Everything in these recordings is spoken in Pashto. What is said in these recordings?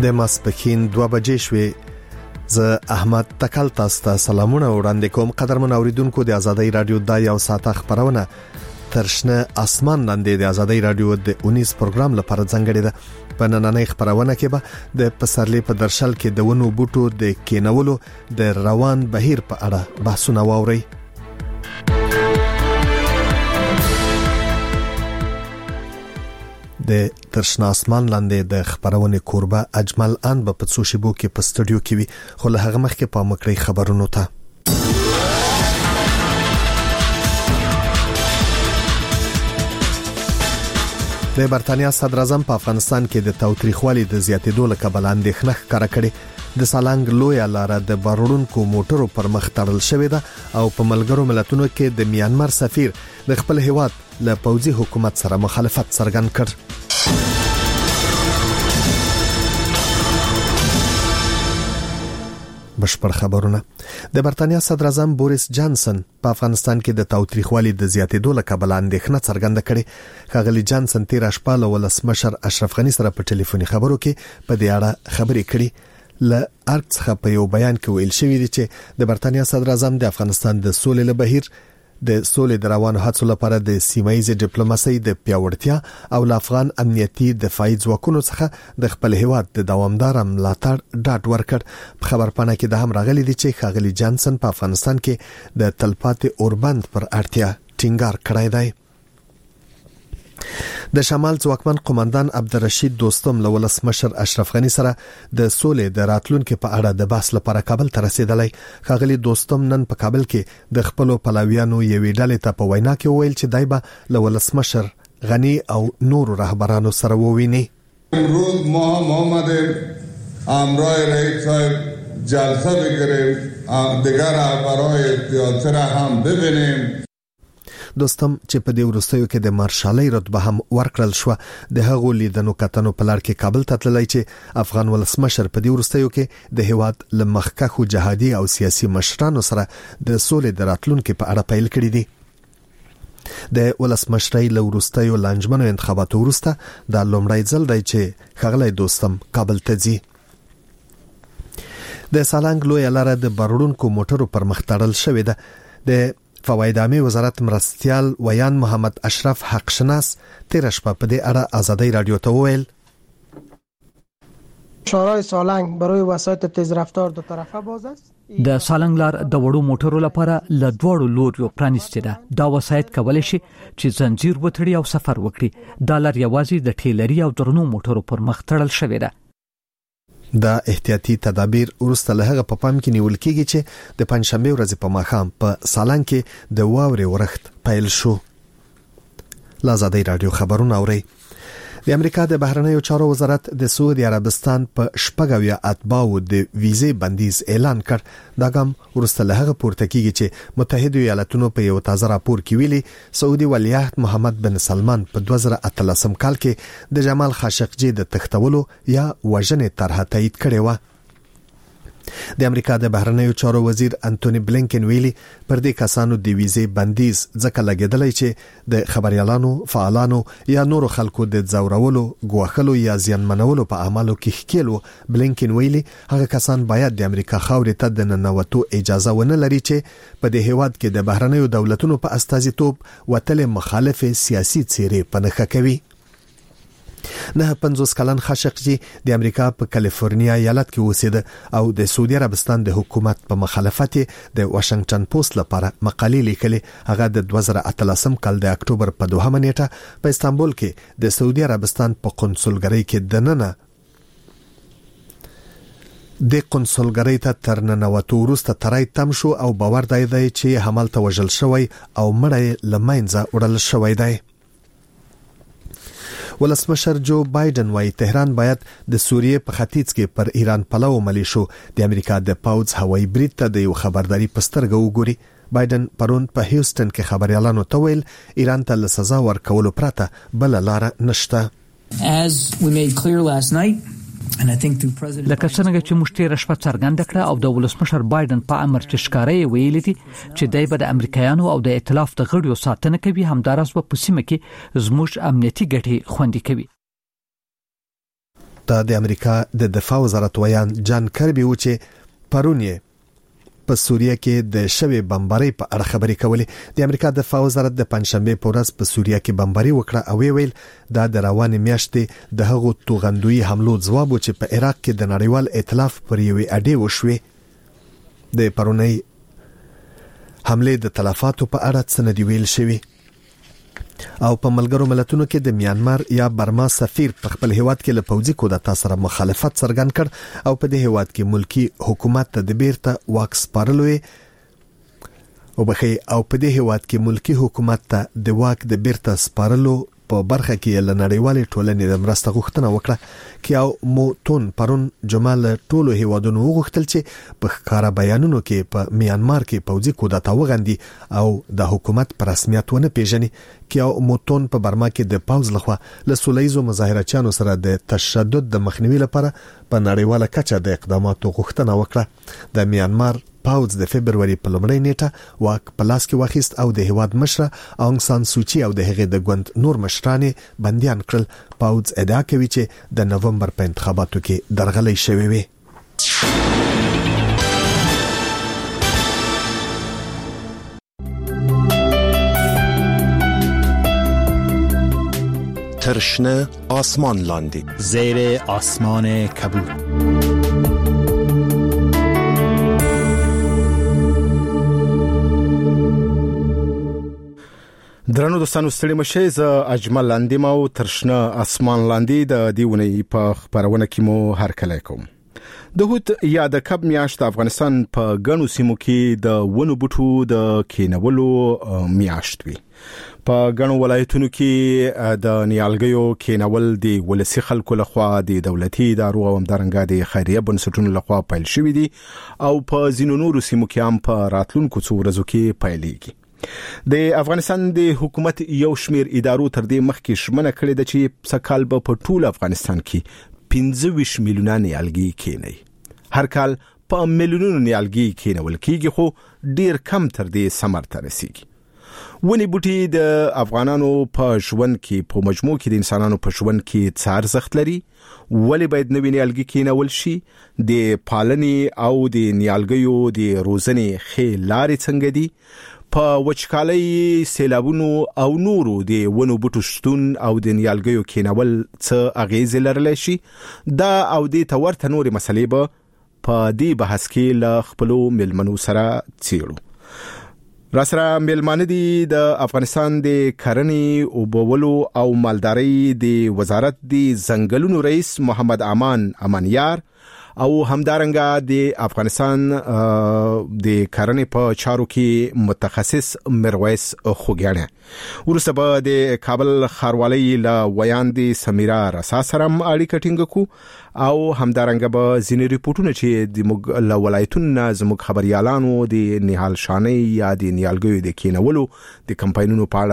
د ماسپښین 2 بجې شوې. زه احمد تکل تاسو ته سلامونه وړاندې کوم. قدرمن اوریدونکو، د آزادۍ رادیو د یو ساعت خبرونه ترشنه اسمان لاندې د آزادۍ رادیو د 19 پروګرام لپاره ځانګړې ده. په نننۍ خبرونه کې به د پسرلی په درشل کې د ونو بوټو د کینولو د روان بهیر په اړه بحثونه واوري. د ترشنه اسمان لاندې د خبرونه کوربه اجمل ان په څو شیبو کې په سټوډیو کې وي، خو له هغه مخکې په مکړی خبرونو ته. د برتانیا صدر اعظم په افغانستان کې د تاوتریخوالي د زیاتېدو له کبله اندېښنه ښکاره کړې. د سالنګ لویه لاره د بارونکو موټرو پر مخ تړل شوې ده او په ملګرو ملتونو کې د میانمار سفیر د خپل هیواد له پوځي حکومت سره مخالفت څرګند کړ. بشپړ خبرونه. د برتانیا صدر اعظم بوریس جانسن په افغانستان کې د تاوتریخوالي د زیاتېدو له کبله اندېښنه څرګنده کړې. ښاغلي جانسن تیر شپه له ولسمشر اشرف غني سره په ټلیفوني خبرو کې په دې اړه خبرې کړې. له ارګ څخه په یو بیان کې ویل شوی دی چې د برتانیا صدر اعظم د افغانستان د سولې له بهیر د سولې د روانو هڅو لپاره د سیمایي ډیپلوماسۍ د پیاوړتیا او د افغان امنیتي دفاعي ځواکونو څخه د خپل هیواد د دوامدار ملاتړ ډاډ ورکړ. په خبرپاڼه کې د هم راغلي دي چې ښاغلي جانسن په افغانستان کې د تلپاتې اوربند پر اړتیا ټینګار کړی دی. د شمال ځواکمن قومندان عبدالرشید دوستم له ولسمشر اشرف غني سره د سولې د راتلونکو په اړه د بحث لپاره کابل ته رسیدلی. ښاغلي دوستم نن په کابل کې د خپل پلاویانو یوې ډلې ته په وینا کې ویل چې دای به له ولسمشر غني او نورو رهبرانو سره وویني. امروز ما هم آمدیم همراه رئیس صاحب جلسه بگیریم، دیگر رهبران سیاسی را هم ببینیم. دوستم چې په دې وروستیو کې د مارشالۍ رتبه هم ورکړل شو. د هغو لیدنو کتنو په لړ کې کابل ته تللی چې افغان ولسمشر په دې وروستیو کې د هیواد لمخکخو جهادي او سیاسي مشرانو سره د سولې د راتلونکو په اړه پیل کړی دی. د ولسمشرۍ له وروستیو لانجمنو انتخاباتو وروسته دا لومړی ځل دی چې ښاغلی دوستم کابل ته ځي. د سالنګ لویه لاره د بارونکو موټرو پر مخ تړل شوې ده. د فواید عامه وزارت مرستیال ویان محمد اشرف حق شناس تیر شپه په دې اړه آزادۍ رادیو ته وویل: شورای سالنگ برای وسایط تیز رفتار دو طرفه باز است. د سالنګ لار د وړو موټرو لپاره له دوړو لوريو پرانیستي ده. دا وسایط کولای شي چې زنجیر وتړي او سفر وکړي. دا لار یوازې د ټیلري او درنو موټرو پر مخ تړل شوې ده. دا احتیاطي تدابیر ورسته له هغه په پام کې نیول کېږي چې د پنځشنبه ورځې په ماښام په سالنګ کې د واورې ورښت پیل شو. آزادۍ رادیو خبرونه اوري. د امریکا د بهرنیو چارو وزارت د سعودي عربستان په شپږاویا اتباعو د ویزې بندیز اعلان کړ. دا ګام ورسته له هغه پورته کېږي چې متحده ایالاتونو په یو تازه راپور کې ویلي سعودي ولیعهد محمد بن سلمان په 2013 کال کې د جمال خاشقجي د تختولو یا وژنې طرحه تایید کړې و. د امریکا د بهرنیو چارو وزیر انټونی بلینکن ویلي پر دې کسانو د ویزې بندیز ځکه لګیدلی چې د خبريالانو، فعالانو یا نورو خلکو د ځورولو، ګواښلو یا زیانمنولو په اعمالو کې ښکیل. بلینکن ویلي هغه کسان باید د امریکا خاورې ته د ننوتو اجازه ونه لري چې په دې هیواد کې د بهرنیو دولتونو په استازیتوب وتلې مخالف سیاسي څیرې په نښه کوي. 50 کلن خاشقجي د امریکا په کالیفورنیا ایالت کې اوسېده او د سعودي عربستان د حکومت په مخالفت د واشنگټن پوسټ لپاره مقالې لیکلې. هغه د 2013 کال د اکتوبر په 2 نیټه په استانبول کې د سعودي عربستان په قونسلګرۍ کې دننه د قونسلګرۍ ته تر ننوتو وروسته ترای تم شو او باور دی چې همالته وژل شوی او مړی له منځه وړل شوی دی. ولسمشر جو بایدن وايي تهران باید د سوریې په ختیځ کې پر ایران پلو ملیشو د امریکا د پاوز هوایي برید ته د یو خبرداري پسترګو وګوري. بایدن پرون په هیوستن کې خبريالانو ته ویل ایران ته له سزا ورکولو پرته بل لار نشته. As we made clear last night, and I think through President لکه څنګه چې موږ تیر شپه څرګنده کړه او د ولسمشر بایدن په امر چې ښکارې ویلي دي چې دای په د امریکایانو او د ائتلاف د غړیو ساتنه کوي، همدارس په سیمه کې زموږ امنیتي ګټې خوندي کوي. د امریکا د دفاع وزارت ویان جان کربي و چې پرونی په سوریه کې د شوی بمبارۍ په اړه خبرې کولې. د امریکا دفاع وزارت د پنځشنبه په ورځ په سوریه کې بمبارۍ وکړه او ویل دا د روانې میاشتې د هغو توغندوی حملو ځواب و چې په عراق کې د نړیوال ائتلاف پر یوې اډې وشوي. د پرونی حمله د تلفاتو په اړه څه نه دی ویل شوی. او په ملګرو ملتونو کې د میانمار یا برما سفیر په خپل هیواد کې له پوځي کودتا سره مخالفت څرګند کړ او په دې هیواد کې ملکی حکومت ته د بیرته واک سپارلو او په دې هیواد کې ملکی حکومت ته د واک د بیرته سپارلو په برخه کې له نړیوالې ټولنې د مرسته غوښتنه وکړه چې مو تون پرون جمال ټولو هیوادونو وغوښتل چې په ښکارا بیانونو کې په میانمار کې پوځي کودتا وغندي او د حکومت پر رسمیت ونه پیژني چې مو تون په برما کې د پوځ لخوا له سولهیزو مظاهرچیانو سره د تشدد د مخنیوي لپاره په نړیواله کچه د اقداماتو غوښتنه وکړه. د میانمار پوځ د فبرवरी په لومړۍ نیټه واک په لاس کې واخیست او د هیواد مشره اونګ سان سوچي او د هغې د ګوند نور مشران بنديان کړل. پوځ ادعا کوي چې د نومبر په انتخاباتو کې درغلۍ شوې وي. ترشنه آسمان لاندی زیر آسمان کبود. درنو دوستانو ستړي مشه ز اجمل لاندې مو ترشنه اسمان لاندې د دیونې په خبرونه کې مو هر کله کوم. د هوت یا د کب میاشت افغانستان په غنو سیمو کې د ونو بوټو د کینولو میاشت وي. په غنو ولایتونو کې د نیالګیو کینول د ولسی خلکو لخوا د دولتي ادارو او همدارنګه د خیریه بنسټونو لخوا پیل شوې دي او په ځینو نورو سیمو کې هم په راتلونکو څو ورځو کې پیلېږي. د افغانستان د حکومت یو شمیر ادارو تر دې مخکې شمنه کړې ده چې سکهال په ټول افغانستان کې 25 میلیونه نیالګي کینی. هر کال په میلیونونو نیالګي کینول کیږي خو ډیر کم تر دې ثمر ته رسیږي. ونی بوټي د افغانانو په ژوند کې په مجموع کې د انسانانو په ژوند کې څه ارزښت لري؟ ولې باید نوې نیالګي کینول شي؟ د پالنې او د نیالګیو د روزنې ښې لارې څنګه دي؟ په وچکالۍ، سیلابونو او نورو د ونو بوټو شتون او د نیالګیو کینول څه اغیز لرلی شي؟ دا او د تورته نورې مسلې به په دې بحث کې له خپلو ملمنو سره څیړو. راسره ملمانه دي د افغانستان د کرنې او بولو او مالدارۍ د وزارت د ځنګلونو رئیس محمد امانیار او همدارنګه د افغانستان د کرنې په چارو کې متخصص مرویس خوګیانه. ورسته به د کابل ښاروالۍ له ویاندې سمیرا رسا سره اړیکه ټینګه کو او همدارنګه به ځینې ریپورتونه چې د موږ له ولایتونو زموږ خبريالانو د نهال شانې یا د نیالګیو د کینولو د کمپاینونو په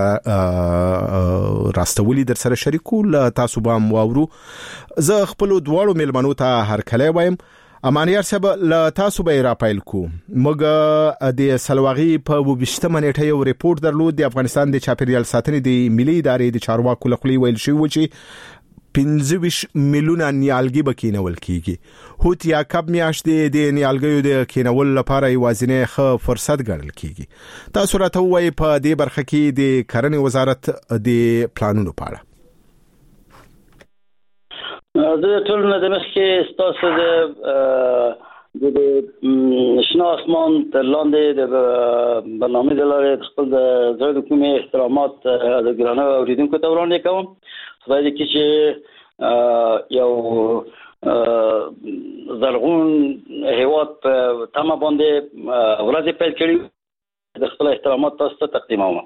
اړه راستولي در سره شریکو له تاسو به مواورو. زه خپل دواړو ملمنو ته هر کله وایم امانیار صاحب له تاسو به را پیل کو. موږ د سلواغي په 20 منېټه یو ریپورت درلود د افغانستان د چاپیریال ساتنې د ملي ادارې د چارواکو لخوا ویل شوی چې 25 میلیونه نیالګي به کینول کیږي. هوت یا کب میاشت د نیالګیو د کینول لپاره یوازینی ښه فرصت ګڼل کیږي. تاسو راته وایي په دې برخه کې د کرنې وزارت د پلانونو په اړه. زه ټول نه د مخکې ستاسو د شنه آسمان تر لاندې د برنامې د لارې خپل د زړه د کومې احترامات د ګرانو اوریدونکو ته وړاندې کوم. خدای دې کړي چې یو زرغون هیواد په تمه باندې ورځې پیل کړي د خپل احترامات تاسو ته تقدیموم.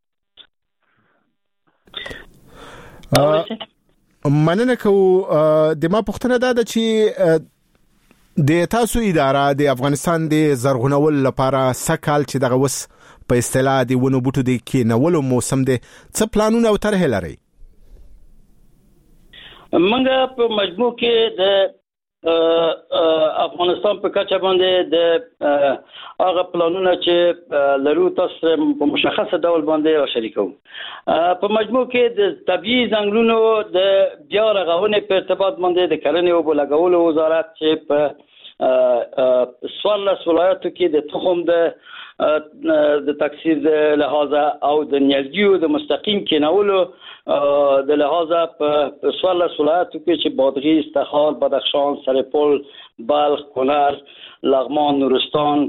مننه کوو. د ما پوښتنه ده چې د تاسو اداره د افغانستان د زرغونول لپاره سکهال چې دغه وس په اصطلاح د ونو بوټو د کینولو موسم دی څه پلانونه او طرحې لري؟ منګه په مجموع کې د افغانستان په کچه باندې د هغه پلانونه چې لرو تاسو په مشخصه ډول باندې شریکو. په مجموع کې د طبيعي ځنګلونو د بیا رغونې په ارتباط باندې د کرنې او بلګولو وزارت چې په 14 ولایتو کې د تخم د تکثیر د لحاظه او د نیالګیو د مستقیم کینولو د لحاظه په 14 ولایتو کې چې بادغیس، تخار، بدخشان، سرپل، بلخ، کنر، لغمان، نورستان،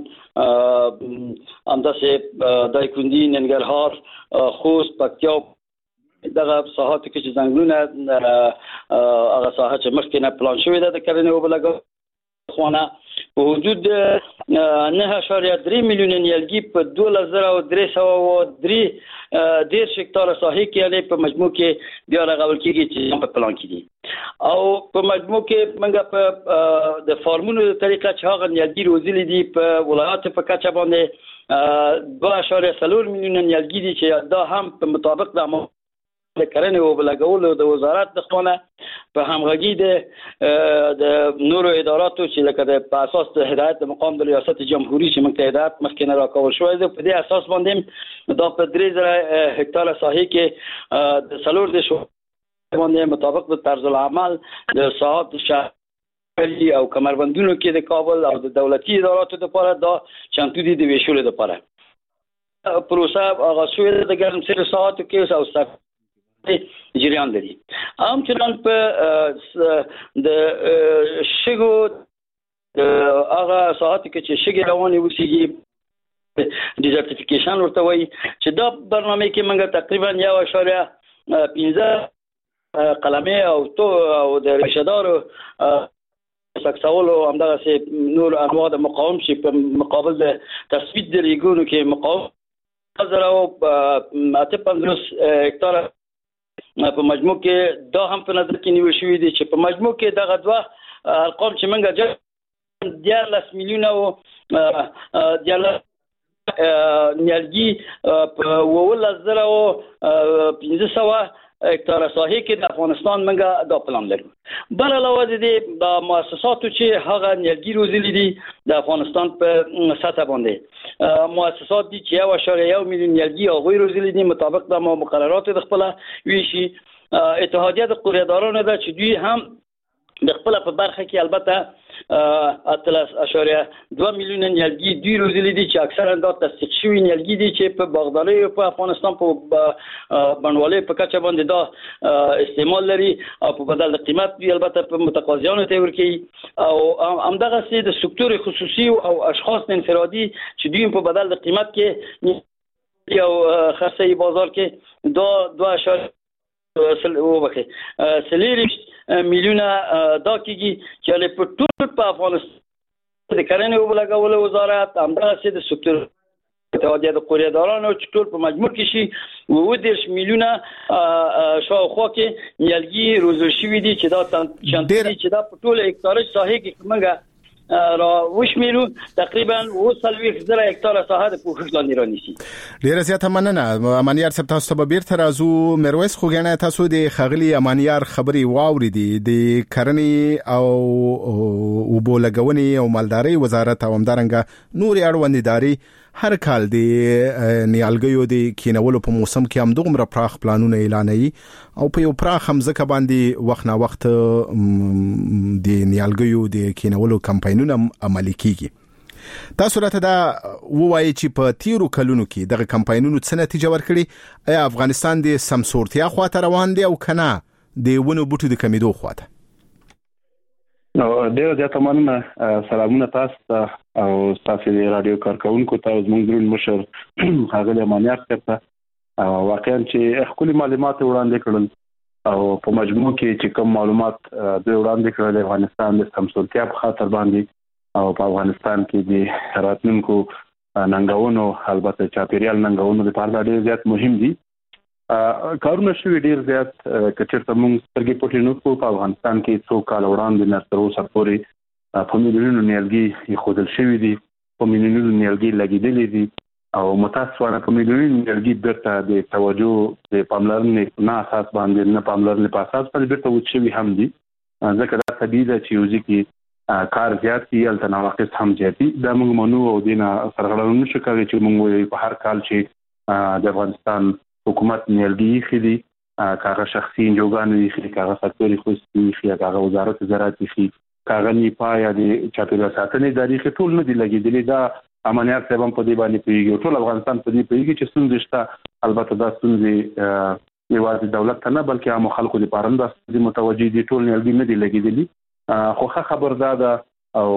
همداسې دایکنډي، ننګرهار، خوست، پکتیا دغه ساحات کې چې ځنګلونه هغه ساحه چې مخکې نه پلان شوې ده د کرنې او بلګولو خوانه په حدود 9.3 میلیون نیالګي په 2303 هکتار ساحه کې یعنی په مجموع کې بیا رغول کېږي چې په پلان کې دي. او په مجموع کې موږ په د فارمونو د طریقه چې هغه نیالګي روزلي دي په ولایت په کچه باندې 2.4 میلیون نیالګي دي چې دا هم په مطابق د کرنې او بلګولو د وزارت د خونه په همغږي د نورو اداراتو چې لکه د په اساس د هدایت د مقام د ریاست جمهوریت چې موږ ته هدایت مخکې نه راکول شوی دی په دې اساس باندې دا په 3000 هکتار ساحه کې د سلور د شو باندې مطابق د طرز العمل د ساحات شهري او کمربندونو کې د کابل او د دولتي اداراتو لپاره دا چانتو دي د ویشلو لپاره پروسه آغاز شوې ده د ګرمسیر ساحاتو کې او جریان لري. عام چنان په د شګو هغه ساعت کې چې شګي رواني وسیږي ډیزرټیفیکیشن ورته وایي چې دا برنامه کې موږ تقریبا 1.15 قلمه او د رشدارو سکساولو همدغه سي نور انواع د مقاوم شي په مقابل د تثبیت د ریګونو کې مقاوم 15 هکتار په مجموع کې دا هم په نظر کې نیول شوی دي چې په مجموع کې دغه دوه ارقام چې موږ 10 میلیون او 10 نیالګي په 1,500 هکتار ساحه کې د افغانستان موږ دا پلان لرو. بل علاوه د مؤسساتو چې هغه نیالګي روزلي دي د افغانستان په سطح باندې مؤسسات دي چې 1.1 میلیون نیالګي هغه روزلي دي مطابق د مقررات د خپل ویشي. اتحادیه د قوریدارانو ده چې دوی هم د خپل په برخه کې البته 3.2 میلیون نیالګي دوی روزلي دي چې اکثرا دا تصدیق شوی نیالګي دي چې په باغداري او په افغانستان په بڼوالۍ په کچه باندې دا استعمال لري او په بدل د قیمت دی البته په متقاضیانو ته ورکي او همدغه سي د سکتور خصوصي او اشخاص انفرادي چې دوی په بدل د قیمت کې یو خرڅي بازار کې دا 2.3 میلیونه دا کېږي چې په ټول په افغانستان د کرنې او بلګولو وزارت همداسې د سکتور اتحادیه د قوریدارانو چې ټول په مجموع کې شي 10 میلیونه شاوخوا کې نیالګي روزل شوي دي چې دا چندې چې دا په ټول هکتار ساحه کې موږ را وشمیرو تقریبا 200,000 هکتار ساحه د پوښښ لاندې رانیسي. ډیره زیاته مننه امانیار صاحب. تاسو ته بیرته راځو. میرویس خوګنه تاسو د خغلی امانیار خبري واوریدي د کرنې او وبولګونې او مالداري وزارت او همدارنګه نور اړوند اداري هر کال د نیالګیو د کینولو په موسم کې هم دومره پراخ پلانونه اعلانوي او په یو پراخ همزکه باندې وخت نه وخت د نیالګیو د کینولو کمپاینونه عملي کیږي. تاسو راته دا ووایي چې په تیرو کلونو کې دغه کمپاینونو څه نتیجه ورکړي؟ آیا افغانستان د سمسورتیا خواته روان دی او کنه د ونو بوټو د کمیدو خواته؟ ډیره زیاته مننه. سلامونه تاسو ته او تاسو د رادیو کارکونکو ته زموږ درون مشر هغه امانیار ته واقعا چې خپل معلومات وړاندې کړل او په مجموع کې چې کوم معلومات د وړاندې کړل افغانستان د سمسورتیا په خاطر باندې او په افغانستان کې د راتلونکو ننګونو البته چاپیریال ننګونو لپاره ډیر زیات مهم دي. کارونه شوي ډیر زیات کچرته موږ سترګې پټې نه کوو. په افغانستان کې څو کال وړاندې نه تر اوسه پورې په میلیونونو نیالګي ښودل شوي دي، په میلیونونو نیالګي لګېدلي دي او متاسفانه په میلیونونو نیالګي بیرته د توجه د پاملرنې نه اساس باندې نه پاملرنې په اساس باندې بیرته وچ شوي هم دي. ځکه دا طبیعي ده چې یو ځکه کار زیات کی الته نواقص هم زیاتی دا موږ منو او دینه سرغړونه نشو کوي چې موږ په هر کال چې د افغانستان حکومت نیالګي خېدي کاغه شخصي انجوګان خېدي کاغه سکتوري خصوصي خېدي کاغه وزارت زراعت خېدي کاغه نیپا یا د چاپیریال ساتنې ادارې ټول نه دی لګیدلې دا امانیت صاحب په دې باندې پیږي ټول افغانستان په دې پیږي چې ستونزې شته البته دا ستونزې یوازې دولت نه بلکې عام خلکو لپاره هم دا ستونزې متوجي دي ټول نیالګي نه دی لګیدلې خو خبر ده او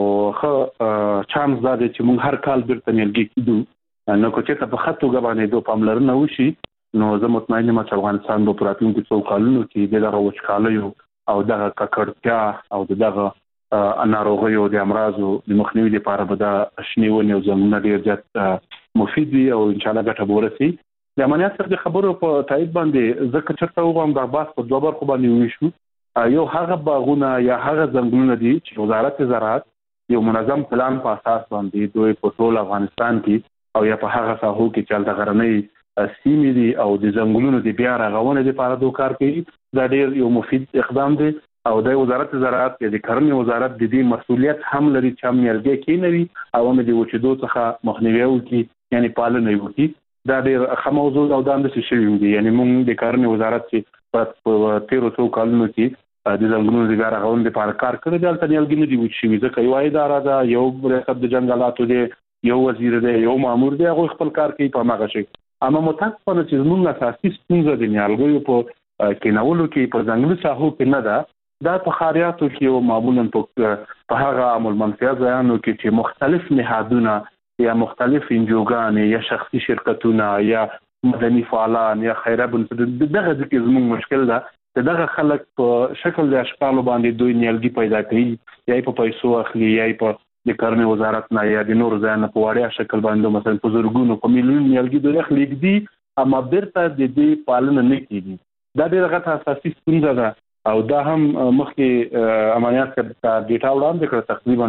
چانس ده چې موږ هر کال بیرته نیالګي کیدو نو کو چې په خطو غوانې دوه پاملرنه وشي نو زه مطمئن یم چې افغانستان په راتلونکي څو کالونو کې دغه وچکالیو او دغه ککړتیا او دغه ناروغیو د امراضو د مخنیوي لپاره به دا شنیونې او زمونه ډیر زیات مفید وي او ان شاء الله ګټه به ورسي د امانیت سره د خبرو په تایید باندې ځکه چې وګورم د باس په دوه برخو باندې ویشو یو هغه باغونه یا هغه ځنګلونه دي چې وزارت زراعت یو منظم پلان په اساس باندې دوی په ټول افغانستان کې او یا په هغه ساحو کې چې د غرنۍ سیمې دي او د ځنګلونو د بیا رغونې لپاره دوی کار کوي دا ډیر یو مفید اقدام دی او د وزارت زراعت د کرنې وزارت د دې مسؤلیت هم لري چې هم نیالګي کینوي او هم د وچېدو څخه مخنیوي وکړي یعنی پالنه وکړي دا ډیر ښه موضوع او دا د شوی دی یعنی موږ د کرنې وزارت چې په 1300 کالونو کې د ځنګلونو د بیا رغونې لپاره کار کړی دی تل نیالګي نه دی وچوي ځکه یو اداره ده یو ریاست د جنګلاتو دی یو وزیر دی یو مامور دی هغه خپل کار کوي په ماغه شي اما متاسفانه چې موږ اساسي ستونزه د نیالګیو په کینولو کې په ځنګلي ساحو کې نه ده دا په خاریاتو کې او معمولا په هغه عمل منفي ځایانو کې چې مختلف نهادونه یا مختلف انجوګان یا شخصي شرکتونه یا مدني فعالان یا خیره بنسټ دغه ځکه زموږ مشکل ده دغه خلک په شکل د اشکالو باندې دوی نیالګي پیدا کوي یا په پیسو اخلي یا په د کرنې وزارت نه یا د نور ځای نه په وړیا شکل باندې مثلا په زرګونو په میلیون نیالګي دوی اخلي دي اما بیرته د دې پالنه نه کیږي دا ډېر غټه اساسي ستونزه ده او دا هم مخکې امانیت ته ډیټا وړاندې کړ تقریبا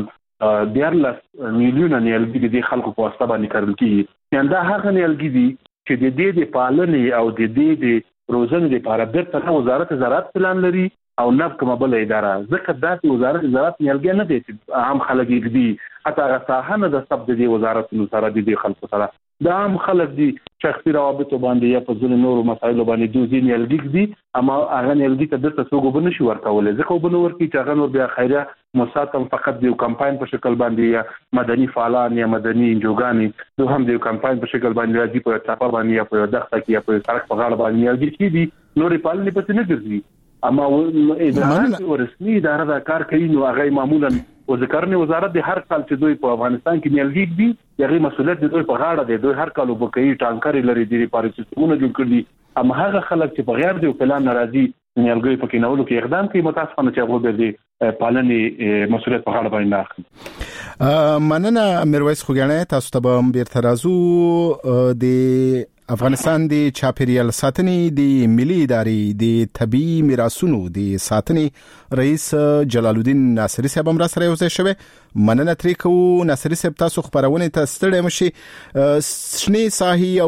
14 میلیونه نیالګي د خلکو په واسطه باندې کارول کیږي یعنی دا هغه نیالګي دي چې د دې د پالنې او د دې د روزنې لپاره بیرته وزارت زراعت پلان لري او نه کومه بل اداره ځکه دا چې وزارت زراعت نیالګي نه دي چې عام خلک یې دي حتی هغه ساحه نه د سب د وزارت سره د خلکو سره دا عام خلک دي شخصي روابط باندې یا په ځینو نورو مسایلو باندې دوی نیالګي دي اما هغه نیالګي ته د تاسو وګ بنشي ورکولې ځکه وبنو ورکی چې هغه نور بیا خیره مساتم فقط د کمپاین په شکل باندې یا مدني فعالان یا مدني انجوګان دوی هم د کمپاین په شکل باندې راځي په تاپا باندې یا په دغه کې یا په سړک په غاړه باندې نیالګي کیږي نورې پالنې پته نه ګرځي اما اداره او رسمي اداره دا کار کوي نو هغه معمولا وزارت وزارت د هر کال چې دوی په افغانستان کې نیالګي دي هغه مسؤلیت د دوی په غاړه دی دوی هر کال وبکې ټانکر لري د لپاره سیستمونه جوړ کړي اما هغه خلک چې په غیر د پلان ناراضي نیالګي په کې نولو کې اقدام کوي متاسفانه چې هغه د پالنې مسؤلیت په غاړه باندې اخلي مننه میرویس خوګانه تاسو ته به بیرته راځو د افغانستان د چاپیریال ساتنې د ملي ادارې د طبي میراثونو د ساتنې رئیس جلال الدین ناصری صاحب هم را سره یو ځای شوی مننه ترې کوو ناصری صاحب تاسو خبرونه ته ستړی مشي شنې ساحې او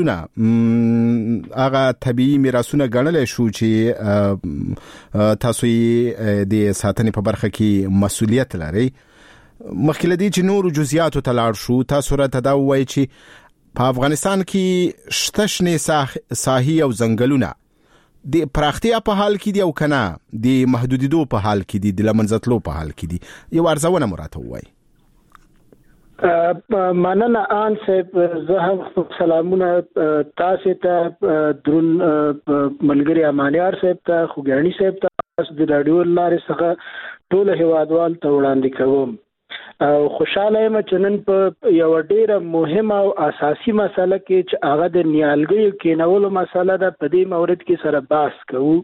ځنګلونه هغه طبي میراثونه ګڼل شو چې تاسو د ساتنې په برخه کې مسؤلیت لرئ مخکې لدی چې نور جزئیات ته لاړ شو تاسو را ته دا وایي چې په افغانستان کې شتشنې ساحې او ځنګلونه د پراختیا په حال کې دي او کنه د محدودیدو په حال کې دي د لمنځتلو په حال کې دي یو ارزونه مراته وایي مننه ان صاحب زه هم سلامونه تاسو ته درون ملګری امانیار صاحب ته خوګانی صاحب ته د رادیو لارې څخه ټول هیوادوال ته وړاندې کوم او خوشاله یم چې نن په یو ډیره مهمه او اساسي مسله کې چې هغه د نیالګیو کینولو مسله ده په دې مورد کې سره بحث کوو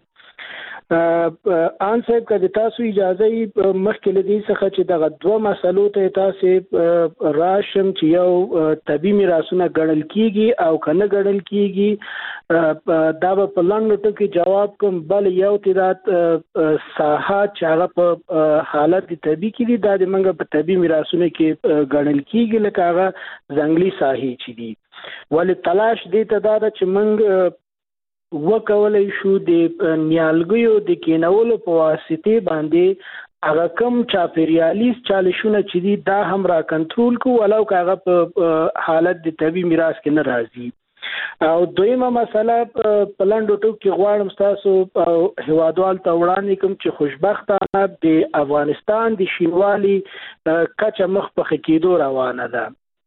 ان صاحب که تاسو اجازه مخکې لدی څخه چې دغه دوه مسلو ته تاسو راشم چې یو طبي میراثونه ګڼل کیږي او کنه ګڼل کیږي دا په لاندې ټکي جواب کوم بل یو تعداد ساحه چې هغه په حالت طبي کې دي دا د منګه په طبي میراثونه کې ګڼل کیږي لکه هغه ځنګلي ساحې چې دي ولې تلاش دې ته دا چې منګ وکولای شو د نیالګیو د کینولو په واسطه باندې هغه کم چاپیریالیز چالشونه چې دي دا هم را کنټرول کو ولو هغه په حالت د طبي میراث کې نه راځي. او دویمه مسله په لنډو ټکو کې غواړم تاسو هیوادوال ته وړاندې کوم چې خوشبختانه د افغانستان د شینوالي کچه مخ په کېدو روانه ده.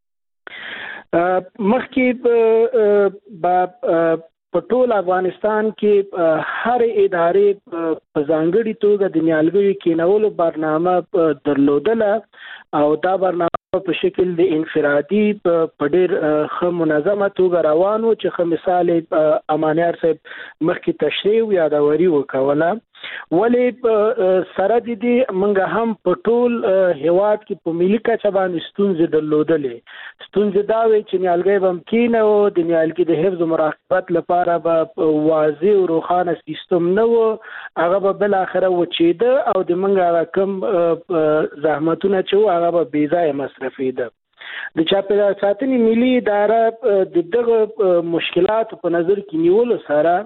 مخکې په ټول افغانستان کې هر ادارې په ځانګړي توګه د نیالګیو کینولو برنامه درلودله او دا برنامه په شکل د انفرادي په ډېر ښه منظمه توګه روانو چې ښه مثال امانیار صاحب مخکې تشریح او یادوري وکوله. ولې سره د دې موږ هم په ټول هیواد کې په ملي کچه باندې ستونزې درلودلې. ستونزې دا وې چې نیالګي به هم کېنه او د نیالګي د حفظ او مراقبت لپاره به واضح او روښانه سیستم نه و، هغه به بالاخره وچېده او د موږ هغه کم زحمتونه چې و هغه به بې ځایه مصرفېده. د چاپیریال ساتنې ملي اداره د دغه مشکلاتو په نظر کې نیولو سره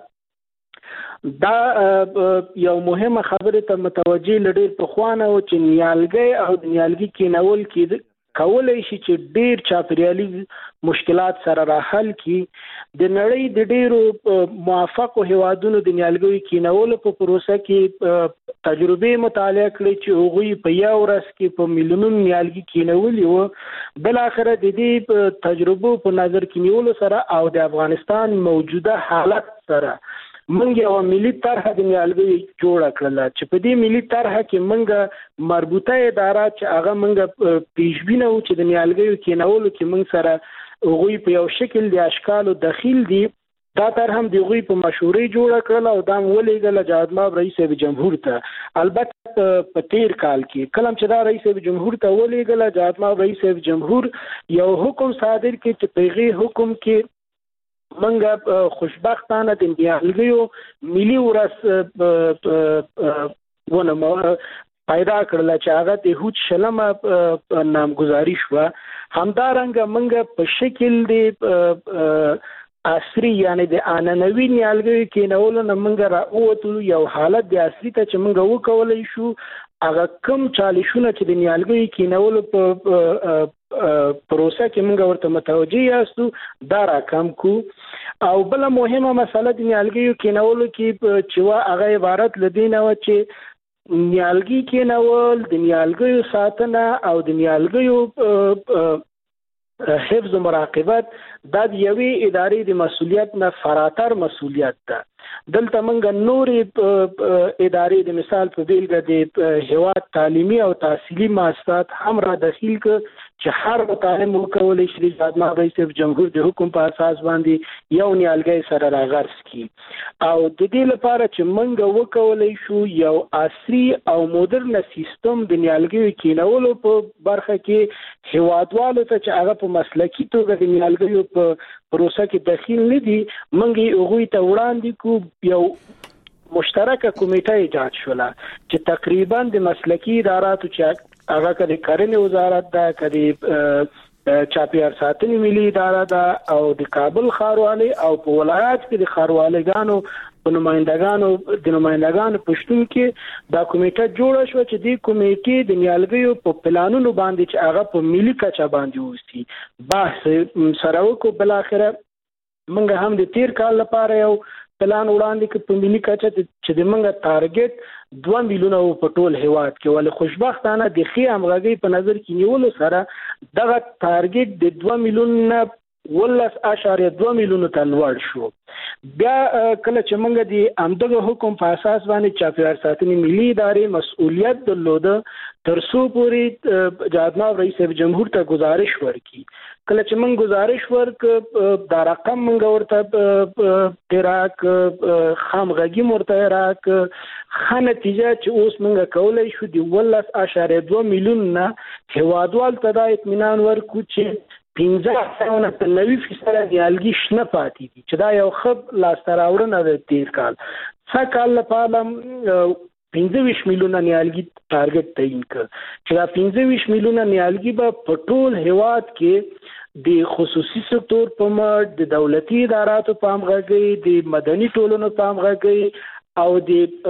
دا یو مهمه خبره ته متوجه لډیر په خوانه او چې نیالګي او د نیالګي کینول کې کولای شي چې ډیر چاپیریالي مشکلات سره راحل کی. د نړۍ د ډیرو موافقو هیوادونو د نیالګي کینول په پروسه کې تجربه مطالعه کړې چې هغوی په یو ورځ کې په میلیونونو نیالګي کینولي وو. بل اخر د دې تجربه په نظر کې نیولو سره او د افغانستان موجوده حالت سره منګ یو ملي طرح د نیالګي جوړ کړل چې په دې ملي طرح کې منګ مربوطه اداره چې هغه منګ پیشبینه و چې د نیالګي کینولو کې منګ سره غوي په یو شکل د اشکالو داخل دي. دا طرح هم د غوي په مشورې جوړ کړل او دا ولېګل جهادماب رئیس جمهور ته. البته په تیر کال کې کلم چې دا رئیس جمهور ته ولېګل جهادماب رئیس جمهور یو حکم صادر کړ چې په حکم کې منګه خوشبختانه د نیالګیو ملي ورځ ونه پیدا کړل چې هغه د هوت شلمه نامګزاري شو. همدارنګه منګه په شکل د عصري یعنی د اننوي نیالګیو کینولو نه منګه راووتو یو حالت د عصري ته چې منګه وکولای شو هغه کم چالشونه چې د نیالګیو کینولو په پروسه کې موږ ورته متوجي یاستو دا راکم کو. او بل مهمه مسله د نیالګیو کینولو کې چې هغه عبارت لدینه و چې نیالګي کینول د نیالګیو ساتنه او د نیالګیو حفظ و مراقبت دا د یوې ادارې د مسؤلیت نه فراتر مسؤلیت ده. دلته موږ نورې ادارې د مثال په بیلګه د هیواد تعلیمي او تحصیلي مؤسسات هم را داخل ک چې هر متعلم وکولای شي د جهادماب رئیس جمهور د حکم په اساس باندې یو نیالګي سره راغرس کی. او د دې لپاره چې موږ وکولای شو یو عصري او مدرن سیستم د نیالګیو کینولو په برخه کې هیوادوالو ته چې هغه په مسلکي توګه د نیالګیو په پروسه کې داخل نه دي موږ هغوی ته وړاندې کو یو مشترکه کمیټه ایجاد شوله چې تقریبا د مسلکي اداراتو چې هغه کله کرنې وزارت ده کله چاپیریال ساتنې ملي اداره ده او د کابل ښاروالي او په ولایت کې د ښاروالګانو په نمائندګانو پښتون کې دا کمیټه جوړه شو چې د کمیټې د نیالګیو په پلانونو باندې چې هغه په ملي کچه باندې وستي بحث سره وکړو. بل اخره موږ هم د تیر کال لپاره یو پلان وړاندې کې په ملي کچه چې د موږ ټارګټ 2 میلیونه په ټول هیواد کې ولې خوشبختانه د ښې همغږي په نظر کې نیولو سره دغه ټارګټ د 2 میلیونه 18.2 میلیونو ته لوړ شو. بیا کله چې موږ د امدغه حکم په اساس باندې چاپیریال ساتنې ملي ادارې مسؤلیت درلوده ترڅو پورې جهادماب رئیس جمهور ته گزارش ورکړي. کله چې موږ گزارش ورک دا رقم موږ ورته تراک خامغږي مرته راک خا نتیجه چې اوس موږ کولای شو د 18.2 میلیون نه هیوادوال ته دا اطمینان ورکو چې 15% نیالګي شنه پاتې دي چې دا یو خب لاسته راوړنه ده. تیر کال څه کال لپاره 15 میلیونه نیالګي ټارګټ تعین کړ چې دا 15 میلیونه نیالګي به په ټول هیواد کې د خصوصي سکتور په مټ د دولتي اداراتو په همغږۍ د مدني ټولنو په همغږۍ او د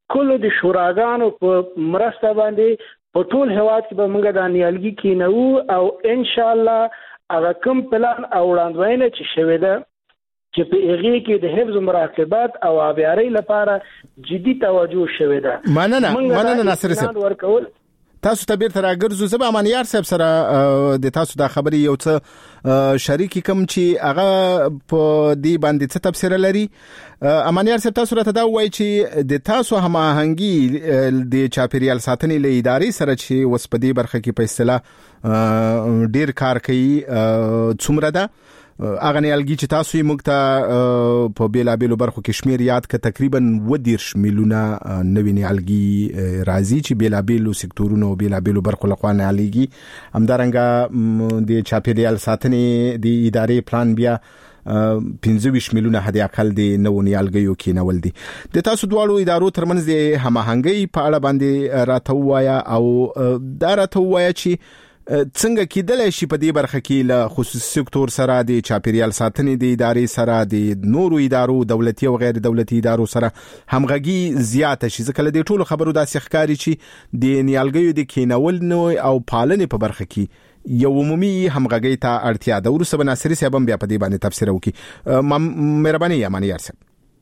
کله د شوراګانو په مرسته باندې په ټول هیواد کې به موږ د نیالګي کینو او ان شاء الله هغه کوم پلان او وړاندوینه چې شوی ده چې په هغه کې د حفظ مراقبت او آبیاري لپاره جدي توجه شوی ده. مننه ناصر صاحب. تاسو ته بیرته راګرځو. زه به امانیار صاحب سره د تاسو د خبرې یو څه شریک کوم چې هغه په دې باندې څه تفسیر لري. امانیار صاحب تاسو راته دا وایي چې د تاسو هماهنګي د چاپیریال ساتنې له ادارې سره چې وس په دې برخه کې په اصطلاح ډیر کار کوي څومره ده اغه نیالګي چې تاسو یې موږ ته په بیلابیلو برخو کې شمیر یاد ک تقریبا 20 میلیونه نوې نیالګي راځي چې بیلابیلو سکتورونو بیلابیلو برخو لخوا نیالګي همدارنګه د چاپیریال ساتنې د ادارې پلان بیا 25 میلیونه حد اقل د نو نیالګیو کې نول دي. د تاسو دواړو ادارو ترمنځ د هماهنګي په اړه باندې راته وایا او دا راته وایا چې څنګه کېدلای شي په دې برخه کې له خصوصي سکتور سره د چاپیریال ساتنې د ادارې سره د نورو ادارو دولتي او غیر دولتي ادارو سره همغږي زیاته شي. ځکه د ټولو خبرو داسې ښکاري چې د نیالګیو د کینول او پالنې په برخه کې یو عمومي همغږي ته اړتیا ده. ورسره بناصری صاحب بیا په دې باندې تفسیر وکړي. مهرباني امانیار صاحب.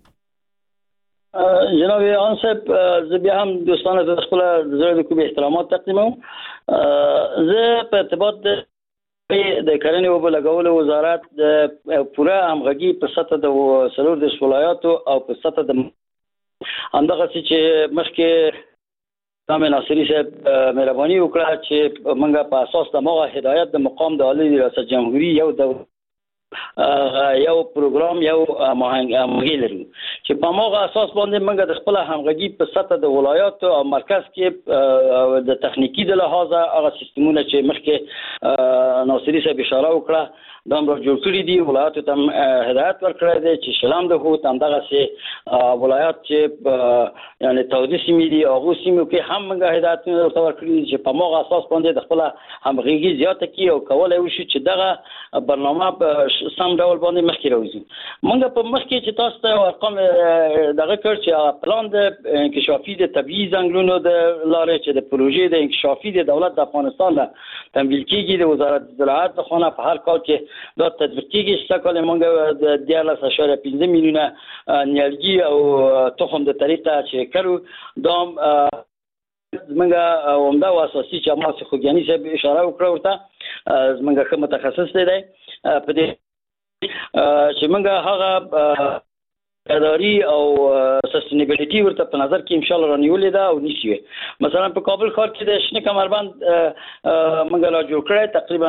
جناب انصب زه بیا هم دوستانه د خپل زړه د کوم احترامات تقدیموم. زه په ارتباط د کرنې او بلګولو وزارت د پوره همغږي په سطح د سلور د ولایاتو او په سطح د همدغه چې مخکې نام ناصری صاحب مهرباني وکړه چې موږ په اساس د موغه هدایت د مقام د عالی ریاست جمهوریت یو پروګرام یو همغږي لري چې په موغه اساس باندې موږ د خپل همغږي په سطح د ولایات او مرکز کې د تخنیکی د لحاظه هغه سیستمونه چې مخکې ناصری صاحب اشاره وکړه دا موږ جوړ کړی دي. ولایت ته هدایت ورکړی دی چې شلام د هو تندغه سي ولایت چې یعنی تودي سیمې دي هغه سیمو کې هم موږ هدایت ورکړی چې په موغه اساس باندې د خپل همغږي زیاته کی او کولای وشي چې دغه برنامه په سم ډول باندې مخکې راوځي. موږ په مخکې چې تاسو ته ارقام دغه کړ چې پلان د انکشافي د طبيعي ځنګلونو د لارې چې د پروژې د انکشافي د دولت د افغانستان له تمویل کیږي د وزارت زراعت خونه په هر کال کې دا تطبیق کیږي. شکل موږ د 14.5 میلیونه نیالګي او تخم د طریقه چې کړو دا موږ عمده او اساسي چې ما خوګیانی صاحب اشاره وکړه ورته موږ کوم متخصص دی په دې چې موږ هغه اداري او سستینبیلیټي ورته په نظر کې ان شاء الله رانیولې ده او نشي. مثلا په کابل ښار کې د شنه کمربند موږ لا جوړ کړی تقریبا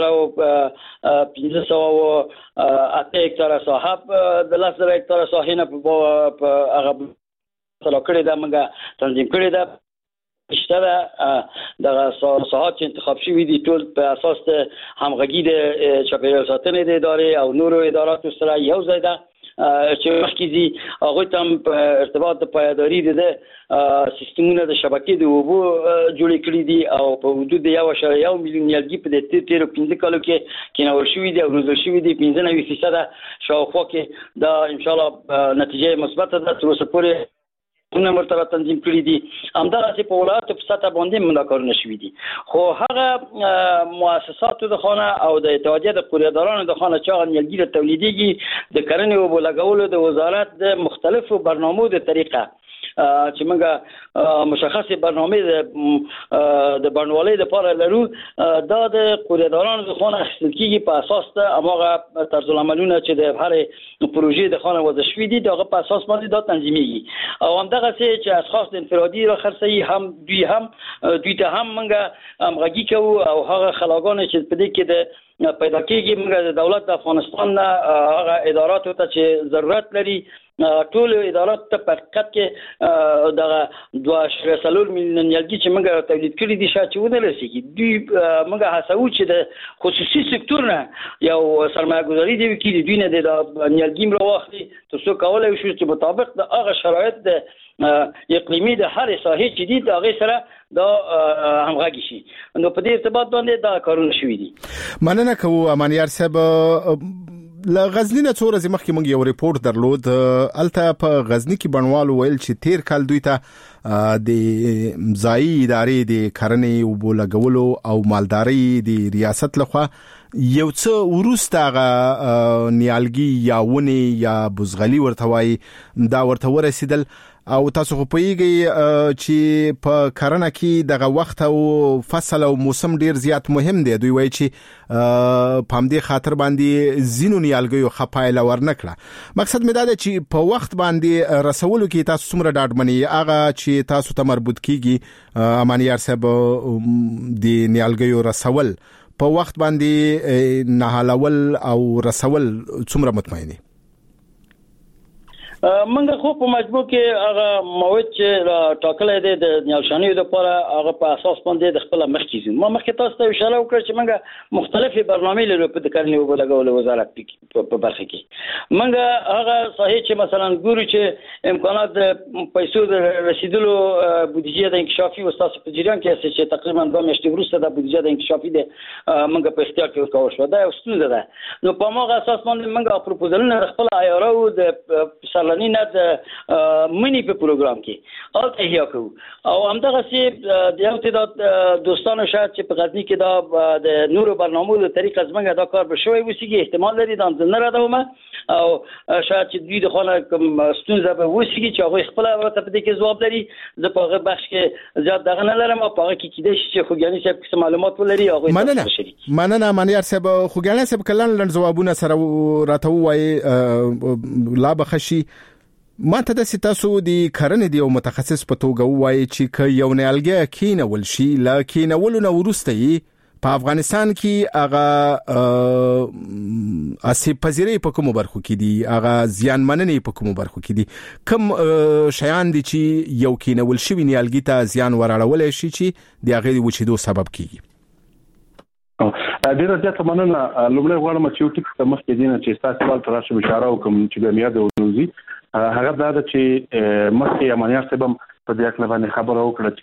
2500 هکتاره ساحه د 1000 هکتاره ساحه نه په هغه سره کړی ده موږ تنظیم کړی ده. اشتره دغه ساحات چې انتخاب شوي دي ټول په اساس د همغږي د چاپیریال ساتنې د ادارې او نورو اداراتو سره یو ځای ده چې مخکې دي هغه تم په ارتباط د پایداري د سیستمونو د شبکې د اوبو جوړې کړې دي او په حدود 1.1 میلیون نیالګي په تیرو 15 کالو کې کینول شوي دي او روزل شوي دي 95% شاوخوا کې دا ان شاء الله نتیجه مثبت ده. تر اوسه پورې ونه مرتبه تنظیم کړی دي همدغه چې په ولایت په سطح باندې ملاقات نشوي دي. خو هغه مؤسساتو د خانه او د اتحادیه د قوریدارانو د خانه چې نیالګي د تولیديږي د کرنې او بلګولو د وزارت د مختلفو برنامو د طریقه چې موږ مشخصه برنامه د بڼوالۍ لپاره لرو دا د قوریدارانو د خانه اخیستل کیږي په اساس د اماغه طرز العملونه چې د هر پروژې د خانه وضع شوي دي دغه په اساس باندې دا تنظیمېږي او همدغه چې اشخاص د انفرادي را خرڅي هم دوی ته هم موږ همغږي کوو او هغه خلاګانې چې په دې کې د پیدا کېږي موږ د دولت د افغانستان هغه اداراتو ته چې ضرورت لري ټول ادارات ته په حقیقت کې دغه 2.3 میلیون نیالګي چې موږ تولید کړي دي شاته ونه رسیږي. دوی موږ هڅو چې د خصوصي سکتور نه یو سرمایه گذاري دی وکړي دوی نه د نیالګي مروخلي تر څو کولای شي چې مطابق د هغه شرایط د اقلیمي د هر ساحې چې دي د هغه سره دا همغږي شي. نو په دې ارتباط باندې دا کارونه شوي دي. مننه کوم امانیار صاحب. ل غزنی نه څو ورځې مخکې موږ یو ریپورت درلود الته په غزنی کې بڼوالو ویل چې تیر کال دوی ته د ځایي ادارې د کرنې او بولګولو او مالداري د ریاست لخوا یو څه ورسته نیالګي یا ونی یا بوزغلي ورته وای دا ورته ورسیدل او تاسو خو پوهیږئ چې په کرنه کې دغه وخت او فصل او موسم ډیر زیات مهم دی. دوی وایي چې پام دې خاطر باندې زینو نیالګیو خپایله ورنکړه. مقصد مې دا دی چې په وخت باندې رسولو کې تاسو څومره ډاډمنی هغه چې تاسو ته مربوط کیږي امانیار صاحب د نیالګیو رسول په وخت باندې نهالول او رسول څومره مطمئنی؟ منګه خو په مجموع کې هغه مواد چې ټاکلې دي د نیالشانیو لپاره هغه په اساس باندې د خپل مخکې ما مخکې تاسو ته اشاره وکړه چې منګه مختلفې برنامې لري په کرنې او بلګولو وزارت په برخه کې منګه هغه صحیح چې مثلا ګورو چې امکانات د پیسو د رسیدلو بودیجه د انکشافي او تاسو په جریان کې چې تقریبا 2 میاشتې وروسته د بودیجه د انکشافي د منګه په اختیار کې ورکول شو دا یو ستونزه ده. نو په موږ اساس باندې منګه پروپوزلونه خپل عیارو د نه د منی په پروګرام کې او تهیه کوو او همدغه سي د یو تعداد دوستانو شاید چې په غزنی کې دا د نورو برنامو د طریقه زمنګ دا کار بشوي وسیږي احتمال لري دا نه راځوم او شاید چې دوی د خلک کوم ستونزه به وسیږي چې هغه خپل ورته په دې کې ځواب لري. زه په هغه بخش کې زیات دغه نه لرم او په هغه کې کېدای شي چې خوګانی صاحب څه معلومات ولري هغه مننه مانیار صاحب خوګانی صاحب کلن لن جوابونه سره راته وایي لا بخشي ما ته د تاسو د کرنې دی او متخصص په توګه وایي چې یو نیالګي کینول شي لکه نولو نو ورسته په افغانستان کې هغه اسی پذیری په کومو برخو کې دي هغه زیان مننې په کومو برخو کې دي کوم شیان دي چې یو کینول شي نیالګي ته زیان ورالول شي چې د هغه د وچېدو سبب کیږي؟ ډیره زیاته مننه. لومړی غواړم چې یو ټیک مخکې دینه چې تاسو ول تر راشم اشاره وکم چې د میاد ونوزي هغه دا چې مخکې امانیار صاحب په دې اړه باندې خبره وکړه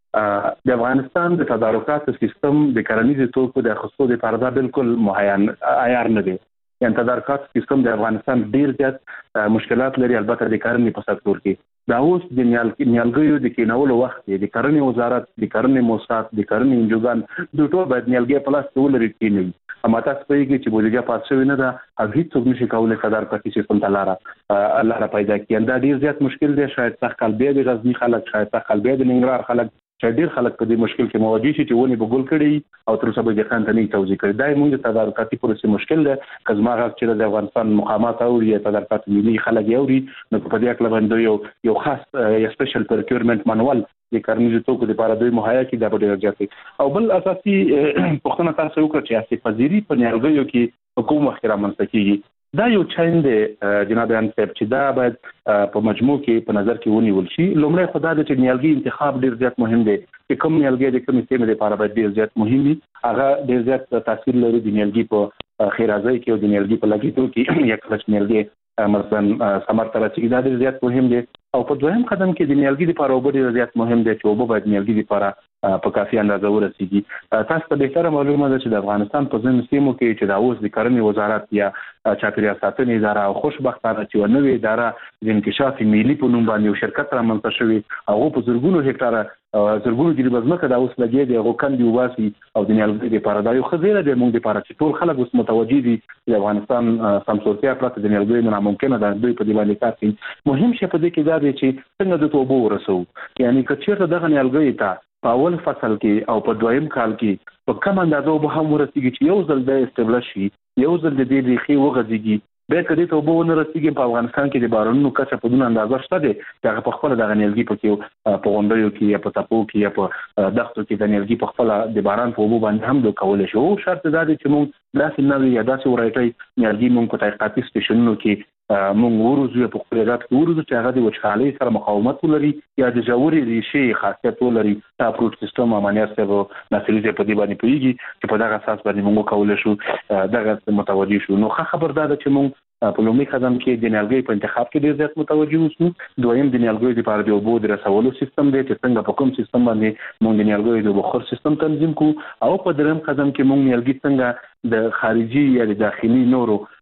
چې د افغانستان د تدارکاتو سیستم د کرنیزو توکو د خصوصو د پرده بالکل مهیا عیار نه دی. یعنی تدارکات سیستم د افغانستان ډیر زیات مشکلات لري البته د کرنې په سکتور کې. دا اوس د نیالګیو د کینولو وخت دی. د کرنې وزارت د کرنې موسسات د کرنې انجوګان د ټول باید نیالګي په لاس ولري کینوي. اما تاسو په کې چې بودیجه پاس شوی نه ده او هیڅ څوک نشي کولای تدارکاتي سیستم ته لاره پیدا کړي. دا ډیر زیات مشکل دی. شاید څخه قلبي د غزنی خلک شاید څخه قلبي د ننګرهار خلک چې ډیر خلک په دې مشکل کې مواجه شي چې ونی بګول کړي او تر اوسه به ځان ته نه توضیح کړي. دا موږ د تدارکاتي پروسې مشکل ده. کزما غږ چې د افغانستان مقامات او تدارکات ملي خلک یوري نو په دې اړه باندې یو خاص یو سپیشل پروکیورمنت مانوال د کرنیزو توکو لپاره دوی مهیا کړي دا به ډیر ځاتي. او بل اساسي پوښتنه تاسو وکړه چې اساسي پذیری په نیالګیو کې حکومت مخکره منځ کېږي. دا یو چین دی جناب انصاف چې دا باید په مجموع کې په نظر کې ونیول شي. لومړی خدای د چې نیالګي انتخاب ډیر زیات مهم دی چې کوم نیالګي د کومې سیمې لپاره باید ډیر زیات مهم وي. هغه ډیر زیات تاثیر لري د نیالګي په خیرازۍ کې او د نیالګي په لګیدو کې یک لږ نیالګي مثلا ثمر تر چې دا ډیر زیات مهم دی. او په دویم قدم کې د نیالګي لپاره اوبه ډیر زیات مهم دي چې اوبه باید نیالګي لپاره په کافي اندازه ورسیږي. تاسو ته به تر معلومه ده چې د افغانستان په ځینو سیمو کې چې د اوس د کرنې وزارت یا چاپیریال ساتنې اداره او خوشبختانه چې نوې اداره د انکشاف ملي په نوم باندې یو شرکت رامنځته شوی هغه په زرګونو هکتاره زرګونو جریبه ځمکه د اوس لګي دی هغه کندي وباسي او د نیالګي لپاره دا یو خزینه د موږ لپاره چې ټول خلک اوس متوجي دي د افغانستان سمسورتیا پرته د نیالګي نه ممکنه ده دوی په دې باندې کار کوي. مهم شی په دې کې دا دی چې څنګه د توبو ورسو. یعنی کچېرته دغه نیالګي ته په اول فصل کې او په دویم کال کې په کوم اندازه به هم ورسیږي چې یو ځل د استبلاش شي یو ځل د دې ریخي وغځيږي به کدي ته به ونه رسیږي. په افغانستان کې د بارونو کچه په دون اندازه شته دي چې هغه په خپل د نیالګي په کې په غونډیو کې یا په تپو کې یا په دښتو کې د نیالګي په خپل د باران په وبو باندې هم د کول شي. او شرط دا دی چې موږ داسې نوې یا داسې ورایټي نیالګي موږ په تحقیقاتي سټیشنونو کې موږ ورزو په خپلات کې ورزو چې هغه د وچخالي سره مقاومت ولري یا د جوړې ریشې خاصیت ولري. دا پروت سیستم امانیت سره نسلیزه په دې باندې پیږي چې په دغه اساس باندې موږ کولای شو دغه متوجي شو. نو خبردار ده چې موږ په لومړي قدم کې د نیالګي په انتخاب کې ډیر زیات متوجي اوسو. دویم د نیالګي لپاره د اوبو د رسولو سیستم دی چې څنګه په کوم سیستم باندې موږ د نیالګي د بخار سیستم تنظیم کو. او په دریم قدم کې موږ نیالګي څنګه د خارجي یا د داخلي نورو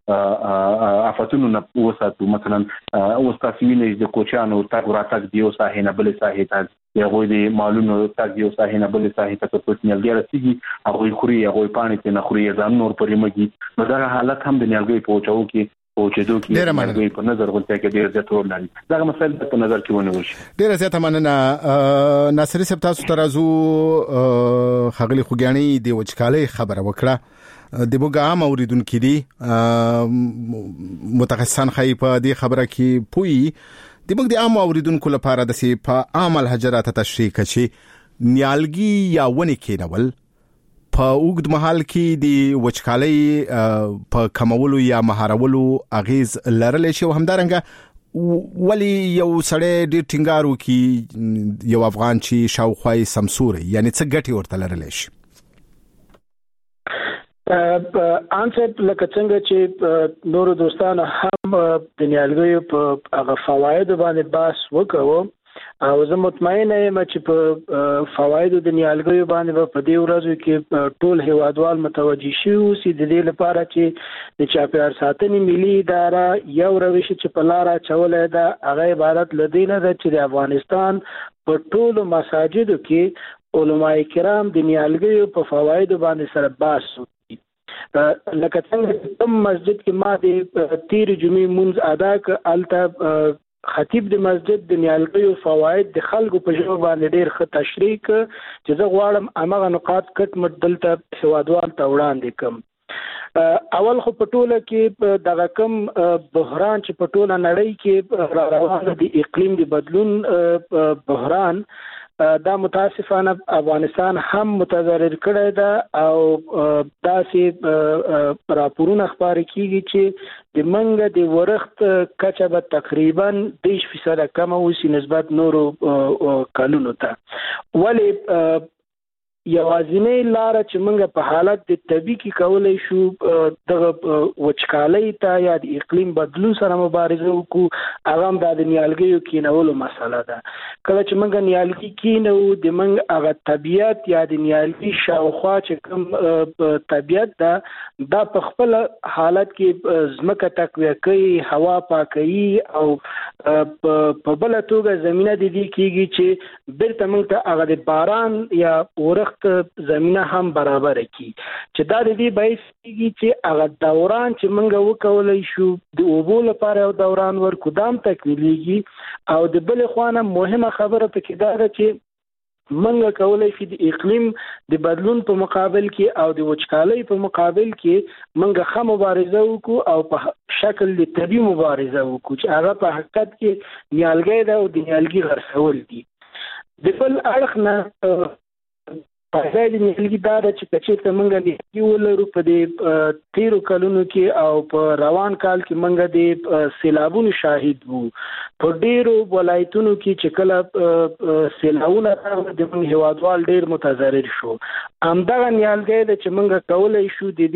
افتونو نه وساتو. مثلا اوس تاسو وینئ د کوچانو تاګ راتګ دیو ساحه نه بل ساحه ته یو د معلومو تاګ دیو ساحه نه بل ساحه ته په نیالګي رسیږي هغه خوري هغه پانی ته نه خوري ځان نور پرې مګي. نو دا حالت هم د نیالګي په اوچو کې نیالګي په نظر غوښتل کې ډیر زیات ورلري. دا مسله په نظر کې ونیول شي. ډیر زیات مننه ناصر صاحب. تاسو ترازو خغلی خوګانی دی وچکالي خبره وکړه د بوګا عام اوریدونکو دي متخصصان خای په دې خبره کې پوي د موږ د عام اوریدونکو لپاره د سی په عمل حجرات تشریح کړي نیالګي یا ونی کېنول په اوږد مهال کې د وچکالۍ په کمولو یا مهارولو اغیز لرلی شي. همدارنګه ولی یو سړی ډیر ټینګارو کې یو افغان چې شاوخوای سمسور یعنی څه ګټي ورته لرلی شي؟ انصب لکه څنګه چې نور دوستانو هم د نیالګیو په هغه فواید باندې بحث وکړو او زه مطمئن یم چې په فوایدو د نیالګیو باندې په دې ورځو کې ټول هیوادوال متوجي شي او د دې لپاره چې د چاپیریال ساتنې ملي اداره یو روش چې په لار اچولې ده هغه عبارت لدینه ده چې د افغانستان په ټولو مساجدو کې علماء کرام د نیالګیو په فوایدو باندې سره بحث وکړي. لکه څنګه کوم مسجد کې ما د تیر جمعې منځ ادا کړ الته خطیب د مسجد د نیالګیو فواید د خلکو په ژبه باندې ډېر ښه تشریح چې زه غواړم هغه نقاط کټ مټ دلته هیوادوال ته وړاندې کړم. اول خو په ټوله کې دغه کم بحران چې په ټوله نړۍ کې روان دي اقلیم د بدلون بحران دا متاسفانه افغانستان هم متضرر کړی ده او داسې راپورونه خبرې کیږي چې د منګه د ورښت کچه به تقریبا 10% کم اوسي نسبت نورو کلونو ته. ولی یوازینی لار چې موږ په حالت د طبي کې کولای شو دغه وچکالۍ ته یا د اقلیم بدلون سره مبارزه وکړو هغه د نیالګیو کینولو مسله ده. کله چې موږ نیالګي کینو د موږ هغه طبيعت یا د نیالګي شاوخوا چې کوم طبيعت ده دا په خپل حالت کې ځمکه تقویه کوي هوا پاکوي او په بل توګه زمينه د دې کیږي چې بیرته موږ ته هغه د باران یا ورښت زمينه هم برابر کی چې دا د دې باعث کیږي چې هغه دوران چې موږ وکولای شو د اوبو لپاره یو دوران ورکو دام تکمیلېږي او د بل خوانه مهمه خبره پکې دا ده چې موږ کولای شو د اقلیم د بدلون په مقابل کې او د وچکالۍ په مقابل کې موږ ښه مبارزه وکړو او په شکل د طبي مبارزه وکړو چې هغه په حقیقت کې نیالګي ده او د نیالګي غرسول دي. د بل اړخ نه په ځای د نیالګي دا ده چې کچېرته موږ نیالګي ولرو په دې تیرو کلونو کې او په روان کال کې موږ د سیلابونو شاهد وو. په ډیرو ولایتونو کې چې کله سیلابونه راغلل د موږ هیوادوال ډیر متضرر شو. همدغه نیالګي ده چې موږ کولای شو د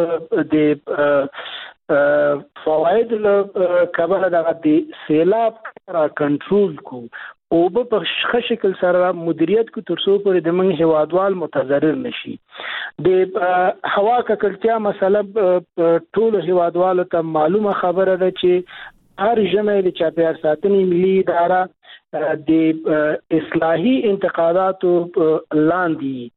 دې فواید له کبله د سیلاب را کنټرول کو او په ښه شکل سره مدیریت کو تر څو پورې د موږ هیوادوال متضرر نشي. د هوا ککړتیا مسله ټول هیوادوالو ته معلومه خبره ده چې هر جمعې د چاپیریال ساتنې ملي اداره د اصلاحي انتقاداتو لاندې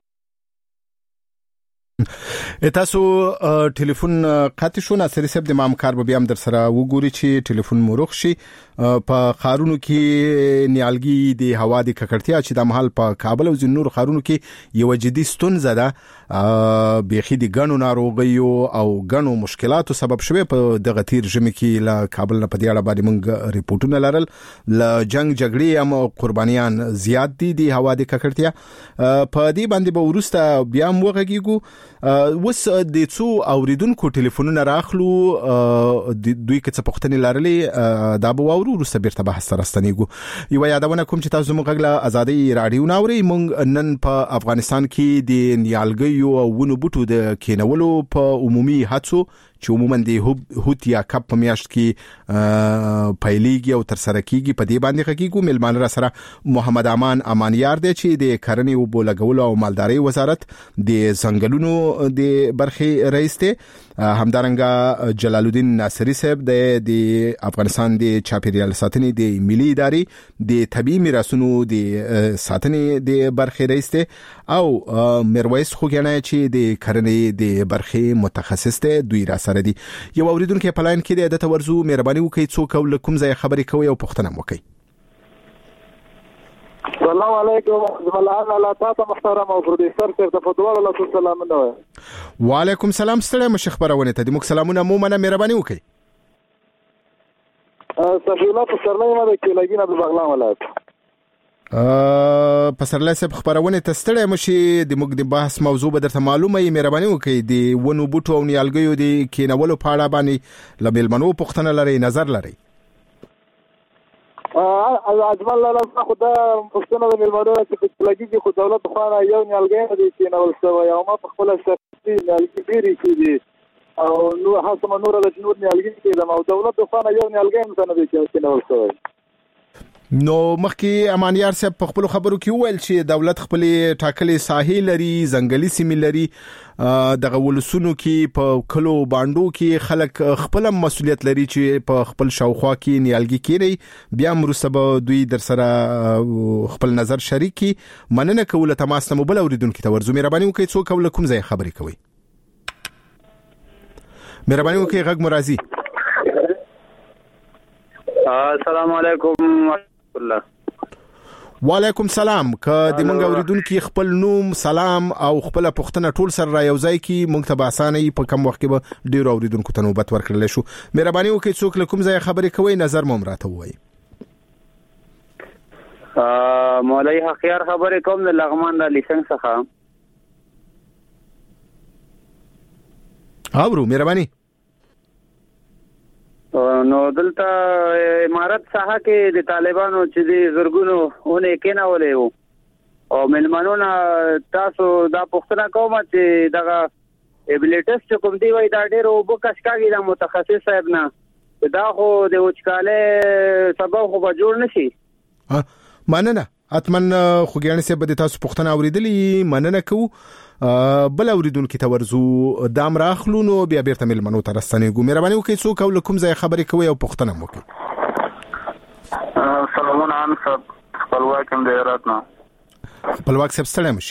تاسو ټلیفون قاطع شو. ناصر صاحب د مامکار به بیا هم در سره وګوري چې ټلیفون مورخ شي. په خارونو کې نیالګي د هوا د ککړتیا چې د محل په کابل او ځینو خارونو کې یو جدي ستونزه ده بيخي د غنو ناروغیو او غنو مشکلاتو سبب شوه. په دغه تیر ژمي کې له کابل نه په دې اړه باندې موږ ریپورتونه لرل. ل جنگ جګړې هم قربانيان زیات دي د هوا د ککړتیا. په دې باندې به ورسته بیا هم وغږیږو. وس د څو اوریدونکو ټلیفونونه راخلو دوی که څه پوښتنې لرلې دا به ورسته بیرته بحث سره ستنیږو. یو یادونه کوم چې تاسو موږ غلا ازادي رادیو ناوري. موږ نن په افغانستان کې د نیالګیو او ونو بوټو د کینولو په عمومي هڅو چې عموما د هوت یا کپ په میاشت کې پایلیږي او تر سره کیږي. په دې باندې حقیقو ملمان را سره محمد امان امانیار دی چې د کرنې او بولګولو او مالداري وزارت د ځنګلونو د برخې رئیس دی. همدارنګه جلال الدین ناصری صاحب د افغانستان د چاپیریال ساتنې د ملي ادارې د طبي میراثونو د ساتنې د برخې رئیس دی او میرویس خوګیانی چې د کرنې د برخې متخصص دی. دوی را سره دي. یو اوریدونکو په لاین کې د تورزو مهرباني وکړئ څوک او کوم ځای خبرې کوي او پوښتنه وکړي. السلام علیکم زملان الله تاسو محترم او پروډوسر صاحب ته فدوال الله سلام نو. وعلیکم سلام ستړي مشخ خبرونه ته د موږ سلامونه مو منه مهرباني وکړئ. صفیلا په سرلای ما د کلاګینه د بغلان ولایت. په سرلای صاحب خبرونه ته ستړي مشي د موږ د بحث موضوع به درته معلومه یې مهرباني وکړئ. د ونو بوټو او نیالګیو د کینولو په اړه باندې لبلمنو پوښتنه لري نظر لري. اجمل الله خدا پښتون د ملمانو چې لګي خو دولت خو یو نیالګي د کینول شوی او ما په خپل شخصي نیالګي ډیری کیږي او نو هڅه نور له نور نیالګي کې د دولت خو یو نیالګي هم نه دی کینول شوی. نو مخکې امانیار صاحب په خپل خبرو کې ویل چې دولت خپل ټاکلي ساحې لري ځنګلي سیمې لري دغه ولسونو کې په کلو باندو کې خلک خپل مسؤلیت لري چې په خپل شاوخوا کې نیالګي کړي بیا مرسته به دوی در سره خپل نظر شریک کی. مننه کوله تماس ته موبایل اوریدونکو ته ورزو مهرباني وکړئ څوک او کوم ځای خبرې کوي. مهرباني وکړئ غږ مرازي. السلام علیکم الله. وعلیکم سلام. که د مونږ اوریدونکو خپل نوم سلام او خپل پوښتنه ټول سره را یوځای کی مونږ ته اسانه په کم وخت کې به ډیر اوریدونکو ته نوبت ورکړل شو. مهرباني وکړئ څوک له کوم ځای خبرې کوي نظر مو راته وایي. مولوی حقیار خبرې کوم د لغمان د لیسنس څخه. اورو مهرباني. نو دلته امارت ساحه کې د طالبانو چې د زرګونو ونه کېناولې وو او ملمنونه تاسو دا پوښتنه کوم چې دغه ایبلیټس کوم دی وای دا ډېر او بکشکاږي د متخصص صاحب نه دا خو د وچکاله سبب خو به جوړ نشي. مننه اتمن خوګیانی صاحب د تاسو پوښتنه اوریدلې مننه کوو. بل اوریدونکو ته ورزو دام راخلو نو بیا بیرته ملمنو ته رسنیږو. مهرباني وکړئ څوک او کوم ځای خبرې کوي او پوښتنه وکړي. سلامونه ان صاحب خپلواک هم د هرات نه. خپلواک صاحب ستړي مشي.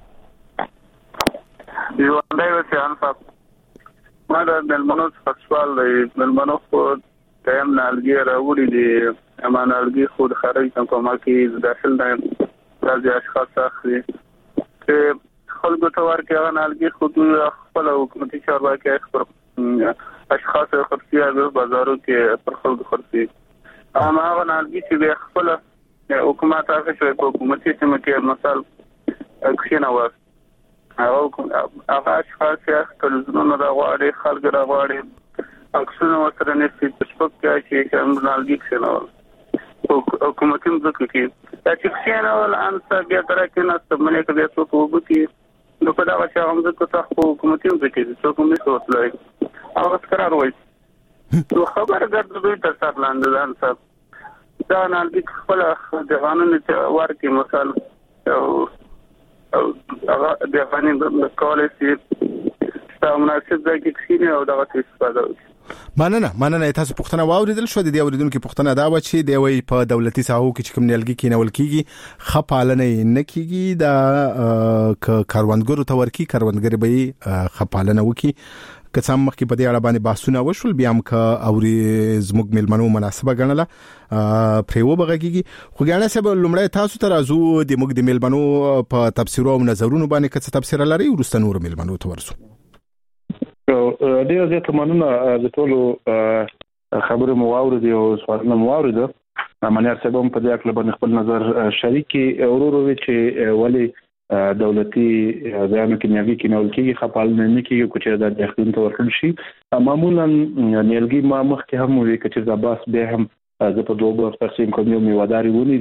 یو اندای وسی ان صاحب ما د ملمنو سپیشل د ملمنو خو ټایم نالګي راوړي دي امان نالګي خود خارج کومه کې داخل نه راځي اشخاص اخلي چې خلکو ته ورکه غنالګي خود خپل حکومتي چارواکي اشخاص خرڅي د بازارو کې پر خلکو خرڅي اما غنالګي چې خپل حکومت هغه حکومتي سیمه کې مثال اکشن واس او هغه اشخاص چې کلزونه راغواړي خلک راغواړي اکشن وسره نشي تشبک کې چې غنالګي کښنول حکومتي مځکه کې چې کښنول ان څه بیا درکې نه ستمنه کوي څه کوو کې نو په دا چې هغه څه ته حکومتي مځکه دي څه کومې څه وتلای هغه قرار وایي نو خبر ګرځي دوی تر څار لاندې ځان صاحب دا نالګي خپل د قانون ته ورکی مثال او هغه د قانون کولای شي مناسب ځای کې کښینه او دغه څه استفاده وکړي. مننه تاسو پوښتنه واوریدل شو د دې اوریدونکو پوښتنه دا و چې دی وی په دولتي ساحو کې کوم نیالګي کینول کیږي خپالنه نه کیږي دا کاروانګرو ته ورکی کاروانګری به خپالنه وکي که څم مخکې په دې اړه باندې بحثونه وشول بیا هم که اوري زموږ ملمنو مناسبه ګڼله پریو بغږیږي خو ګاڼه سبا لمړی تاسو ته راځو د موږ د ملمنو په تفسیر او نظرونو باندې که څه تفسیر لري ورسته نور ملمنو ته ورسو. ډیر زیات مننه د ټولو خبرو مواورد او سوالونه مواورد امانیار صاحب په دې اړه باندې خپل نظر شریکي ورورو چې ولی دولتي ځانو کې نیالګي کینول کېږي خپل نه کېږي چې د داخلي ته ورکړل شي معمولا نیالګي ما مخکې هم وی چې د باس به هم زه په دوه تقسیم کوم یو میواداري ونی دي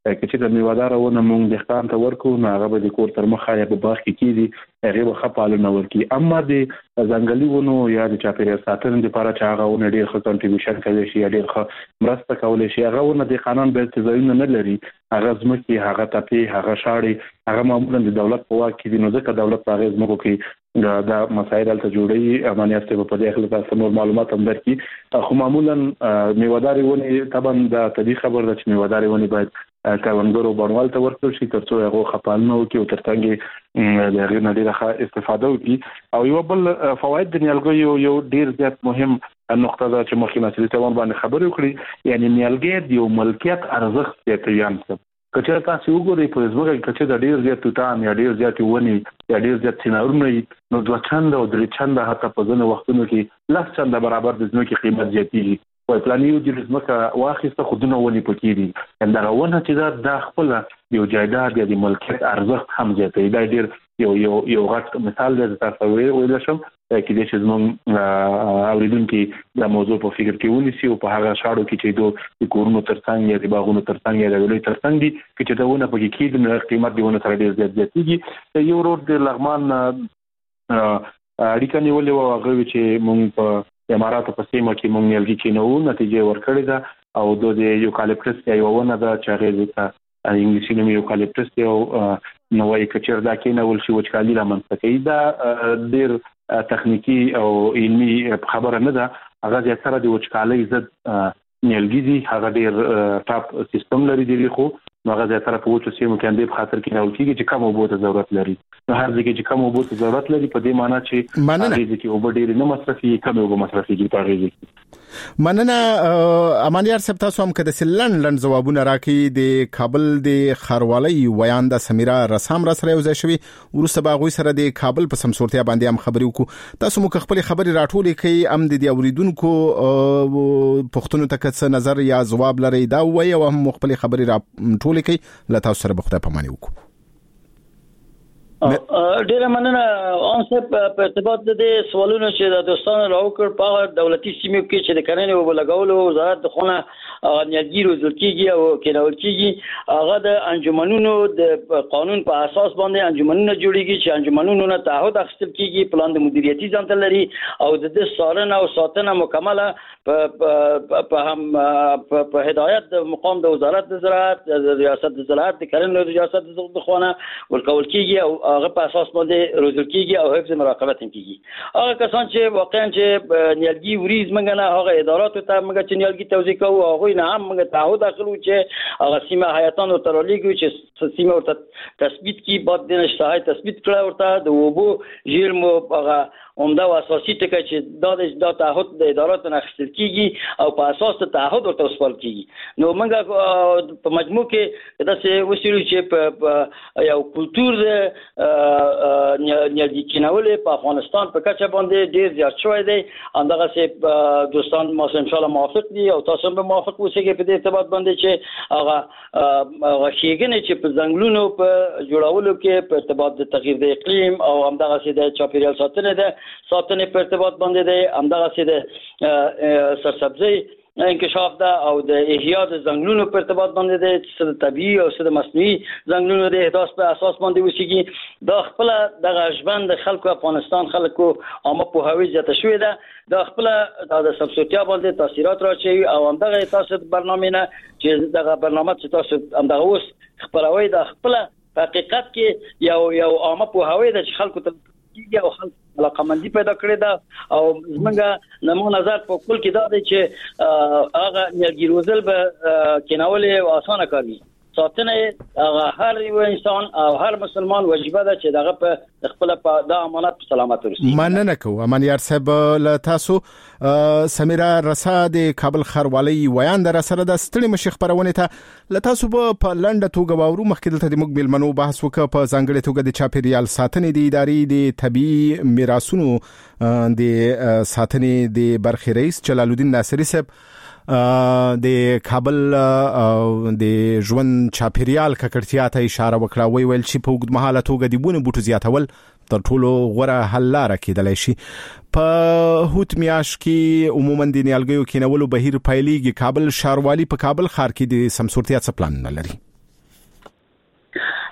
چې د میوادارونه موږ د ښکان ته ورکو نو هغه به د کور تر مخه یا په باغ کې کیږي هغه به خپالونه ورکي. اما د ځنګلي ونو یا د چاپیریال ساتنې لپاره چې هغه ونه ډیر ښه کنټریبیوشن کوي شي یا ډیر ښه مرسته کوي شي هغه ونه د قانون به تضمین نه لري هغه ځمکې هغه تپې هغه شاړې هغه معمولا د دولت په واک کې دي نو ځکه دولت هغه ځمکو کې دا مسایل ته جوړي امانیت په دې اړه تاسو نور معلومات هم درکړي. خو معمولا میواداري ونی طبعا د طبي خبر د میواداري ونی باید کاروندګرو بڼوال ته ورکړل شي ترڅو هغه خپالنه وکړي او ترڅنګ د هغه نه ډیره استفاده وکړي. او یو بل فواید د نیالګیو یو ډیر زیات مهم نقطه ده چې مخکې مسلې ته باندې خبرې وکړي یعنی نیالګي د یو ملکیت ارزښت زیاتوي. کچې تاسو وګورئ په ځمکه کې چې د ډیر زیات توتان یا ډیر زیات ونی یا ډیر زیات سینارونه نو دوه چنده او درې چنده حتی په ځینو وختونو کې لږ چنده برابر د ځمکې قیمت زیاتېږي. وای پلانیو د ځمکه واخیسته خودونه ونی پکې دي دا ونه چې دا خپل یو جایداد یا د ملکیت ارزښت هم زیاتوي. دا ډیر یو غټ مثال دی تاسو ویل شم کې چې زموږ اوریدونکو د موضوع په فکر کې ونیسي او په هغه شاړو کې چې د کورونو ترڅنګ یا د باغونو ترڅنګ یا د ویلې ترڅنګ دي چې دا ونه پکې کېد نو قیمت دیونه سره ډیر زیاتېږي. یو ورور د لغمان اړیکه نیولې و هغه چې موږ په اماراتو په سیمه کې موږ نیالګي کینو نتیجه ورکړې ده او د یوکالیپټس یا ونه ده چې هغه د انګلیسي نوم یوکالیپټس یو نوې کچر دا کینول شي وچکالي رامنځته کوي. دا ډیر تخنیکی او علمي خبره نه ده هغه زیاتره د وچکالۍ ضد نیالګي دي هغه ډیر ټاپ سیستم لري دی خو هغه زیاتره په وچو سیمو کې اندې په خاطر کې نیول کیږي چې کم اوبو ته ضرورت لري. نو هر ځای چې کم اوبو ته ضرورت لري په دې معنی چې هغه چې اوبو ډیر نه مصرفي کم اوبو مصرفي کیږي په هغه. مننه امانیار صاحب تاسو هم کده سلند جوابونه راکې د کابل د خاروالۍ ویانده سمیرا رسام را سره یوځای شوی ورسته باغوي سره د کابل په سمسورتیا باندې هم خبرې وکړو. تاسو مو خپل خبرې راټولې کړئ ام د دې اوریدونکو پښتنو ته څه نظر یا جواب لري دا وایي او هم خپل خبرې راټولې کړئ له تاسو سره به خدای پاماني وکړو. ډیره مننه انسه په ارتباط د سوالونو چې د دوستانو راوکړ په دولتي سیمو کې چې د کرنې او بلګولو وزارت د خونه نیالګي روزل کیږي او کېنول کیږي هغه د انجمنونو د قانون په اساس باندې انجمنونه جوړیږي چې انجمنونو نه تعهد اخیستل کیږي پلان د مدیریتي ځانته لري او د څارنه او ساتنه مکمله په هدایت د مقام د وزارت د زراعت د ریاست د زراعت د کرنې او ریاست د خونه ورکول کیږي او هغه په اساس باندې روزل کیږي او حفظ مراقبت هم کیږي. هغه کسان چې واقعا چې نیالګي وریز منګ نه هغه ادارات ته منګ چې نیالګي توزیع کوي هغه نه هم منګ تعهد اخلو چې هغه سیمه حیاتان او ترلیګو چې سیمه ورته تثبیت کی بعد د نشای تثبیت کړه ورته د وبو ژیر مو هغه عمده او اساسي ټکی چې دا تعهد د ادارات نه اخیستل کیږي او په اساس د تعهد ورته وسپارل کیږي. نو موږ په مجموع کې دا څه وسیلو چې په یو کلچر نیالګي کینولې په افغانستان په کچه باندې ډیر زیات شوی دی. همدغه سه دوستان ما ان شاء الله موافق دي او تاسو هم موافق اوسئ په دې ارتباط باندې چې هغه شیګنې چې په ځنګلونو په جوړولو کې په ارتباط د تغییر د اقلیم او همدغه سه د چاپیریال ساتنې په ارتباط باندې دی همدغه سه د سرسبزي انکشاف ده او د احیا د ځنګلونو په ارتباط باندې د څه طبيعي او څه د مصنوعي ځنګلونو د احداث په اساس باندې وشيږي. دا خپل د ژوند خلکو افغانستان خلکو عامه په هوی زیاته شوې ده د خپل د سبسوتیا باندې تاثیرات راچي او همدغه تاسو برنامه نه چې دغه برنامه چې تاسو همدغه اوس خبروي د خپل حقیقت کې یو عامه په هوی د خلکو ته کیږي او خلک علاقمندي پیدا کړې ده او زمونږ نمو نظر په کول کې دا دی چې هغه نیالګي روزل به کینولې اسانه کوي. ساتنه هر یو انسان او هر مسلمان واجب ده چې دغه په خپل په د امانت سلامت ورسي. مننه کوم امانیار صاحب له تاسو سمیرا رسا د کابل خاروالۍ ویان در سره د ستړي مشخ خبرونه ته له تاسو په لنډه توګه واورو مخکې د مقبل منو بحث وکړ په ځانګړي توګه د چاپیریال ساتنې د ادارې د طبي میراثونو د ساتنې د برخې رئیس جلال الدین ناصری صاحب د کابل د ژوند چاپیریال ککړتیا ته اشاره وکړه ویل چې په وګړمحاله توګه د بونه بوټو زیاتول تر ټولو غوره حل لاره کېدلی شي. په هوت میاش کې عموما د نیالګیو کینولو بهیر پایلیږي. کابل ښاروالي په کابل ښار کې د سمسورتیا څه پلان نه لري؟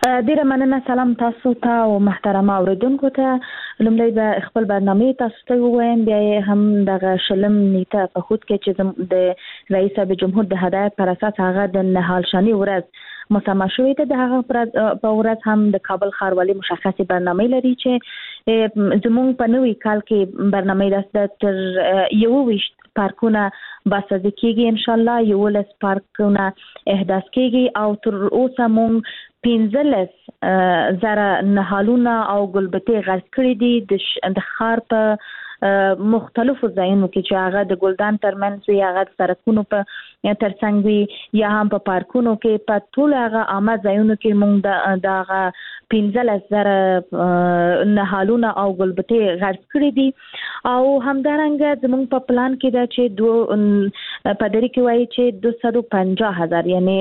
ډیره مننه. سلام تاسو ته او محترمه اوریدونکو ته. لومړی د خپل برنامه تاسو ته وایم، بیا هم د شلم نیټه په خود کې چې د رئیس جمهور د هدایت پر اساس هغه د نهال شانی ورځ مسما شوې ده. د هغه په ورځ هم د کابل ښاروالي مشخصه برنامه لري چې زموږ په نوې کال کې برنامه د تر 21 پارکونه باسازي کېږي. ان شاء الله 11 پارکونه احداث کېږي او تر اوسه مونږ 15 زره نهالونه او ګلبتې غرس کړې دي د ښار په مختلفو ځایونو کې چې هغه د ګلدان ترمنځ وي، هغه د سړکونو په ترڅنګ وي یا هم په پارکونو کې، په ټول هغه عامه ځایونو کې موږ د هغه 15 زره نهالونه او ګلبتې غرس کړې دي. او همدارنګه زموږ په پلان کې دا چې په دری کې وایي چې 250,000 یعنی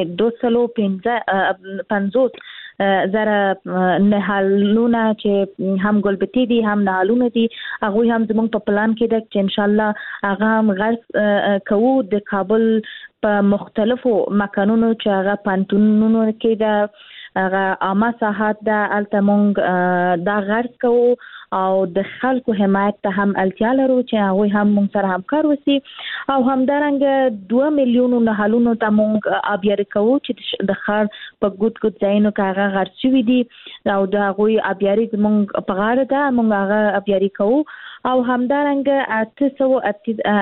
250 زره نهالونه چې هم ګلبتې دي هم نهالونه دي، هغه هم زموږ په پلان کې ده چې ان شاء الله هغه هم غرس کوو د کابل په مختلفو مکانونو چې هغه پانتونونو کې ده، هغه عامه ساحات ده، الته مونږ دا غرس کوو او د خلکو حمایت ته هم اړتیا لرو چې هغه هم مونږ سره همکار وسی. او همدارنګه 2 میلیون نهالونو ته مونږ ابیاري کوو چې د ښار په ګوت ځایونو کې هغه غرس شوي دي او د هغه ابیاري مونږ په غاړه ده، مونږ هغه ابیاري کوو. او همدارنګه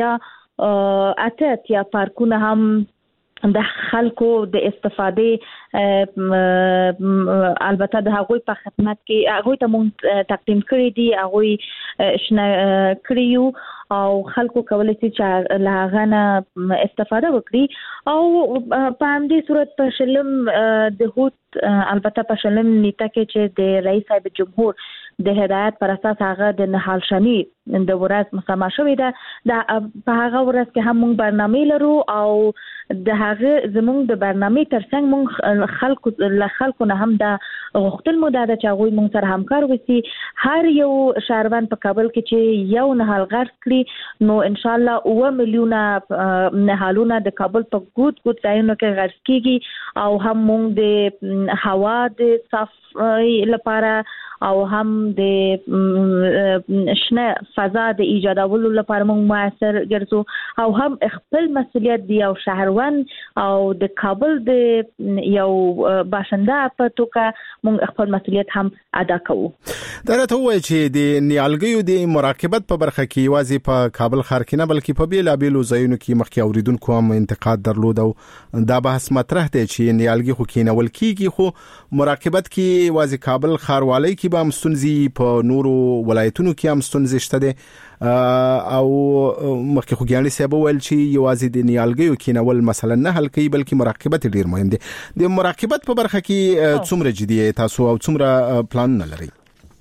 8 پارکونه هم د خلکو د استفاده البته د هغوی په خدمت کې هغوی ته مونږ تقدیم کړی دي، هغوی شنه کړیو او خلکو کولای شي چې له هغه نه استفاده وکړي. او په همدې صورت په شلم د هوت البته په شلم نیټه کې چې د رئیس جمهور د هدایت پر اساس هغه د نهال شانی د ورځ مسما شوې ده، په هغه ورځ کې هم موږ برنامه لرو او د هغه زموږ د برنامه ترڅنګ موږ خلکو نه هم د غوښتل مو ده چې هغه موږ سره همکار وسی. هر یو شهروند په کابل کې چې یو نهال غرس کړي نو ان شاء الله 9 میلیونه نهالونه د کابل په ګوت ځایونو کې غرس کیږي او هم موږ د هوا د صاف لپاره او هم د شنه فضا د ایجادولو لپاره موږ موثر ګرځو او هم خپل مسؤلیت دی او شهروند او د کابل د یو باشنده په توګه موږ خپل مسؤلیت هم ادا کوو. دا راته وایي چې د نیالګیو د مراقبت په برخه کې واځي په کابل ښار کې نه بلکې په بیلابیلو ځایونو کې مخکې اوریدونکو هم انتقاد درلود او دا بحث مطرح دی چې نیالګي خو کېنول کیږي خو مراقبت کې واځي کابل ښاروالۍ کې به هم ستونزې په نورو ولایتونو کې هم ستونزې شته دي او مخکې خو ګیانې صاحب ویل چې یوازې د نیالګیو کېنول مثلا نه حل کوي بلکې مراقبت ډیر مهم دی. د مراقبت په برخه کې څومره جدي تاسو او څومره پلان نه لري؟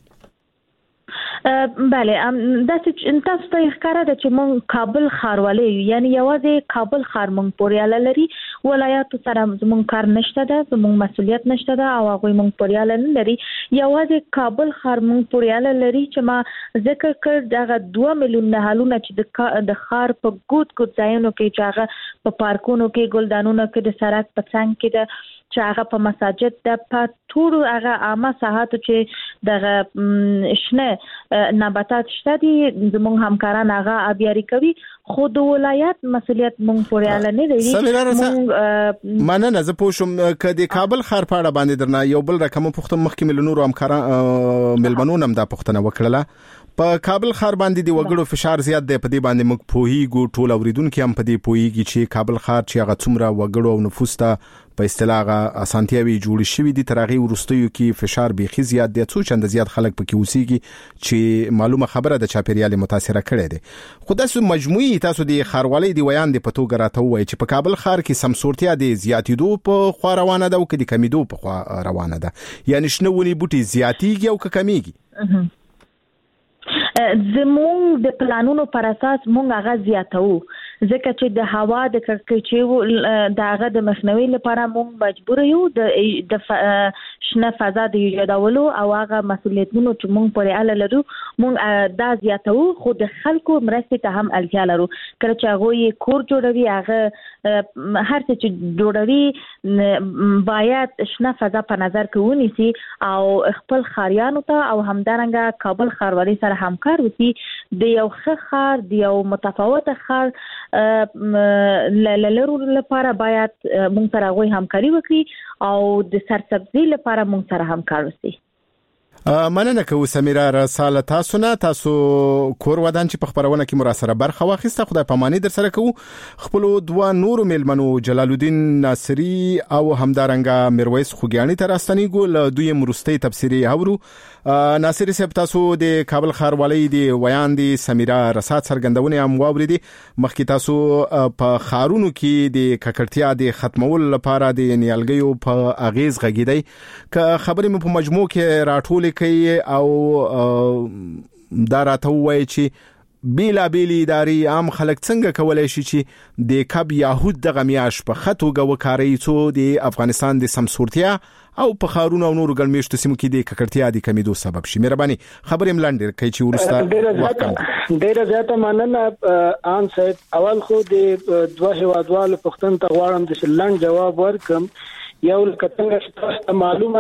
بله دا چې تاسو ته ښکاره ده چې مونږ کابل ښاروالي یعنی یوازې کابل ښار مونږ پورې اړه لري، ولایاتو سره زمونږ کار نشته ده، زمونږ مسؤلیت نشته ده او هغه مونږ پورې اړه نه لري. یوازې کابل ښار مونږ پورې اړه لري چې ما ذکر کړ دغه 2 میلیون نهالونه چې د ښار په ګوت ځایونو کې چې هغه په پارکونو کې ګلدانونو کې د سړک په څنګ کې ده چې هغه په مساجد د پټورو هغه عامه ساحاتو چې د شنه نباتات شته دي زموږ همکاران هغه ابیاري کوي، خو د ولایت مسؤلیت مونږ پورې اړه نه لري. مننه. زه پوه شوم چې د کابل ښار په اړه باندې درنه یو بل رقم پوښتنه مخکې ملونو همکاران ملمنون هم دا پوښتنه وکړه. په کابل ښار باندې د وګړو فشار زیات دی، په دې باندې موږ پوهیږو، ټول اوریدونکو هم په دې پوهیږي چې کابل ښار چې هغه څومره وګړو او نفوس ته په اصطلاح اسانتیاوي جوړ شوې دي تر هغه ورستیو کې فشار بيخي زیات دی، څو چند زیات خلک پکې اوسېږي چې معلومه خبره د چاپیریال متاثره کړي دي. خو داسې مجموعي تاسو د ښاروالۍ دی ویان دی په توګه راته وایي چې په کابل ښار کې سمسورتیا د زیاتېدو په خوا روانه ده او کې د کمیدو په خوا روانه ده، یعنی شنه ونې بوټي زیاتېږي او کمیږي. زموږ د پلانونو پر اساس مونږ هغه زیاتو ځکه چې د هوا د کړکېچو دغه د مخنیوي لپاره موږ مجبور یو د شنه فضا د ایجادولو او هغه مسؤلیتونو چې موږ پرې اړه لرو موږ دا زیاتو خو د خلکو مرستې ته هم اړتیا لرو. کله چې هغه کور جوړوي هغه هر څه چې جوړوي باید شنه فضا په نظر کې ونیسي او خپل خاریانو ته او همدارنګه کابل ښاروالۍ سره همکار وکړي د یو ښه ښار د یو متفاوت ښار لرلو لپاره باید موږ سره غوي همکاري وکړي او د سرسبزي لپاره موږ سره همکار وکړي. مننه کوم سمیرا رساله تاسو نه تاسو کور ودان چې په خبرونه کې مراسله برخه واخیسته. خدای پاماني در سره کوو. خپل دوه نور میلمنو جلال الدین ناصری او همدارنګه میرویس خوګیانی تر استنیګو له دوی مرستي تفسیری اورو. ناصری صاحب تاسو د کابل ښاروالۍ دی ویان دی سمیرا رسات سرګندونه هم واوریدي. مخکې تاسو په خارونو کې د ککړتیا د ختمول لپاره د نیالګیو په اغیز غږیدي ک خبرې په مجموع کې راټول کوي او دا راته وایي چې بیلا بیلی اداري عام خلک څنګه کولای شي چې د کب یاهود د غمیاش په خطو غوکاري څو د افغانستان د سمسورتیا او په خارونو او نور ګلمیشت سیمو کې د ککړتیا د کمیدو سبب شي. مهرباني خبرې ملاندې کوي چې ورسته ډیره زیاته مننه ان صاحب. اول خو د دوه هوادوالو پښتون ته غواړم د شلنګ جواب ورکم. یو کتنګ چې معلومه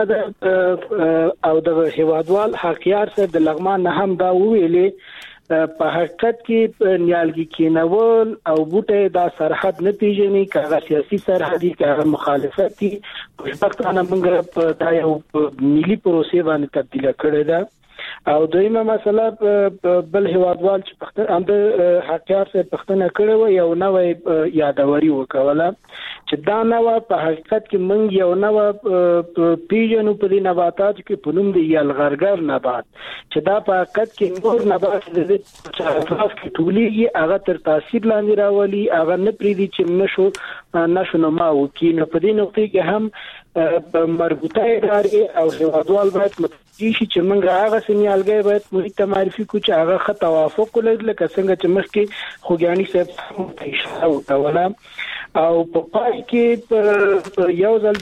ده او د هوادوال حقیار سره د لغمان نه هم دا ویلې په حقیقت کې نیالګي کینول او بوټه دا سرحد نه پیژني کاغه سیاسي سرحدي کاغه مخالفتي خوشبختانه موږ دا یو ملي پروسې باندې تبدیل کړی ده. او دویمه مسله بل هوادوال چې پښتون هم د حقیار سره پښتنه کړو یو نوې یادوري وکوله چې دا نو په حقیقت کې موږ یو نو پیژنو په دې نباتات کې په نوم د یلغرګر نبات چې دا په حقیقت کې نور نبات د اطراف کې ټولېږي هغه تر تاثیر لاندې راولي هغه نه پریدي چې نشو ما وکینو. په دې نقطه کې هم مربوطه ادارې او هوادوال باید متوجي شي چې موږ هغه سنیالګي باید موږ ته معرفي کوو چې هغه خط توافق ولري لکه څنګه چې مخکې خوګیانی صاحب اشاره وکړه. او په پای کې یو ځل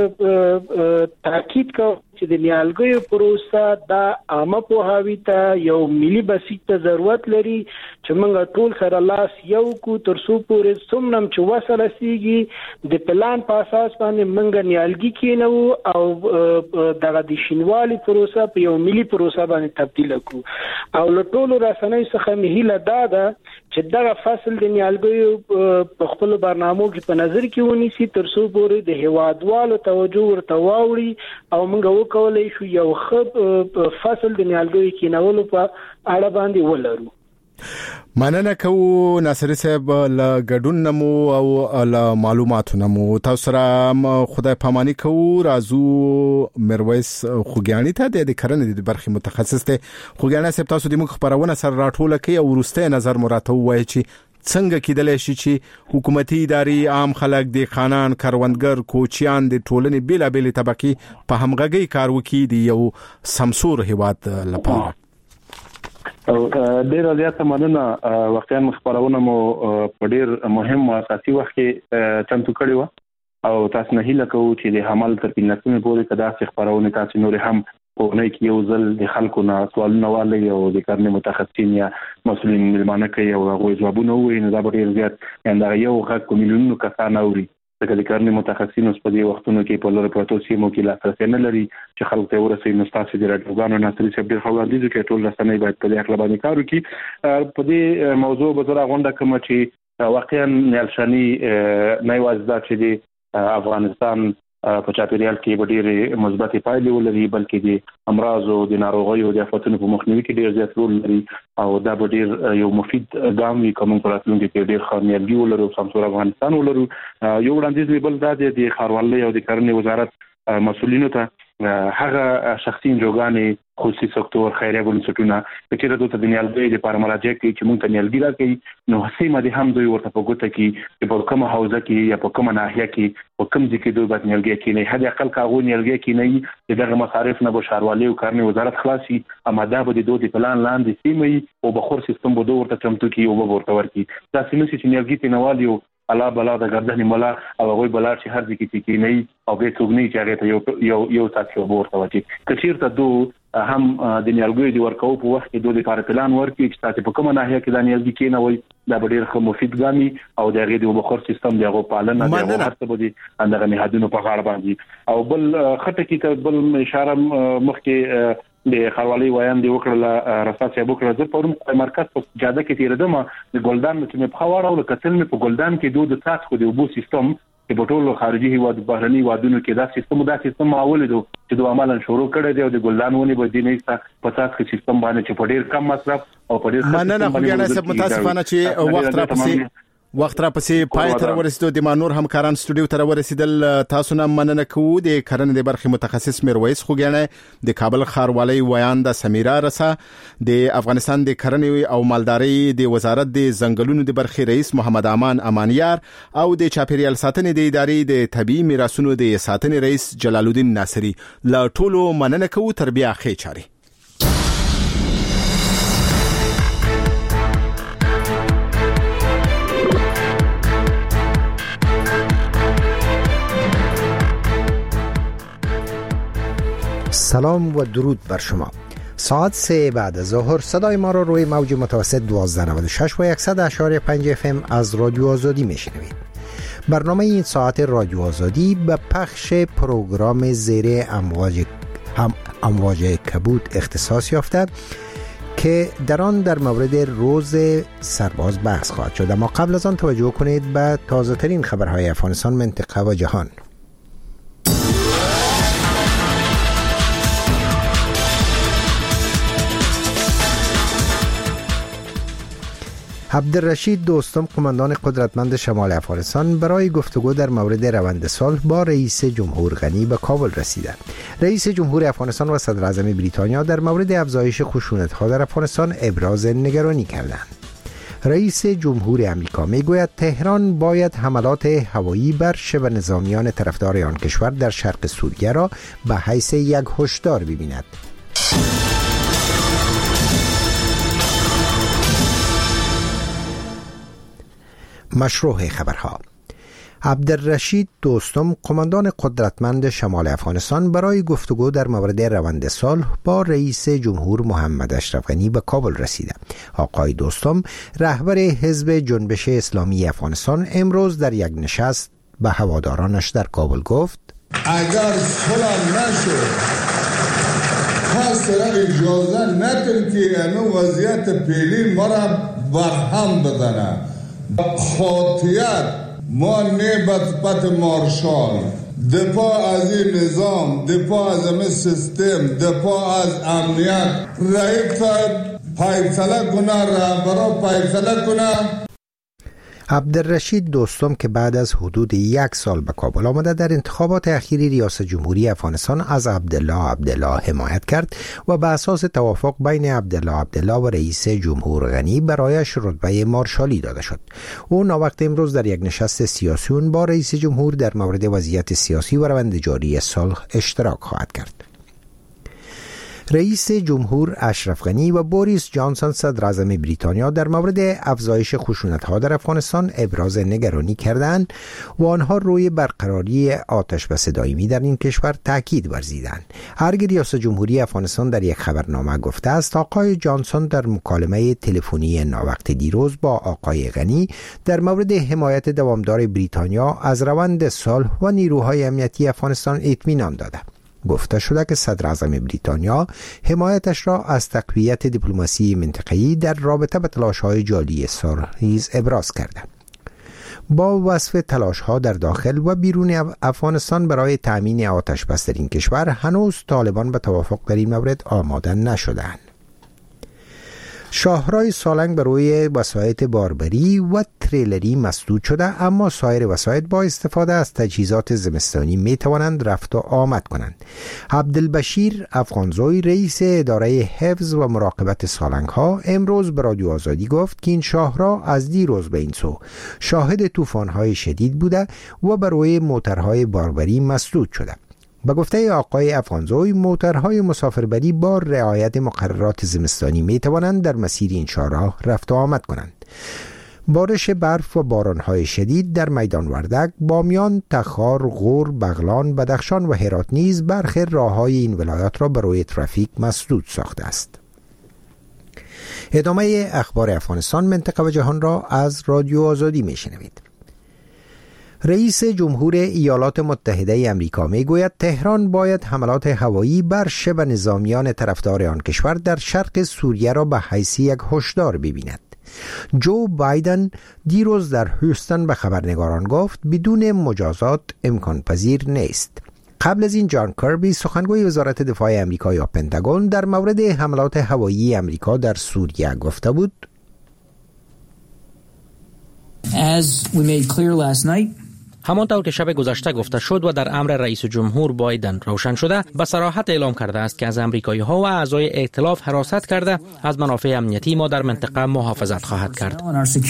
بیا تاکید کوم چې د نیالګیو پروسه د عامه پوهاوي ته یو ملي بسیط ته ضرورت لري چې موږ ټول سره لاس یو کو تر څو پورې څومره چې وسله سیږي د پلان په اساس باندې موږ نیالګي کینو او دغه د شینوالي پروسه په یو ملي پروسه باندې تبدیل کو. او له ټولو رسنۍ څخه مهیله ده چې دغه فصل د نیالګیو په خپل برنامو کې په نظر کې ونیسي تر څو پورې د هوادوالو توجه ورته واوړي او موږ کولای شو یو ښه فصل د نیالګیو کینولو په اړه باندې ولرو. مننه کوو ناصری صاحب له ګډون نمو او له معلوماتو نمو. تاسو سره خدای پاماني کوو. رازو میرویس خوګیانی ته د کرنې د برخې متخصص ته. خوګیانی صاحب تاسو د موږ خبرونه سره راټول کړئ او ورسته نظر مراته وایي چې څنګه کېدلی شي چې حکومتي ادارې عام خلک د خانان کروندګر کوچیان د ټولنې بیلابېلې طبقې په همغږۍ کار وکړي د یو سمسور هیواد لپاره. او ډیر زیاته مننه. واقعا خبرونه مو په ډیر مهم او اساسي وخت کې چمتو کړی و او تاسو نه هیله کوو چې د حمل تر 15 پورې کدا خبرونه تاسو نور هم په نه کې یو ځل د خلکو نه سوالونه والي او د کرنې متخصصین یا مسؤلین ملمانه کوي او هغه ځوابونه وایي. نو دا ډیر زیات انده یو غږ کومینونو کسان اوري ځکه د کرنې متخصصین په دې وختونو کې په لور پروتو سیمو کې لاسرسي نه لري چې خلک ته ورسېږي. نو تاسو د راډیوګانو ناصری صاحب ډیر خبرداري چې ټول رسنۍ باید په دې اړه باندې کار وکړي. په دې موضوع به زه غونډه کوم چې واقعا نیلشاني نه یوازې چې د افغانستان په چاپیریال کې به ډېر مثبت پایلې ولري بلکې د امراض او د ناروغیو د آفاتونو په مخنیوي کې ډېر زیات رول لري او دا به ډېر یو مفید ګام وي کوم په راتلونکي کې ډېر ښه نیالګي ولرو سمسور افغانستان ولرو. یو وړاندیز بل دا د ښاروالۍ او د کرنې وزارت مسؤلینو ته هغه شخصي انجوګانې خصوصي سکتور خیریه بنسټونه چې د دنیا د لپاره مراجعه کوي چې مونږ ته نیالګي راکړي نو هڅه مده هم دوی ورته په ګوته کې چې په کومه حوزه کې یا په کومه ناحیه کې په کوم ځای کې دوی باید نیالګي کې نه هدا اقل کاغو نیالګي کې نه چې دغه مصارف نه به ښاروالي او کارنی وزارت خلاصي اماده به د دوی پلان لاندې سیمې او بخور سیستم به دوی ورته چمتو کې او به ورته ورکی دا سیمه چې نیالګي ته نوالیو الله بلا د ګردنې ملا او هغه بلا چې هر ځکه چې نه او به څوګنی چې هغه یو ساتي ورته وتی کچیر ته دوه هم د نیالګي د ورکو په وخت کې دوه لپاره پلان ورکړي چې تاسو په کومه ناحیه کې د نیالګي کې نه وي دا ډېر ښه مفید ګامي او د هغه د بخور سیستم دغه پالنه دغه هڅه بده اندغه نهادونو په غاړه باندې او بل خټه کې بل اشاره مخکې د خاروالي وایان دی وکړه رساسه وکړه زه پرون مرکز په جاده کې تیردم د ګلدان چې په خواړه او کتل مې په ګلدان کې دوه د سات خو د وبو سیستم چې په ټولو خارجي هیواد بهرني وادونو کې دا سیستم معول دی چې دوه عملاً شروع کړی دی او د ګلدان ونی به د نېستا په سات کې سیستم باندې چې په ډیر کم مصرف او په ډیر مننه خو ګڼه سب متاسفانه چې وخت را پسې پای تر ورسېدو د مانور همکاران سټوډیو تر ورسېدل تاسو نه مننه کوو د کرنې د برخې متخصص میرویس خوګیانه د کابل خاروالۍ ویان د سمیرا رسا د افغانستان د کرنې او مالدارۍ د وزارت د ځنګلونو د برخې رئیس محمد امان امانیار او د چاپیریال ساتنې د ادارې د طبي میراثونو د ساتنې رئیس جلال الدین ناصری لا ټولو مننه کوو تر بیا خې چاري سلام و درود بر شما. ساعت 3 بعد از ظهر صدای ما را روی موج متوسط 1296 و 100.5 FM از رادیو آزادی میشنوید. برنامه این ساعت رادیو آزادی به پخش پروگرام زیر امواج کبود اختصاص یافته که در آن در مورد روز سرباز بحث خواهد شد. اما قبل از آن توجه کنید به تازه ترین خبرهای افغانستان، منطقه و جهان. عبدالرشید دوستم، قماندان قدرتمند شمال افغانستان، برای گفتگو در مورد روند صلح با رئیس جمهور غنی به کابل رسیدند. رئیس جمهور افغانستان و صدر اعظم بریتانیا در مورد افزایش خشونت‌ها در افغانستان ابراز نگرانی کردند. رئیس جمهور امریکا میگوید تهران باید حملات هوایی بر شبه نظامیان طرفدار آن کشور در شرق سوریه را به حیث یک هشدار ببیند. مشروع خبرها. عبدالرشید دوستم، قماندان قدرتمند شمال افغانستان، برای گفتگو در مورد روند صلح با رئیس جمهور محمد اشرف غنی به کابل رسیده. آقای دوستم، رهبر حزب جنبش اسلامی افغانستان، امروز در یک نشست به هوادارانش در کابل گفت: اگر صلح نشد خاص اجازه ندیم که اینو وضعیت پیلی ما را برهم بدنه. خاطیت ما نسبت مارشال، دفاع از این نظام، دفاع از این سیستم، دفاع از امنیت، رئیس فیصله کنه، رهبرا فیصله کنه. عبدالرشید دوستم که بعد از حدود 1 سال به کابل آمده، در انتخابات اخیری ریاست جمهوری افغانستان از عبدالله حمایت کرد و به اساس توافق بین عبدالله و رئیس جمهور غنی برایش رتبه مارشالی داده شد. او ناوقت امروز در یک نشست سیاسیون با رئیس جمهور در مورد وضعیت سیاسی و روند جاری صلح اشتراک خواهد کرد. رئیس جمهور اشرف غنی و بوریس جانسون صدر اعظم بریتانیا در مورد افزایش خشونت‌ها در افغانستان ابراز نگرانی کردند و آنها روی برقراری آتشبس دائمی در این کشور تاکید ورزیدند. ارگ ریاست جمهوری افغانستان در یک خبرنامه گفته است آقای جانسون در مکالمه تلفنی ناوقت دیروز با آقای غنی در مورد حمایت دوامدار بریتانیا از روند صلح و نیروهای امنیتی افغانستان اطمینان داده. گفته شده که صدر اعظم بریتانیا حمایتش را از تقویت دیپلماسی منطقه‌ای در رابطه با تلاش‌های جاری صلح نیز ابراز کرده. با وصف تلاش‌ها در داخل و بیرون افغانستان برای تأمین آتشبس در این کشور، هنوز طالبان به توافق در این مورد آماده نشدند. شاهراه سالنگ بر روی وسایط باربری و تریلری مسدود شده، اما سایر وسایط با استفاده از تجهیزات زمستانی می توانند رفت و آمد کنند. عبدالبشیر افغانزوی رئیس اداره حفظ و مراقبت سالنگ ها امروز به رادیو آزادی گفت که این شاهراه از دیروز به این سو شاهد طوفان‌های شدید بوده و بر روی موترهای باربری مسدود شده. به گفته آقای افغانزوی، موترهای مسافربری با رعایت مقررات زمستانی می توانند در مسیر این شاهراه رفت و آمد کنند. بارش برف و بارانهای شدید در میدان وردک، بامیان، تخار، غور، بغلان، بدخشان و هرات نیز برخی راههای این ولایات را برای ترافیک مسدود ساخته است. ادامه اخبار افغانستان، منطقه و جهان را از رادیو آزادی می شنوید. رئیس جمهور ایالات متحده امریکا میگوید تهران باید حملات هوایی بر شبه نظامیان طرفدار آن کشور در شرق سوریه را به حیث یک هشدار ببیند. جو بایدن دیروز در هیوستن به خبرنگاران گفت بدون مجازات امکان پذیر نیست. قبل از این جان کربی سخنگوی وزارت دفاع امریکا یا پنتاگون در مورد حملات هوایی امریکا در سوریه گفته بود: As we made clear last night, همانطور که شب گذشته گفته شد و در امر رئیس جمهور بایدن روشن شده، به صراحت اعلام کرده است که از امریکایی‌ها و اعضای ائتلاف حراست کرده از منافع امنیتی ما در منطقه محافظت خواهد کرد.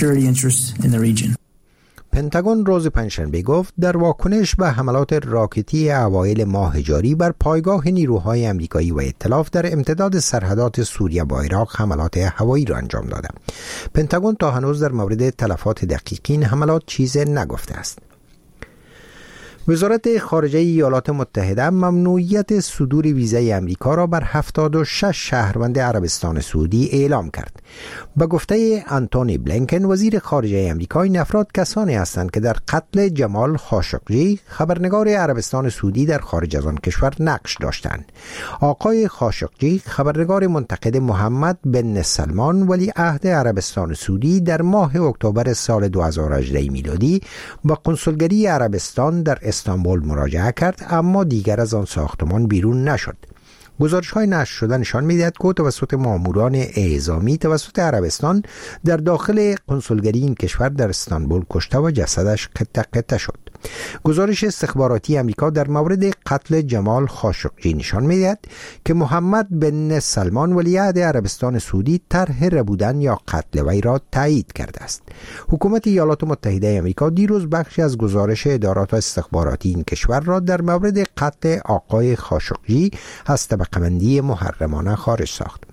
پنتاگون روز پنجشنبه گفت در واکنش به حملات راکتی اوایل ماه جاری بر پایگاه نیروهای امریکایی و ائتلاف در امتداد سرحدات سوریه با عراق حملات هوایی را انجام داده. پنتاگون تا هنوز در مورد تلفات دقیق این حملات چیزی نگفته است. وزارت خارجه ایالات متحده ممنوعیت صدور ویزای امریکا را بر 76 شهروند عربستان سعودی اعلام کرد. به گفته آنتونی بلینکن وزیر خارجه امریکا، این افراد کسانی هستند که در قتل جمال خاشقجی خبرنگار عربستان سعودی در خارج از آن کشور نقش داشتند. آقای خاشقجی خبرنگار منتقد محمد بن سلمان ولی عهد عربستان سعودی در ماه اکتبر سال 2018 میلادی با کنسولگری عربستان در استانبول مراجعه کرد، اما دیگر از آن ساختمان بیرون نشد. گزارش‌های نشر شده نشان می‌دهد که توسط ماموران اعزامی توسط عربستان در داخل کنسولگری این کشور در استانبول کشته و جسدش قطع قطع شد. گزارش استخباراتی امریکا در مورد قتل جمال خاشقجی نشان می‌دهد که محمد بن سلمان ولیعهد عربستان سعودی طرح ربودن یا قتل وی را تایید کرده است. حکومت ایالات متحده امریکا دیروز بخشی از گزارش ادارات استخباراتی این کشور را در مورد قتل آقای خاشقجی از طبقه‌بندی محرمانه خارج ساخت.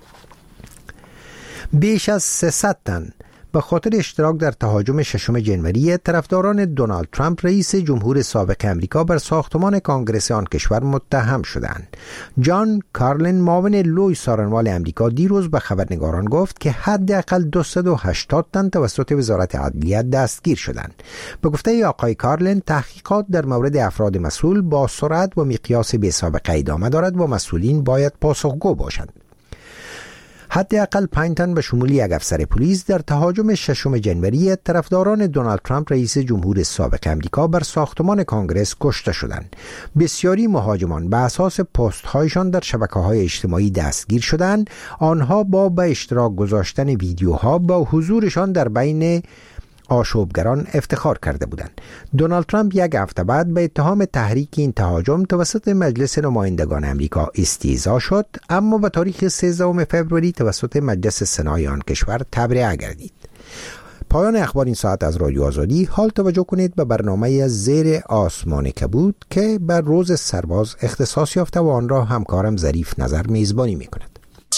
بیش از 300 تن به خاطر اشتراک در تهاجم 6 جنوری طرفداران دونالد ترامپ رئیس جمهور سابق امریکا بر ساختمان کانگرس آن کشور متهم شدند. جان کارلین معاون لوی سارنوال امریکا دیروز به خبرنگاران گفت که حداقل 280 تن توسط وزارت عدلیه دستگیر شدند. به گفته آقای کارلین تحقیقات در مورد افراد مسئول با سرعت و مقیاس بی‌سابقه ادامه دارد و مسئولین باید پاسخگو باشند. حداقل 5 تن به شمول یک افسر پلیس در تهاجم 6 جنوری طرفداران دونالد ترامپ رئیس جمهور سابق امریکا بر ساختمان کانگرس کشته شدند. بسیاری مهاجمان به اساس پست‌هایشان در شبکه‌های اجتماعی دستگیر شدند. آنها با به اشتراک گذاشتن ویدیوها با حضورشان در بین آشوبگران افتخار کرده بودند. دونالد ترامپ یک هفته بعد به اتهام تحریک این تهاجم توسط مجلس نمایندگان امریکا استیضاح شد، اما به تاریخ 13 فوریه توسط مجلس سنای آن کشور تبرئه گردید. پایان اخبار این ساعت از رادیو آزادی. حال توجه کنید به برنامه زیر آسمان کبود که بر روز سرباز اختصاص یافته و آن را همکارم ظریف نظر میزبانی میکند.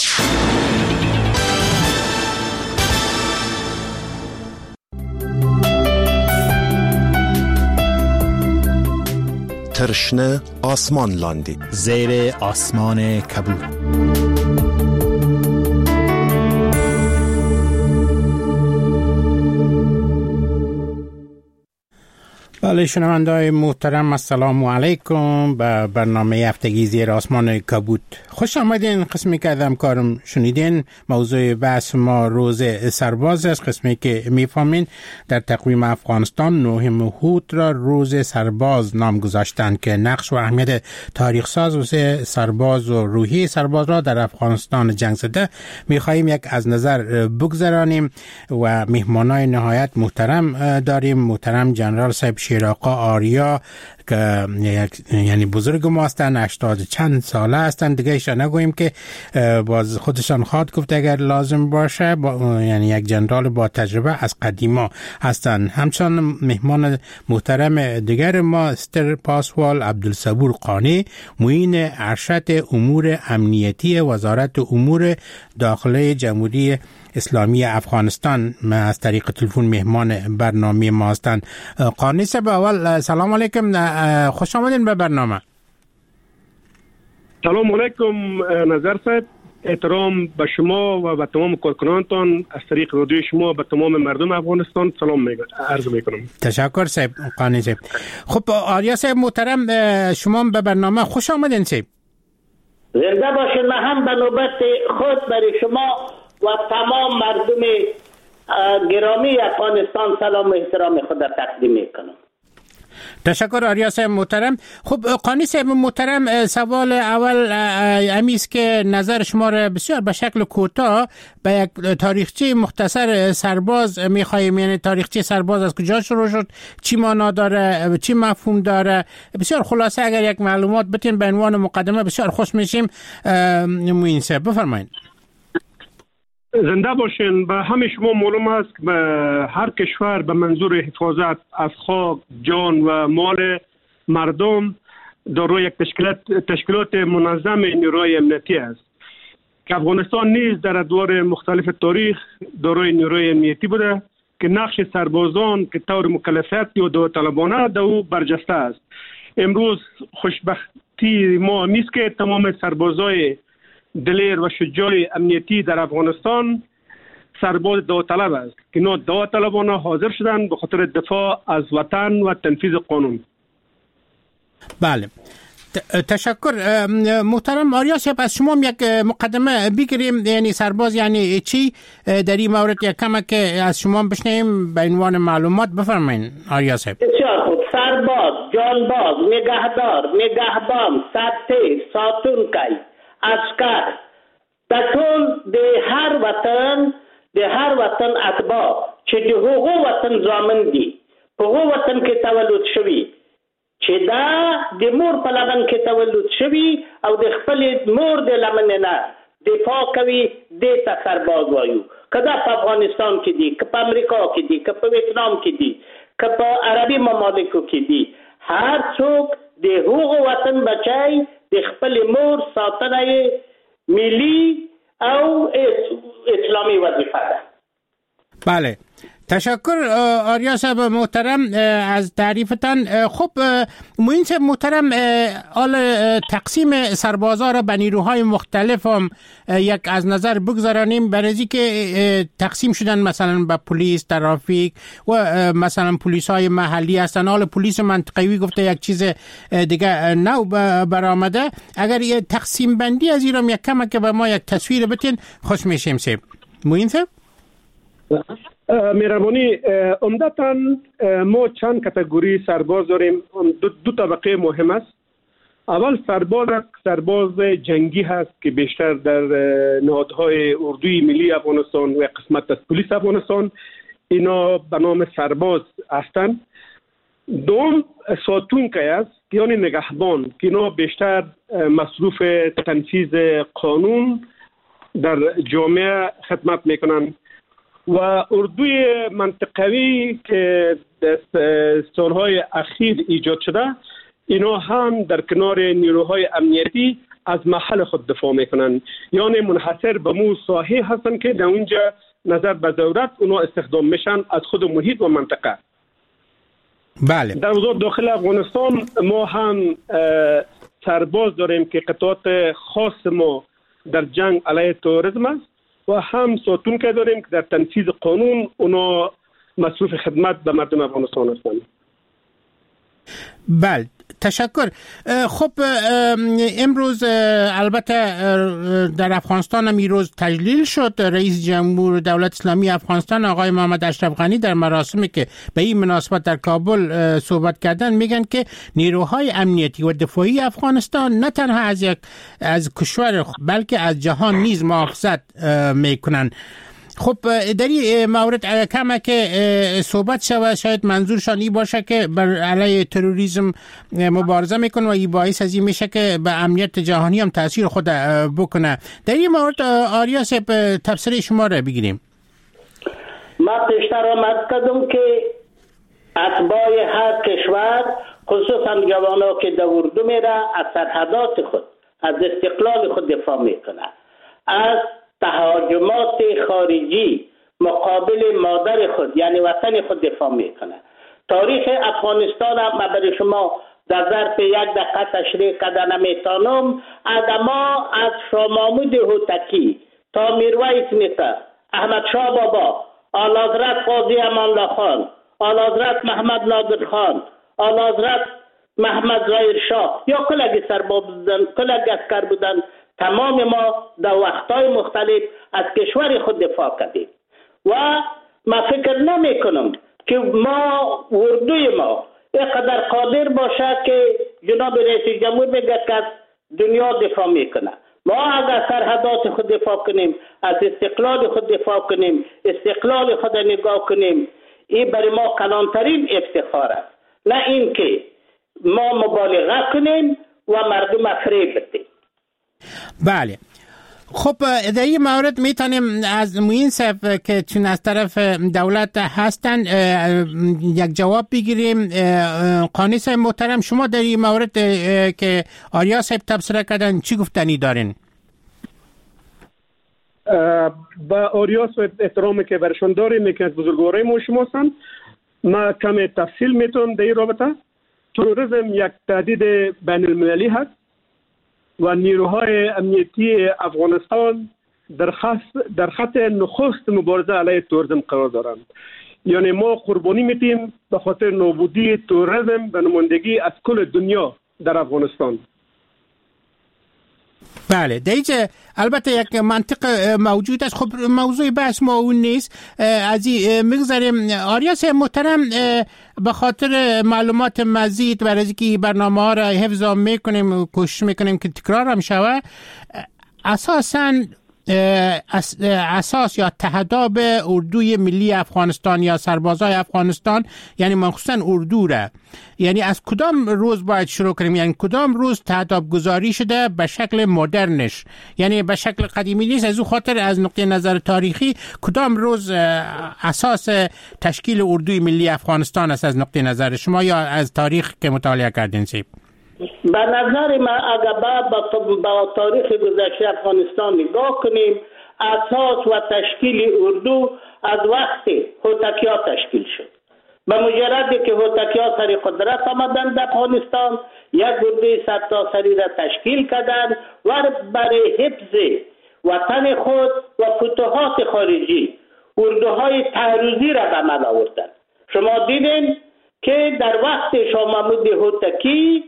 ترشنه آسمان لاندی زیر آسمان کبود. بله شنونده‌های محترم السلام علیکم به برنامه هفتگی زیر آسمان کبوت خوش آمدین. قسمی که از همکارم شنیدین موضوع بحث ما روز سرباز است. قسمی که میفهمین در تقویم افغانستان 9 مهود را روز سرباز نام گذاشتند که نقش و اهمیت تاریخ ساز و سرباز و روحی سرباز را در افغانستان جنگ زده میخواییم یک از نظر بگذرانیم و مهمانای نهایت محترم داریم. محترم جنرال صاحب شیراقا آریا که یعنی بزرگ ما هستن، 80 چند ساله هستن دیگه، ایشان نگوییم که باز خودشان خواد گفت اگر لازم باشه یعنی یک جنرال با تجربه از قدیما هستن. همچنان مهمان محترم دیگر ما استر پاسوال عبدالصبور قانی معین ارشد امور امنیتی وزارت امور داخله جمهوری اسلامی افغانستان از طریق تلفن مهمان برنامه ما هستند. قانی صاحب اول سلام علیکم، خوش آمدین به برنامه. سلام علیکم نظر صاحب، احترام به شما و به تمام کارکنانتان از طریق رادیو شما به تمام مردم افغانستان سلام عرض میکنم. تشکر صاحب قانی صاحب. خب آریا صاحب محترم شما به برنامه خوش آمدین صاحب. زنده باشین. من هم به نوبت خود برای شما و تمام مردم گرامی افغانستان سلام و احترام خود تقدیم میکنم. تشکر آریا صاحب محترم. خب قانی صاحب محترم سوال اول امیست که نظر شما را بسیار به شکل کوتاه به یک تاریخچه مختصر سرباز میخواهیم، یعنی تاریخچه سرباز از کجا شروع شد، چی معنا داره، چی مفهوم داره، بسیار خلاصه اگر یک معلومات بتین به عنوان مقدمه بسیار خوش میشیم. معین صاحب بفرمایید. زنده باشین. به همه شما معلوم است که هر کشور به منظور حفاظت از خاک، جان و مال مردم دارای یک تشکیلات منظم نیروهای امنیتی است که افغانستان نیز در ادوار مختلف تاریخ دارای نیروهای امنیتی بوده که نقش سربازان که طور مکلفیت یا داوطلبانه در او برجسته است. امروز خوشبختی ما نیست که تمام سربازای دلیر و شجاع امنیتی در افغانستان سرباز داوطلب است که اینا داوطلبانه حاضر شدن به خاطر دفاع از وطن و تنفیذ قانون. بله تشکر محترم آریا صاحب. از شما یک مقدمه بگیریم، یعنی سرباز یعنی چی در این مورد یک کمک از شما بشنیم به عنوان معلومات. بفرمایید آریا صاحب. بسیار خوب. سرباز، جانباز، نگهدار، نگهبان، سرتیز، ساتونکی، اسکر در ټول د هر وطن اتباع چې د هغو وطن ضامن دي، په هغو وطن کې تولد شوي، چې دا د مور په لمن کې تولد شوي او د خپل مور د لمن نه دفاع کوي، دې ته سرباز وایو. که دا په افغانستان کې دي، که په امریکا کې دي، که په ویتنام کې دي، که په عربي ممالکو کې دي، هر څوک د هغو وطن بچای د خپل مور ساتنه ملی او اسلامی وظیفه ده. بله تشکر آریا صاحب محترم از تعریفتان. خب معین صاحب محترم حال تقسیم سربازا را به نیروهای مختلف هم یک از نظر بگذارانیم، برای که تقسیم شدن مثلا به پلیس، ترافیک و مثلا پلیس های محلی هستن. حال پلیس منطقوی گفته یک چیز دیگه نو برآمده. اگر یه تقسیم بندی از ایران یک کمک که به ما یک تصویر بتین خوش میشیم صاحب. معین صاحب مهربانی. عمدتاً ما چند کاتگوری سرباز داریم. دو طبقه مهم است. اول سرباز جنگی هست که بیشتر در نهادهای اردوی ملی افغانستان و قسمت از پلیس افغانستان اینا به نام سرباز هستند. دوم ساتونکی است یعنی نگهبان که اینا بیشتر مصروف تنفیذ قانون در جامعه خدمت میکنند. و اردوی منطقوی که سالهای اخیر ایجاد شده اینا هم در کنار نیروهای امنیتی از محل خود دفاع میکنن، یعنی منحصر به مو ساحه هستن که در اونجا نظر به ضرورت اونا استخدام میشن از خود محیط و منطقه. بله. در وزارت داخل افغانستان ما هم سرباز داریم که قطعات خاص ما در جنگ علیه تروریسم است و هم ساتونکی داریم که در تنفیذ قانون اونا مصروف خدمت به مردم افغانستان هستند. بله تشکر. خب امروز البته در افغانستان هم روز تجلیل شد. رئیس جمهور دولت اسلامی افغانستان آقای محمد اشرف غنی در مراسمی که به این مناسبت در کابل صحبت کردن میگن که نیروهای امنیتی و دفاعی افغانستان نه تنها از کشور بلکه از جهان نیز محافظت میکنن. خب در این مورد کمه که صحبت شود، شاید منظورشان این باشه که بر علیه تروریسم مبارزه میکنه و این باعث از این میشه که به امنیت جهانی هم تاثیر خود بکنه. در این مورد آریا صاحب تفسیر شما را بگیریم. ما پیشتر آمد کردم که اتباع هر کشور خصوصا جوانان که در اردو میره از سرحدات خود از استقلال خود دفاع میکنه، از تهاجمات خارجی مقابل مادر خود یعنی وطن خود دفاع میکنه. تاریخ افغانستان هم برای شما در ظرف 1 دقیقه تشریح کردن نمیتونم. آدما از شاه محمود هوتکی تا میرویس نیکه، احمد شاه بابا، اعلیحضرت قاضی امان الله خان، اعلیحضرت محمد نادر خان، اعلیحضرت محمد ظاهر شاه یا کلگی سرباز بودن، کلگی عسکر بودن، تمام ما در وقتهای مختلف از کشور خود دفاع کردیم و ما فکر نمی کنم که ما اردوی ما اینقدر قادر باشه که جناب رئیس جمهور بگه که از دنیا دفاع میکنه. ما اگر سرحدات خود دفاع کنیم، از استقلال خود دفاع کنیم، استقلال خود نگاه کنیم، این برای ما کلانترین افتخار است، نه این که ما مبالغه کنیم و مردم فریب بدیم. بله. خب در این مورد میتونیم از موین صاحب که چون از طرف دولت هستن یک جواب بگیریم. قانی صاحب محترم، شما در این مورد که آریا صاحب تبصره کردن چی گفتنی دارین؟ با آریا صاحب احترامی که برشان داریم که از بزرگوارای ما شما هستن، ما کم تفصیل میتونم در این رابطه. تروریسم یک تهدید بین المللی هست و نیروهای امنیتی افغانستان در خط نخست مبارزه علیه تروریسم قرار دارند. یعنی ما قربانی میتیم به خاطر نابودی تروریسم به نمایندگی از کل دنیا در افغانستان. بله، دیگه البته یک منطق موجود است. خب موضوع بحث ما اون نیست، از این میگذاریم. آریا صاحب محترم، به خاطر معلومات مزید برای اینکه برنامه ها را حفظ میکنیم، کوشش میکنیم که تکرار هم شوه، اساس یا تهداب اردوی ملی افغانستان یا سربازای افغانستان، یعنی مخصوصا اردو را، یعنی از کدام روز باید شروع کنیم؟ یعنی کدام روز تهداب گذاری شده به شکل مدرنش، یعنی به شکل قدیمی نیست؟ از اون خاطر از نقطه نظر تاریخی کدام روز اساس تشکیل اردوی ملی افغانستان است از نقطه نظر شما یا از تاریخ که مطالعه کردین سیب؟ به نظر من اگر با تاریخ گذشته افغانستان نگاه کنیم، اساس و تشکیل اردو از وقت هوتکی‌ها تشکیل شد. به مجردی که فتوحات سری قدرت آمدند در افغانستان، یک گروه سرتاسری را تشکیل کردند و برای حفظ وطن خود و فتوحات خارجی اردوهای تحریزی را به عمل آوردند. شما دیدین که در وقت شاه محمود هوتکی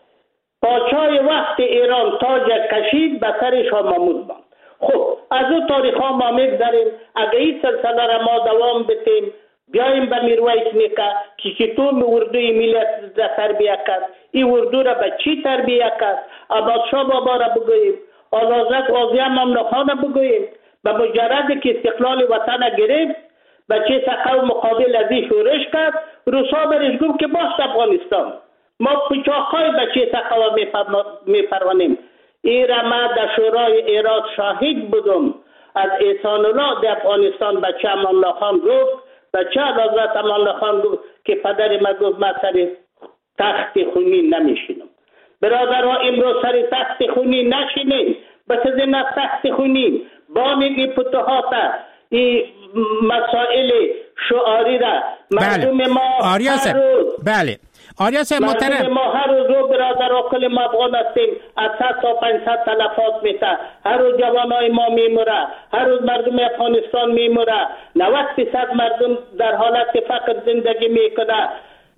پادشاه وقت ایران تاج کشید به سر شاه محمود ماند. خب از اون تاریخ ها ما میگذاریم. اگر این سلسله را ما دوام بدیم، بیاییم به میرویس نیکه که چطور اردوی ملت را تربیه کرد، این اردو را به چی تربیه کرد، عباسشاه بابا را بگوییم، اعلیحضرت قاضی امان الله خان را بگوییم. به مجردی که استقلال وطن گرفت به چه سقو مقابل از این شورش کرد، روسا برش گفت که باست افغانستان ما پچاقای به چه سقو میپروانیم. این را من در شورای ایراد شاهد بودم. از احسان الله در افغانستان بچه امان الله خان گفت، بچه حضرت امان الله خان گفت که پدر من گفت من سر تخت خونی نمیشینم. برادرها امروز سر تخت خونی نشینیم، بس از این تخت خونی بانید فتوحات این مسائل شعاری را مردم ما هر روز بله آریا صاحب محترم، ما هر روز برادر کل ما افغان هستیم، از 100 تا 500 تلفات میته، هر روز جوانای ما میموره، هر روز مردم افغانستان میموره، 90% مردم در حالت فقر زندگی میکنه.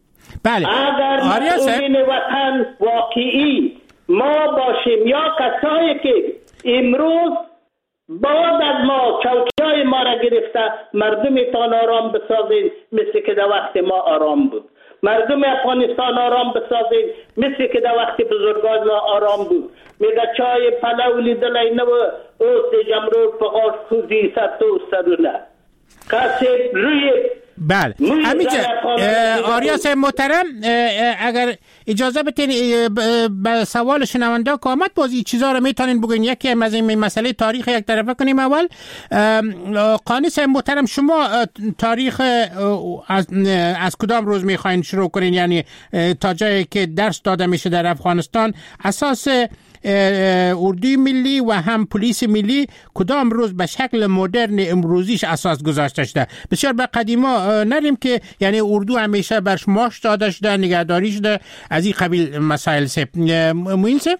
بله. اگر مسئولین وطن واقعی ما باشیم یا کسایی که امروز بعد از ما چوکیای ما را گرفته مردمتان آرام بسازید مثل که در وقت ما آرام بود، مردم افغانستان آرام بسازید مثل که در وقت بزرگان ما آرام بود. میگه چای پلو لیدلی نو اوست جمرور پغاش خوزی ست و سرونه کسی روی بله. همینجا آریا صاحب محترم اگر اجازه بدین به سوال شنونده که آمد بازی چیزا رو میتونین بگین. یکی از این مسئله تاریخ یک طرفه کنیم. اول قانی صاحب محترم شما تاریخ از کدام روز میخواین شروع کنین؟ یعنی تا جایی که درس داده میشه در افغانستان اساس اردوی ملی و هم پلیس ملی کدام روز به شکل مدرن امروزیش اساس گذاشته شده؟ بسیار به قدیما نریم که یعنی اردو همیشه برش ماش داده شده، نگهداری شده، از این قبیل مسائل. سه موین سه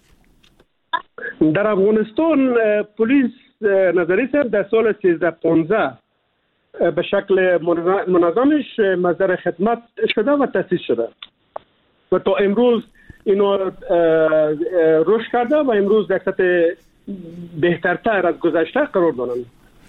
در افغانستان پلیس نظری سر در سال 1315 به شکل منظمش مصدر خدمت شده و تأسیس شده و تا امروز اینو رشد کرده و امروز در سطح بهترتر از گذشته قرار دارند.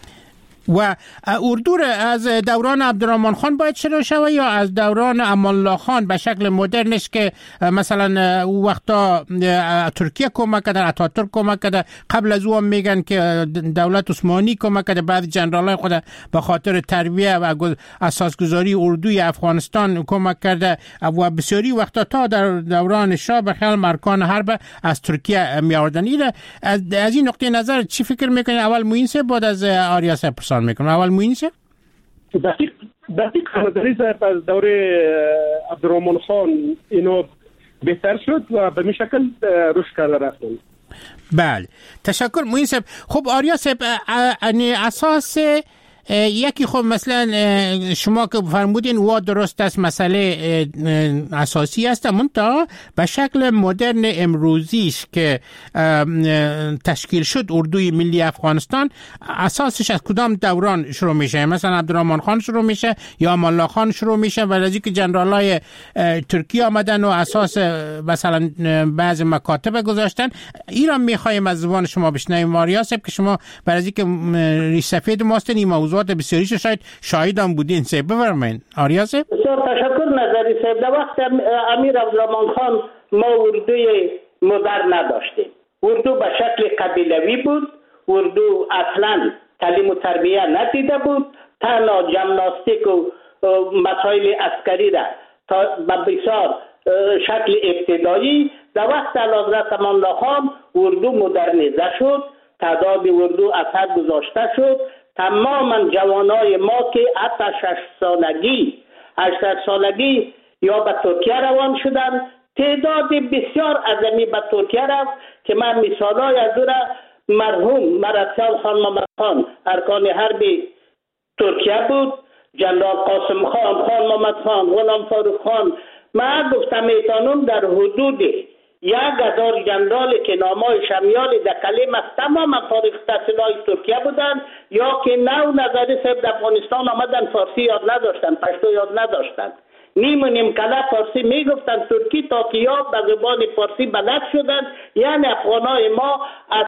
و اردو از دوران عبدالرحمن خان باید شروع شود یا از دوران امان الله خان به شکل مدرنش که مثلا او وقتا ترکیه کمک کرده، اتاتورک کمک کرده، قبل از او هم میگن که دولت عثمانی کمک کرده، بعد جنرالای خود به خاطر تربیه و اساسگذاری اردوی افغانستان کمک کرده و بسیاری وقتا تا در دوران شاه به خیال مرکان حرب از ترکیه می آوردن. از این نقطه نظر چی فکر میکنید؟ اول موین صاحب بعد از آریا صاحب میکنم. اول موین صاحب دقیق نظری صاحب از دوره عبدالرحمن خان اینو بهتر شد و به این شکل رشد کرده رفتن. بله تشکر موین صاحب. خب آریا صاحب اساس یکی خب مثلا شما که فرمودین و درست است مسئله اساسی است منتها به شکل مدرن امروزیش که تشکیل شد اردوی ملی افغانستان اساسش از کدام دوران شروع میشه؟ مثلا عبدالرحمن خان شروع میشه یا امان الله خان شروع میشه و از اینکه جنرالای ترکیه آمدن و اساس مثلا بعض مکاتب گذاشتن؟ ایران میخوایم از زبان شما بشنویم آریا صاحب که شما برای اینکه ریش سفید ماستن این موضوعات بسیاریش شاید شاهد هم بودین. صاحب بفرمایید آریا صاحب. بسیار تشکر نظری صاحب. در وقت امیر عبدالرحمن خان ما اردوی مدرن نداشتیم. اردو به شکل قبیلوی بود. اردو اصلا تعلیم و تربیه ندیده بود. تنها جمناستیک و مسائل عسکری را تا بسیار شکل ابتدایی. در وقت اعلیحضرت امان الله خان اردو مدرنیزه شد، تعداد اردو اثر گذاشته شد. تماما جوانای ما که حتی 8 سالگی یا به ترکیه روان شدن، تعداد بسیار عظیمی به ترکیه رفت که من مثالای از او را مرحوم مرسل خان محمد خان ارکان حربی ترکیه بود، جنرال قاسم خان، خان محمد خان، غلام فاروق خان. من گفتم ایتانون در حدود 1000 جنرالی که نامای شمیالی در کلیم است تمام فارغ التحصیلای ترکیه بودند یا که نو نظری صاحب در افغانستان آمدن فارسی یاد نداشتن، پشتو یاد نداشتن، نیم کله فارسی میگفتن، ترکی تا که یاد به زبان فارسی بلد شدن. یعنی افغانای ما از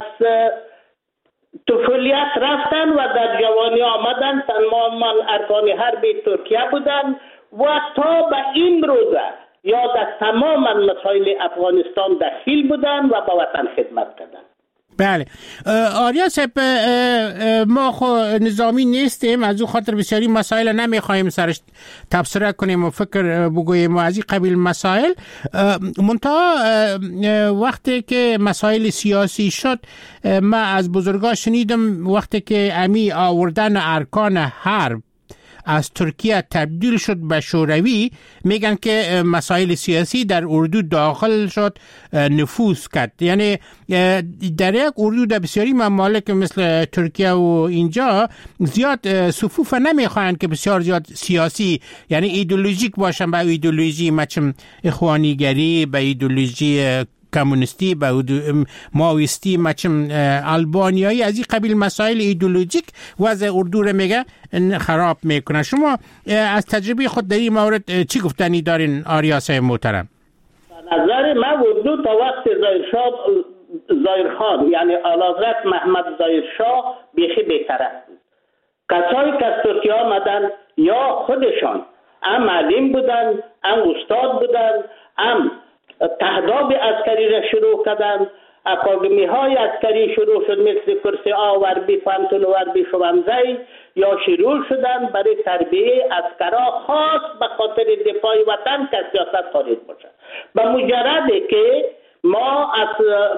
طفولیت رفتن و در جوانی آمدن تماما ارکان حربی ترکیه بودن و تا به این روزه یا در تمام مسائل افغانستان دخیل بودن و با وطن خدمت کردن. بله آریا صاحب ما خو نظامی نیستیم، از او خاطر بسیاری مسائل نمیخوایم سرش تبصره کنیم و فکر بگوییم و از این قبیل مسائل. منتها وقتی که مسائل سیاسی شد من از بزرگا شنیدم وقتی که امی آوردن ارکان حرب از ترکیه تبدیل شد به شوروی، میگن که مسائل سیاسی در اردو داخل شد، نفوذ کرد. یعنی در یک اردو در بسیاری ممالک مثل ترکیه و اینجا زیاد صفوف نمیخواین که بسیار زیاد سیاسی یعنی ایدئولوژیک باشن، به ایدئولوژی مچم اخوانیگری، به ایدئولوژی کمونیستی به ماویستی مچم آلبانیایی از این قبیل مسائل ایدئولوژیک وضع اردو رو میگه خراب میکنه. شما از تجربه خود در این مورد چی گفتنی دارین آریا صاحب محترم؟ نظر من اردو تا وقت ظاهرخان یعنی اعلیحضرت محمد ظاهرشاه بیخی بهتر است. کسایی که از ترکیه آمدن یا خودشان هم معلم بودن، هم استاد بودن، هم تهداب عسکری را شروع کردن، اکادمی های عسکری شروع شد مثل کرسی آ و بی فانتون و بی شوانزی یا شروع شدن برای تربیه عسکرها خاص به خاطر دفاع وطن که سیاست خارج باشه. به مجردی که ما از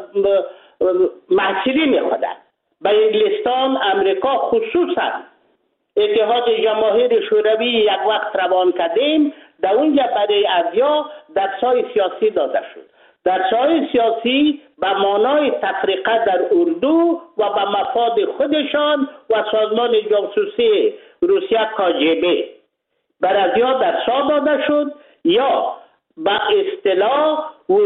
محصولین خودن به انگلستان، امریکا خصوصا اتحاد جماهیر شوروی یک وقت روان کردیم، در اونجا برای ازیا درس‌های سیاسی داده شد. درس‌های سیاسی به معنای تفریقه در اردو و به مفاد خودشان و سازمان جاسوسی روسیه کاجبه بر ازیا درس‌ها داده شد یا به اصطلاح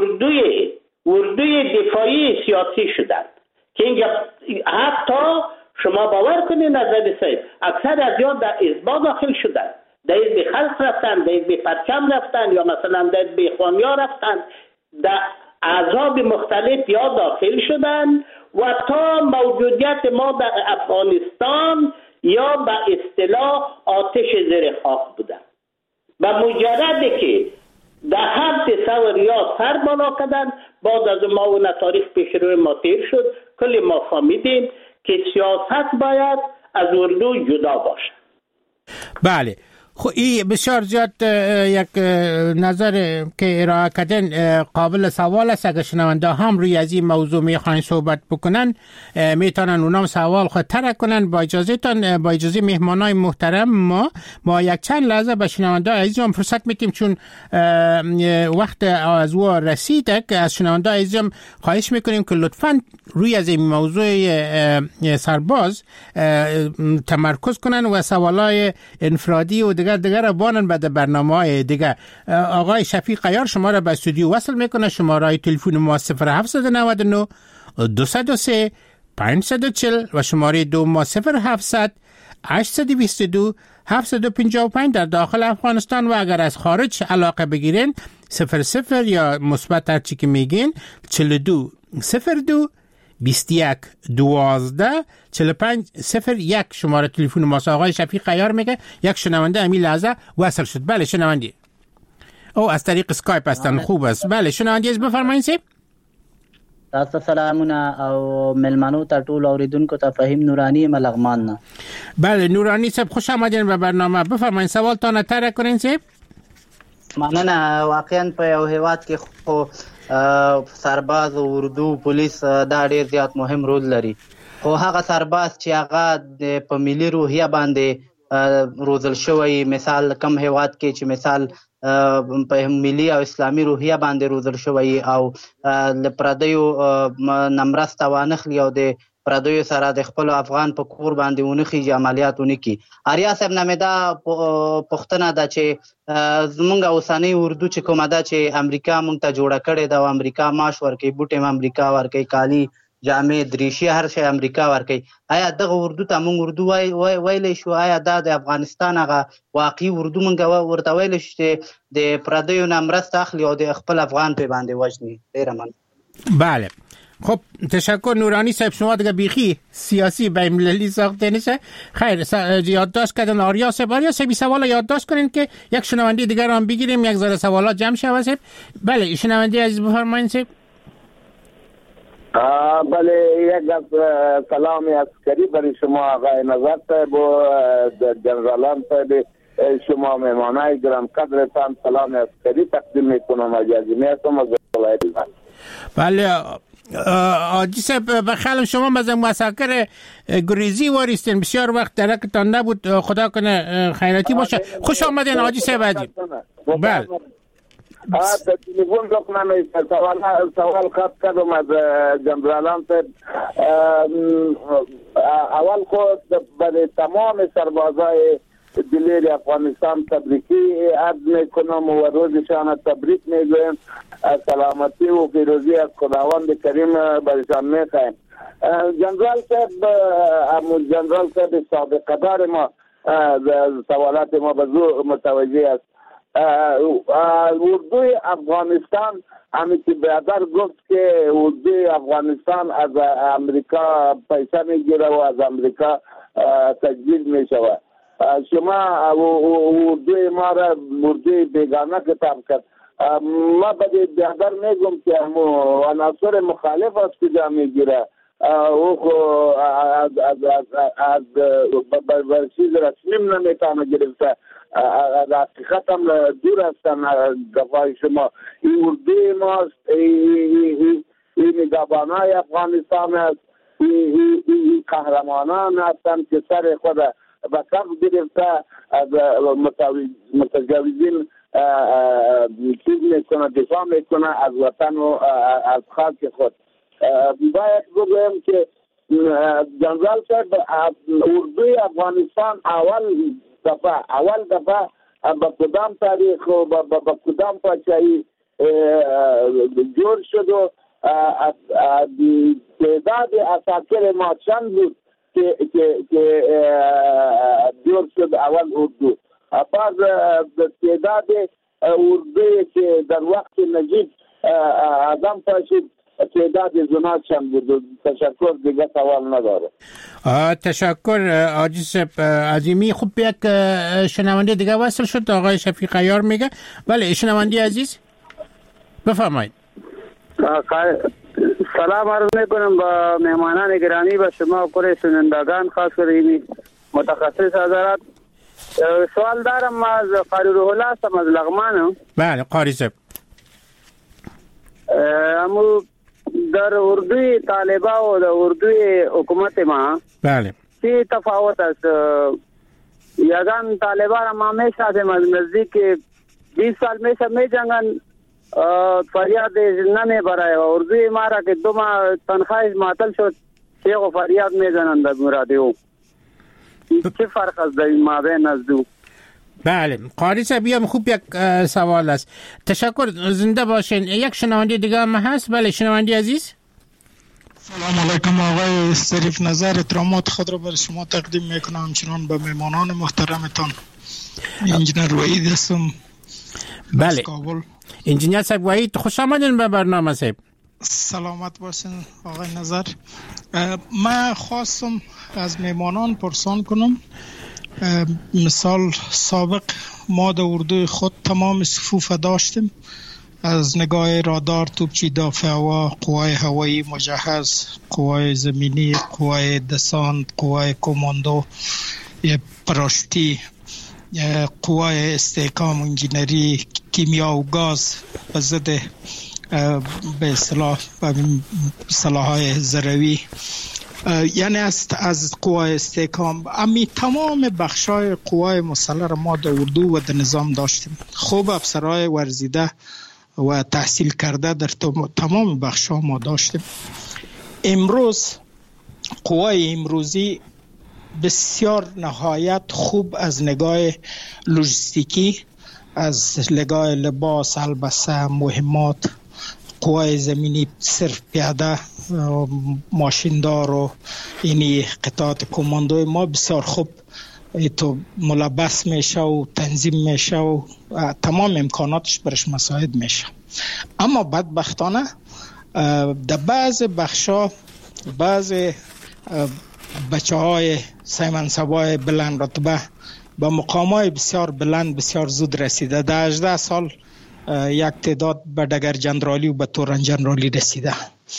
اردوی دفاعی سیاسی شدند که اینجا حتی شما باور کنید نظر صاحب اکثر از یا در ازبا داخل شدن، در حزب خلق رفتن، در حزب پرچم رفتن یا مثلا در حزب اخوانیا رفتن، در احزاب مختلف یا داخل شدن و تا موجودیت ما در افغانستان یا به اصطلاح آتش زیر خاک بودن. به مجردی که در هر تصور یا سر بالا کردن بعد از ما و تاریخ پیش روی ما تیر شد کلی ما فهمیدیم که سیاست باید از اردو جدا باشه. بله خب این بسیار زیاد یک نظر که ارائه کردن قابل سوال است. اگر شنونده هم روی از این موضوع میخواین صحبت بکنن میتونن اونام سوال خود طرح کنن. با اجازهتان با اجازه مهمانای محترم ما یک چند لحظه به شنونده عزیزم فرصت میتیم چون وقت از او رسیده که از شنونده عزیزم خواهش میکنیم که لطفاً روی از این موضوع سرباز تمرکز کنن و سوالای انفرادی و دیگر بانن بعد برنامه‌های دیگه. آقای شفیق عیار شما را به استودیو وصل میکنه. شماره تلفن ما 0799 203 540 و شماره دو ما 0700 822 755 در داخل افغانستان و اگر از خارج علاقه بگیرین 00 یا مثبت هر چی که میگین 42 02 21 12 45 01 شماره تلفن ماست. آقای شفیق عیار میگه یک شنونده امی لحظه وصل شد. بله شنونده او از طریق اسکایپ هستن. خوب است. بله شنونده از بفرمایید سیب. تاسو سلامونه او ملمنو ته ټول اوریدونکو ته فهیم نورانی ملغمان نه. بله نورانی صاحب خوش آمدین به برنامه. بفرمایید سوالتان طرح کنین سیب. مننه. واقعا په یو هیواد کې خو سرباز او اردو پولیس دا ډیر زیات مهم رول لري، خو هغه سرباز چې هغه په ملي روحیه باندې روزل شوی، مثال کم هیواد کې چې مثال په ملي او اسلامي روحیه باندې روزل شوی او لپردیو نمرسته وانخلی او د پردیو سره د خپل افغان په کور باندې ونخي عملیاتونه کی. آریا صاحب نامیدا پښتنه دا چې زمونږ اوساني اردو چې کومه دا چې امریکا مونږ ته جوړه کړې دا امریکا ماش ورکي بوټم امریکا ورکي کالی جامع دریشي هر شی امریکا ورکي. آیا دغه اردو ته مونږ اردو وایلی شو؟ آیا دا د افغانستان هغه واقعي اردو مونږ ورته ویل شو د پردیو نمرسته اخلي او د خپل افغان په باندې وژني؟ ډیر من. بله خب تشکر نورانی صاحب. شما دیگه بیخی سیاسی بین المللی ساخته نشه. خیر یادداشت کردن آریا صاحب. آریا صاحب سوال یادداشت کنین که یک شنونده دیگر هم بگیریم یک ذره سوالات جمع شه. صاحب بله شنونده عزیز بفرمایید صاحب. بله یک سلام عسکری برای شما آقای نظر صاحب و جنرالان صاحب، شما مهمانای گرم قدرتان سلام عسکری تقدیم میکنم. اجازه میتونم از ولایت بله آجی صاحب بخیالم شما مزه مساکر گریزی واریستین، بسیار وقت درکتان نبود، خدا کنه خیراتی باشه. خوش آمدین آجی صاحب عزیز. بله در تلفن دکنم سوال خط کردم از جنرالان صاحب. اول خود برای تمام سربازای دلیر افغانستان تبریکی عرض میکنم و روزشان تبریک میگویم. سلامتی و پیروزی از خداوند کریم برشان میخوایم. جنرال صاحب سابق قدر ما سوالات ما به زور متوجه است. اردوی افغانستان همین که برادر گفت که اردوی افغانستان از امریکا پیسه میگیره و از امریکا تجدید میشود. شما اردوی ما را اردوی بیگانه کتاب کرد. ما به برادر میگم که عناصر مخالف از کجا میگیره؟ او از چیز رسمی نمیتونه گرفته. حقیقت هم دور هستن دفاع شما. این اردوی ماست، این نگهبانای افغانستان است، این قهرمانان هستن که سر خود به کف گرفته از متجاوزین چیز میکنه، دفاع میکنه از وطن و از خاک خود. باید بگویم که جنرال صاحب اردوی افغانستان اول دفعه با کدام تاریخ و با کدام پاچایی جور شد و تعداد اساکر ما چند بود که جور شد اول اردو. بعد تعداد اردوی که در وقت نجیب آدم پاشید تعداد زنات چند بود. تشکر، دیگه سوال نداره. تشکر آجی صاحب عظیمی. خوب یک شنونده دیگه وصل شد، آقای شفیق عیار میگه. بله شنونده عزیز بفرمایید. سلام عرض میکنم با مهمانان گرامی، با شما و کل شنوندگان، خاص کنید متخصص حضرات. سوال دارم. ما از قاری روح الله هستم از لغمانم. بله قاری صاحب. امو در اردوی طالبا و در اردوی حکومت ما بله چی تفاوت است؟ یگان طالبان ما همیشه از نزدیک 20 سال میشه می جنگن، فریاد نمیبره. اردوی ما را که 2 ماه تنخواهش معطل شد شیخ و فریاد میزنن در مرادیو. چه فرق است در این مابین از دو؟ بله قاری صاحب هم خوب یک سوال است. تشکر، زنده باشین. یک شنونده دیگه هم هست. بله شنونده عزیز. سلام علیکم آقای شریف نظر، احترامات خود را بر شما تقدیم میکنم، همچنان به مهمانان محترمتان. انجینر وحید هستم. بله انجینر صاحب وحید، خوش آمدین به برنامه صاحب. سلامت باشین آقای نظر. من خواستم از مهمانان پرسان کنم. مثال سابق ما در اردوی خود تمام صفوف داشتیم، از نگاه رادار، توپچی دافع هوا، قوای هوایی مجهز، قوای زمینی، قوای دسانت، قوای کماندو، پراشوتی، قوای استحکام انجینری، کیمیا و گاز و ضد به اصطلاح سلاح‌های ضروری، یعنی از قوای استحکام. امی تمام بخشای قوای مسلح را ما در اردو و در نظام داشتیم. خوب افسرهای ورزیده و تحصیل کرده در تمام بخشا ما داشتیم. امروز قوای امروزی بسیار نهایت خوب از نگاه لوجستیکی، از نگاه لباس، البسه، مهمات، قوای زمینی صرف پیاده، ماشیندار و اینی قطعات کماندوی ما بسیار خوب تو ملبس میشه و تنظیم میشه و تمام امکاناتش برش مساعد میشه. اما بدبختانه در بعض بخشا بعض بچه های سیمنصبای بلند رتبه با مقامای بسیار بلند بسیار زود رسیده. در 18 سال یک تعداد به دگر جنرالی و به تورن جنرالی رسیده.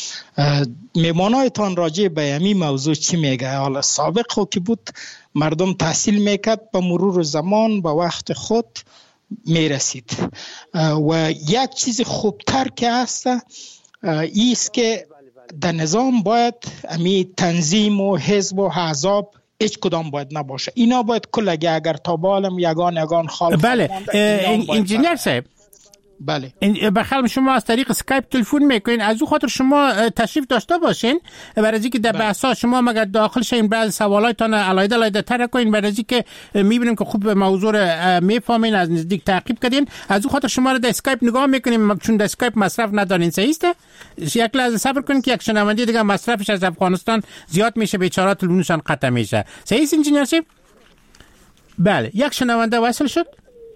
میمانایتان راجع به همین موضوع چی میگه؟ حالا سابق خود که بود مردم تحصیل میکرد، به مرور زمان به وقت خود میرسید. و یک چیز خوبتر که هست ایست که در نظام باید امی تنظیم و حزب و احزاب هیچ کدام باید نباشه. اینا باید کلگی اگر تا بالم یگان خالق. بله انجینر صاحب بله. بخلم شما از طریق اسکایپ تلفن میکنین، از او خاطر شما تشریف داشته باشین برای اینکه در بحثا شما مگر داخل شین بعض سوالاتتان علایده تر کنین، برای اینکه میبینیم که خوب موضوع رو میفهمین، از نزدیک تعقیب کردین. از او خاطر شما رو در اسکایپ نگاه میکنیم، چون در اسکایپ مصرف ندارین. صحیح است؟ یک لحظه صبر کنین که یک شنونده دیگه مصرفش از افغانستان زیاد میشه، بیچاره تلفنشان قطع میشه. صحیح است انجینیر صاحب؟ بله، یک شنونده وصل شد.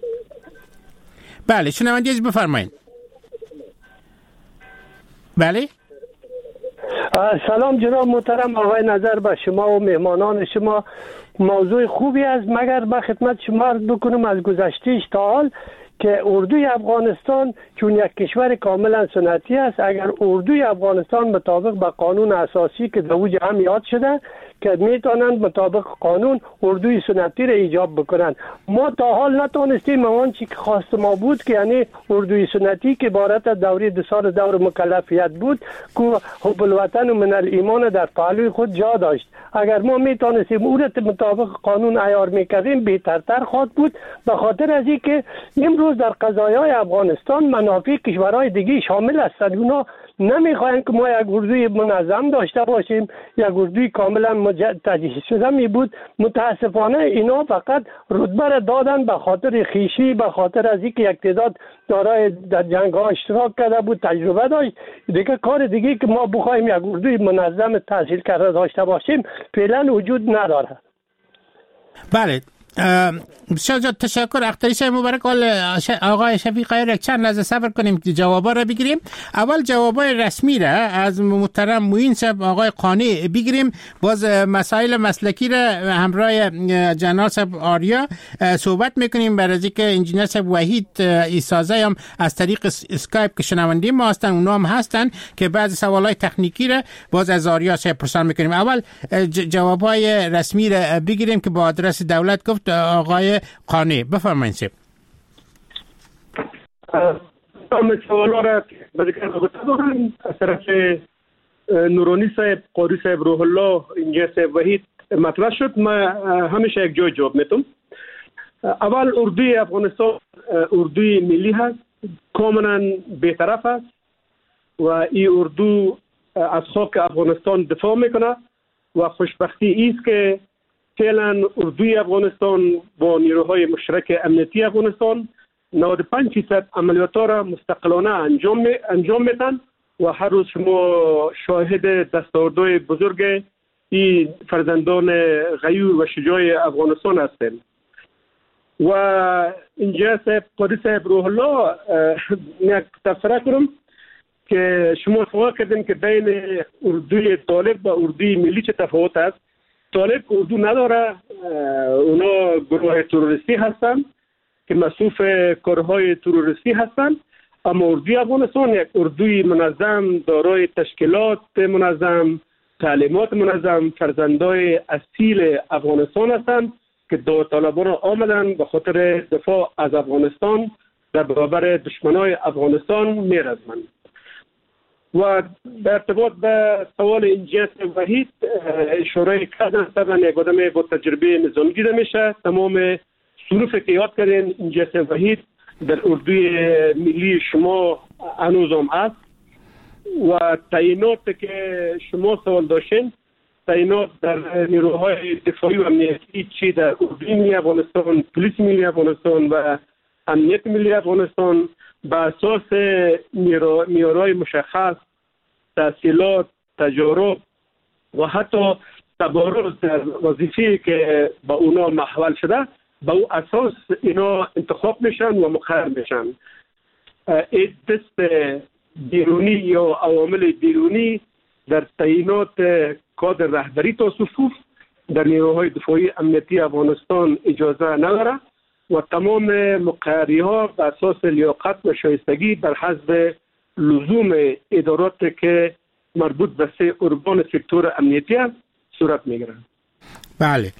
بله شنونده از بفرمایید. بله سلام جناب محترم آقای نظر به شما و مهمانان شما. موضوع خوبی است، مگر به خدمت شما عرض بکنم از گذشتهش تا حال که اردوی افغانستان چون یک کشور کاملا سنتی است، اگر اردوی افغانستان مطابق به قانون اساسی که در اوج هم یاد شده که میتونند مطابق قانون اردوی سنتی را ایجاب بکنند، ما تا حال نتونستیم آنچه که خواست ما بود که یعنی اردوی سنتی که عبارت از دوره 2 سال دور مکلفیت بود که حب الوطن و من الایمان در پهلوی خود جا داشت. اگر ما میتونستیم او را مطابق قانون عیار میکردیم بهترتر خواهد بود، به خاطر از اینکه امروز در قضایای افغانستان منافع کشورهای دیگه شامل هستند. اونا نمیخواین که ما یک اردوی منظم داشته باشیم، یک اردوی کاملا تجهیز شده می بود. متاسفانه اینا فقط رتبه را دادن به خاطر خیشی، به خاطر از اینکه یک تعداد دارای در جنگ ها اشتراک کرده بود، تجربه داشت. دیگه کار دیگه که ما بخوایم یک اردوی منظم تحصیل کرده داشته باشیم فعلا وجود نداره. بله بسیار زیاد تشکر. اختری شای مبارک. آقای شفیق خیر یک چند لحظه صبر کنیم که جوابا را بگیریم. اول جوابای رسمی را از محترم موین صاحب آقای قانی بگیریم، باز مسائل مسلکی را همراه جناب صاحب آریا صحبت میکنیم. برای اینکه انجینیر صاحب وحید ایسازه هم از طریق اسکایپ که شنونده ما هستن، اونا هم هستن که بعضی سوالای تکنیکی را باز از آریا صاحب پرسان میکنیم. اول جوابای رسمی را بگیریم که با آدرس دولت گفت آقای قانی. بفرمایید صاحب. سوالا را بذکر گفتم از طرف نورانی صاحب، قاری صاحب، روح الله، انجینیر صاحب وحید مطرح شد. ما همیشه یک جای جواب میتم. اول اردوی افغانستان اردوی ملی هست، کاملا بی‌طرف است و این اردو از خاک افغانستان دفاع میکنه و خوشبختی است که فعلا اردوی افغانستان با نیروهای مشترک امنیتی افغانستان 95% عملیات‌ها را مستقلانه انجام میدن و هر روز شما شاهد دستاوردهای بزرگ این فرزندان غیور و شجاع افغانستان هستند. و اینجا صاحب قاری صاحب روح الله یک تفسیر کنم که شما سوال کردین که بین اردوی طالب و اردوی ملی چه تفاوت است. طالب اردو نداره، اونا گروه تروریستی هستن که مصروف کارهای تروریستی هستن، اما اردوی افغانستان یک اردوی منظم دارای تشکیلات منظم، تعلیمات منظم، فرزندای اصیل افغانستان هستند که داوطلبانه آمدن به خاطر دفاع از افغانستان در برابر دشمنای افغانستان میرزمند. و در ارتباط به سوال انجینیر وحید اشاره کردن طبعا یک آدم با تجربه نظامی دیده میشه. تمام صنوف که یاد کردین انجینیر وحید در اردوی ملی شما هنوز هم هست و تعیینات که شما سوال داشتین، تعیینات در نیروهای دفاعی و امنیتی چی در اردوی ملی افغانستان، پلیس ملی افغانستان و امنیت ملی افغانستان به اساس معیارهای مشخص، تحصیلات، تجارب و حتی تبارز در وظیفه‌ای که با اونا محول شده، با او اساس اینا انتخاب میشن و مقرر میشن. این دست بیرونی یا عوامل بیرونی در تعیینات کادر رهبری تا صفوف در نیروهای دفاعی امنیتی افغانستان اجازه نداره و تمام مقرری ها بر اساس لیاقت و شایستگی بر حسب لزوم ادارات که مربوط به ارگان سکتور امنیتی است صورت میگیرند. بله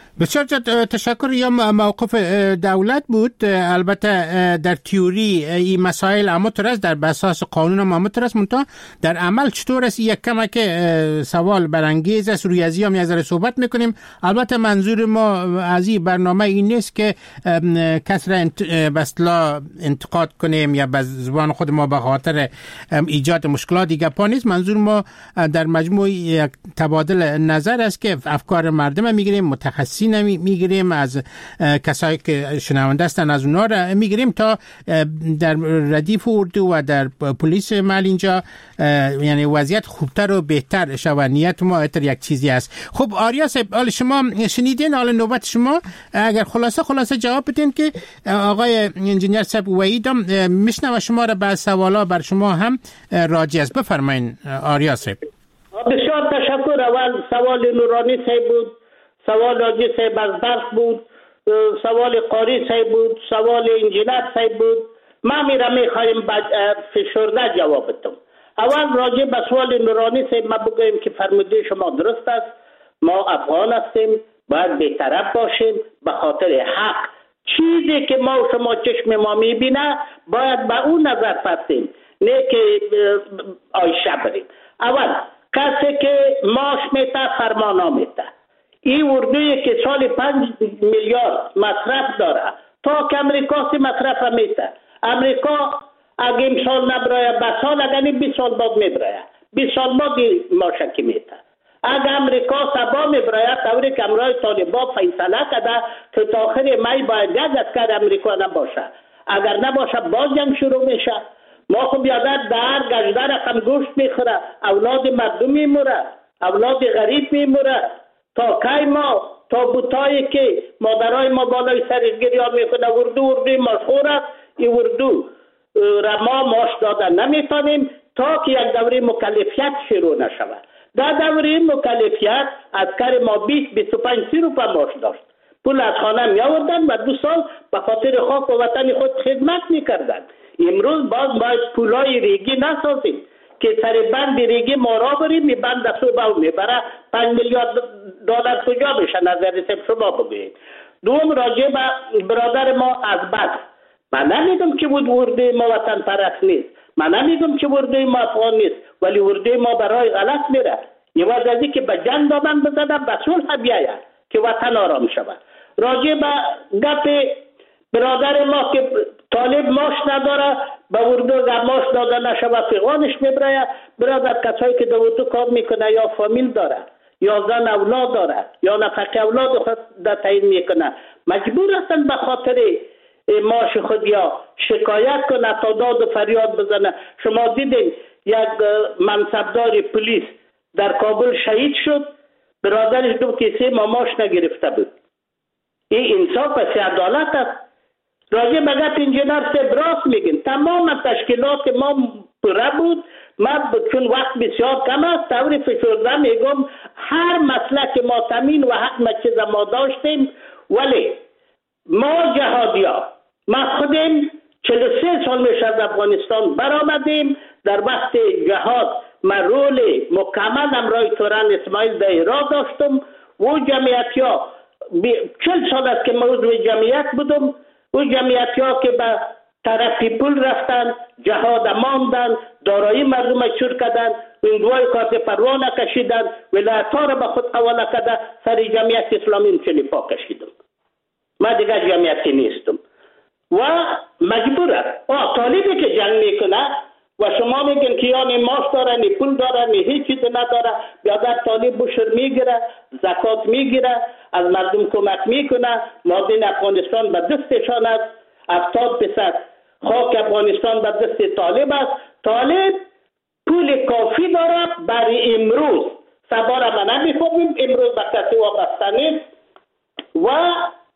بسیار تشکر. یا موقف دولت بود البته در تیوری این مسائل امتر است، در اساس قانون هم امتر است، منتها در عمل چطور است؟ یک کمک سوال برانگیز است، روی ازی هم یه صحبت میکنیم. البته منظور ما از این برنامه این نیست که کس را به اصطلاح انتقاد کنیم یا به زبان خود ما به خاطر ایجاد مشکلات گپا نیست. منظور ما در مجموع یک تبادل نظر است که افکار مردم میگیریم، متخصصین میگیریم، از کسایی که شنونده هستن از اونها را میگیریم تا در ردیف اردو و در پلیس محل اینجا یعنی وضعیت خوبتر و بهتر شود. نیت ما اتر یک چیزی است. خب آریا صاحب، حال شما شنیدین، حال نوبت شما اگر خلاصه جواب بدین که آقای انجینیر صاحب وحید میشنوه شما را، بعد سوالا بر شما هم راجع است. بفرمایین آریا صاحب. بسیار تشکر. اول سوال نورانی صاحب بود، سوال حاجی صاحب از بلخ بود، سوال قاری صاحب بود، سوال انجینر صاحب بود. ما میخوایم فشرده جواب بدم. اول راجع به سوال نورانی صاحب ما بگویم که فرموده شما درست است. ما افغان هستیم، باید بی‌طرف باشیم به خاطر حق. چیزی که ما و شما چشم ما میبینه باید به اون نظر فرسیم، نه که آیشه بریم. اول کسی که معاش میته فرمانا میته، این اردویی که سال 5 میلیارد مصرف داره تا که امریکا سی مصرف میته. امریکا اگه امسال نبرایه به سال اگه 20 سال بعد میبرایه، 20 سال بعد ماشکی میته. اگه امریکا سبا میبرایه طوری که امرای طالبا فیصله کده که تا آخر می باید یک اسکر امریکا نباشه، اگر نباشه باز جنگ شروع میشه. ما خب یادت در گجده رقم گوشت میخوره، اولاد مردم میموره، اولاد غریب میموره. تا کی ما تا بوتایی که مادرای ما بالای سرش گریان میکنه اردوی مشهور است، این اردو را ما ماش دادن نمیتونیم تا که یک دوره مکلفیت شروع نشود. در دوره مکلفیت عسکر ما 20-25 روپیه ماش داشت، پول از خانه می آوردن و 2 سال به خاطر خاک و وطن خود خدمت میکردن. امروز باید پولای ریگی نسازیم که سر بند ریگی ما را بریم، می بند دستو باو میبره. 5 میلیارد دلار کجا بشه؟ نظر شما بگوید. دوم راجع به برادر ما از بلخ، من نمیگم که بود ورده ما وطن پرست نیست، من نمیگم که ورده ما افغان نیست، ولی ورده ما برای غلط میره. یواز ازی که به جنگ دامن بزنم به صلح بیاید که وطن آرام شود. راجع به گپ برادر ما که طالب ماش نداره به اردو ماش داده نشود فیغانش میبره. برادر کسایی که در اردو کار میکنه یا فامیل داره یا زن اولاد داره یا نفقه اولاد خود در تعیین میکنه، مجبور هستن به خاطر ماش خود یا شکایت کنه تا داد و فریاد بزنه. شما دیدین یک منصبدار پلیس در کابل شهید شد، برادرش 2 کیسه ماش نگرفته بود. این انصاف است، عدالت است. راجع به گپ انجینر صاحب راست میگین، تمام تشکیلات ما پره بود. من چون وقت بسیار کم است طوری فشرده میگم هر مسلک ما تامین و حق چیز ما داشتیم، ولی ما جهادیا، ما خودم 43 سال میشه از افغانستان برآمدیم. در وقت جهاد من رول مکمل امرای توران اسماعیل در عراق داشتم. و جمعیتی ها 40 سال است که موضوع جمعیت بودم. و جمعیتی ها که به طرف پول رفتن، جهاد ماندن، دارایی مردم چور کردن، ویندوهای کارت پروانه کشیدن، ولایت ها را به خود حواله کرده، سر جمعیت اسلامی چلیپا کشیدم. من دیگه جمعیتی نیستم و مجبور است. طالبی که جنگ میکنه و شما میگن که یا ماش داره، نی پول داره، نی هیچ چیز نداره، بیادر طالب بشر میگیره، زکات میگیره، از مردم کمک میکنه. مادین افغانستان به دستشان است، 70% خاک افغانستان به دست طالب است. طالب پول کافی داره برای امروز. سبا را ما نمیخوابیم، امروز به کسی وابسته نیست و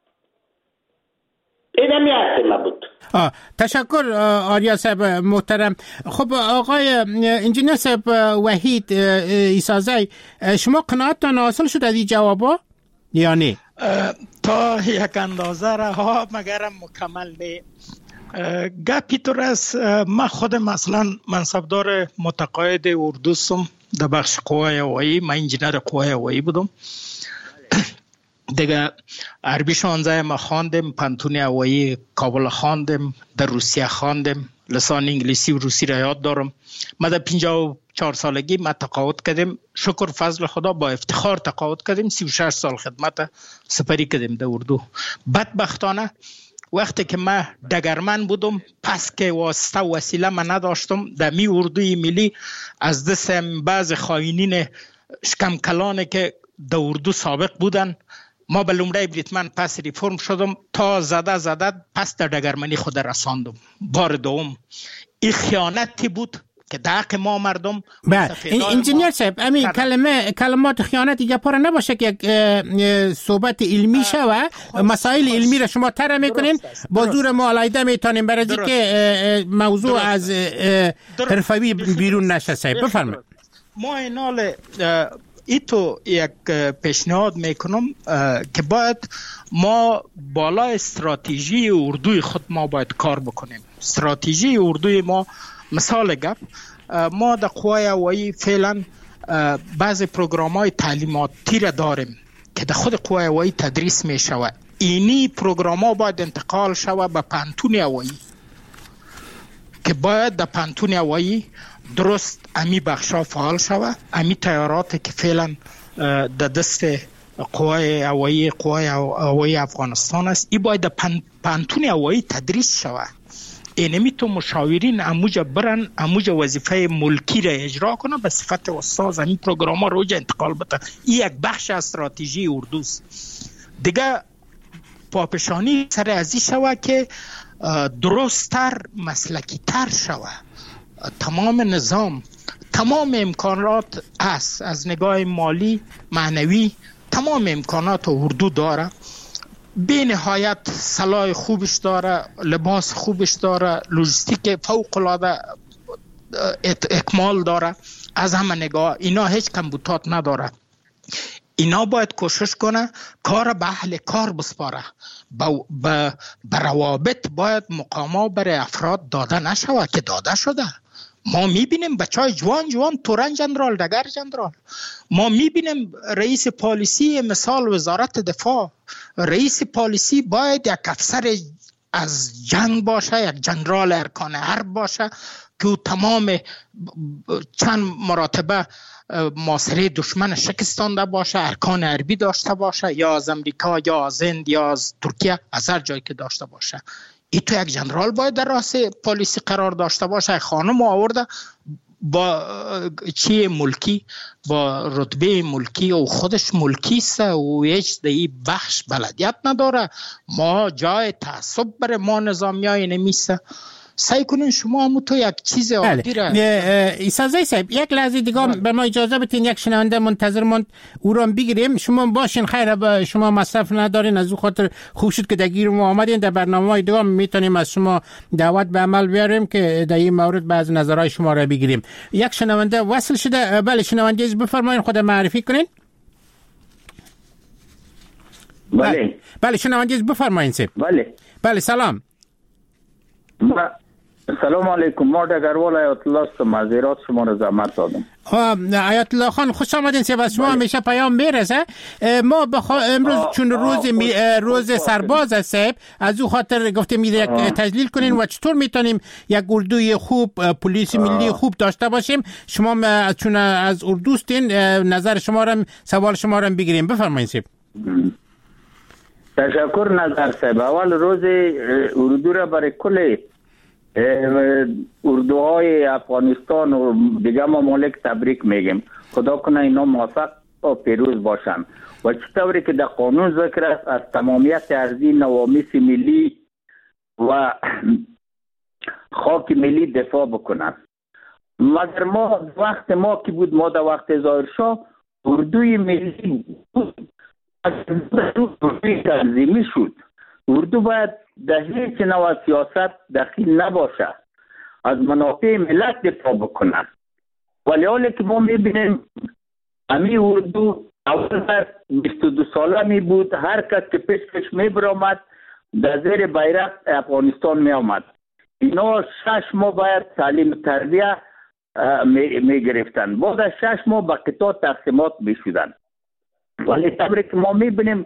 اینمی هستیم بود. تشکر آریا صاحب محترم. خب آقای انجینیر صاحب وحید ایسازی، شما قناعتتان حاصل شد از این جوابا یا نه؟ تا یک اندازه رها مگرم مکمل نه. گپی تو رس من خود مثلا منصبدار متقاعد اردوستم در بخش قوای هوایی، من انجینر قوای هوایی بودم. دیگه عربی 16 ما خواندم، پانتون هوایی کابل خواندم، در روسیه خواندم، لسان انگلیسی و روسی را یاد دارم. ما در 54 سالگی ما تقاعد کردیم، شکر فضل خدا با افتخار تقاعد کردیم. 36 سال خدمت سپری کردیم در اردو. بدبختانه وقتی که ما دگرمن بودم، پس که واسطه وسیله من نداشتم، در می اردوی ملی از دست بعض خائنین شکم کلانه که در اردو سابق بودن، ما به لومړی بریتمن پس ریفورم شدم تا زده پس در دگرمنی خود رساندم. بار دوم این خیانتی بود که در حق ما مردم. انجینیر صاحب همین کلمات خیانت دیگه پاره نباشه که یک صحبت علمی شوه، مسائل علمی را شما طرح میکنین، با زور ما علیده میتونیم برای که موضوع از حرفوی بیرون نشه. صاحب بفرمایید. ما اینال ایتو یک پیشنهاد میکنم که باید ما بالا استراتژی اردوی خود ما باید کار بکنیم. استراتژی اردوی ما، مثال گپ، ما در قوای هوایی فعلا بعض پروگرام‌های تعلیماتی را داریم که در خود قوای هوایی تدریس میشوه. اینی پروگرام‌ها باید انتقال شوه به پانتون هوایی که باید در پانتون هوایی درست امی بخشا فعال شوه. امی تیارات که فعلا در دست قوای هوایی افغانستان است، این باید در پانتون هوایی تدریس شوه. اینمی تو مشاورین اموجا برن، اموجا وظیفه ملکی را اجرا کنه، به صفت استاد این پروگرام ها روی انتقال بده. این یک بخش از استراتژی اردوست. دیگه پاپشانی سر ازی شوه که درستتر، مسلکی تر شوه. تمام نظام، تمام امکانات است، از نگاه مالی، معنوی، تمام امکانات اردو داره. به نهایت سلاح خوبش داره، لباس خوبش داره، لوجستیک فوق العاده اکمال داره. از همه نگاه اینا هیچ کمبودات نداره. اینا باید کوشش کنه کار به اهل کار بسپاره. به روابط باید مقاما برای افراد داده نشوه که داده شده. ما میبینیم بچهای جوان تورن جنرال، دگر جنرال. ما میبینیم رئیس پالیسی، مثال وزارت دفاع، رئیس پالیسی باید یک افسر از جنگ باشه، یک جنرال ارکان حرب باشه که تمام چند مراتبه محاصره دشمن شکستانده باشه، ارکان حربی داشته باشه، یا از امریکا یا از هند یا از ترکیه، از هر جایی که داشته باشه. این تو یک جنرال باید در راس پالیسی قرار داشته باشه. خانم آورده با چی ملکی، با رتبه ملکی و خودش ملکی است و هیچ دی بخش بلدیت نداره. ما جای تعصب برای ما نظامیای نمیسته. سعی کنین شما هم تو یک چیز عادی را. ایسازی صاحب یک لحظه دیگه به ما اجازه بدین، یک شنونده منتظر مون او را بگیریم. شما باشین، خیر شما مصرف ندارین، از او خاطر خوب شد که دگیر ما آمدین. در برنامه‌های دیگه میتونیم از شما دعوت به عمل بیاریم که در این مورد بعض نظرهای شما را بگیریم. یک شنونده وصل شده. بله شنونده بفرمایید، خود معرفی کنین. بله شنونده بفرمایید صاحب. بله سلام. سلام علیکم. ما دگروال آیت الله هستم، از هرات شما را زحمت دادم. آیت الله خان خوش آمدین. سپاس. شما همیشه پیام میرسه. ما امروز چون روز سرباز است، از او خاطر گفتیم یک تجلیل کنین و چطور میتونیم یک اردوی خوب، پلیس ملی خوب داشته باشیم. شما چون از اردوستین، نظر شما را، سوال شما را بگیریم. بفرمایید صاحب. تشکر نظر صاحب. اول روز اردو را برای کل اردوهای افغانستان و دیگه ممالک تبریک میگیم. خدا کنه اینا موفق و پیروز باشن و چطوری که در قانون ذکر است از تمامیت ارضی، نوامیس ملی و خاک ملی دفاع بکنن. مگر ما وقت ما که بود، ما در وقت ظاهرشاه اردوی ملی بود، اردوی تنظیمی شد. اردو باید در هیچ نوع سیاست دخیل نباشه، از منافع ملت دفاع بکنن. ولی حالی که ما میبینیم امی اردو اول 22 ساله می بود، هر کس که پیش میبرامد در زیر بیرق افغانستان می آمد. اینا 6 ماه باید تعلیم تربیه می گرفتن، بعد از 6 ماه با قطار تقسیمات می شدن. ولی طبری که ما می بینیم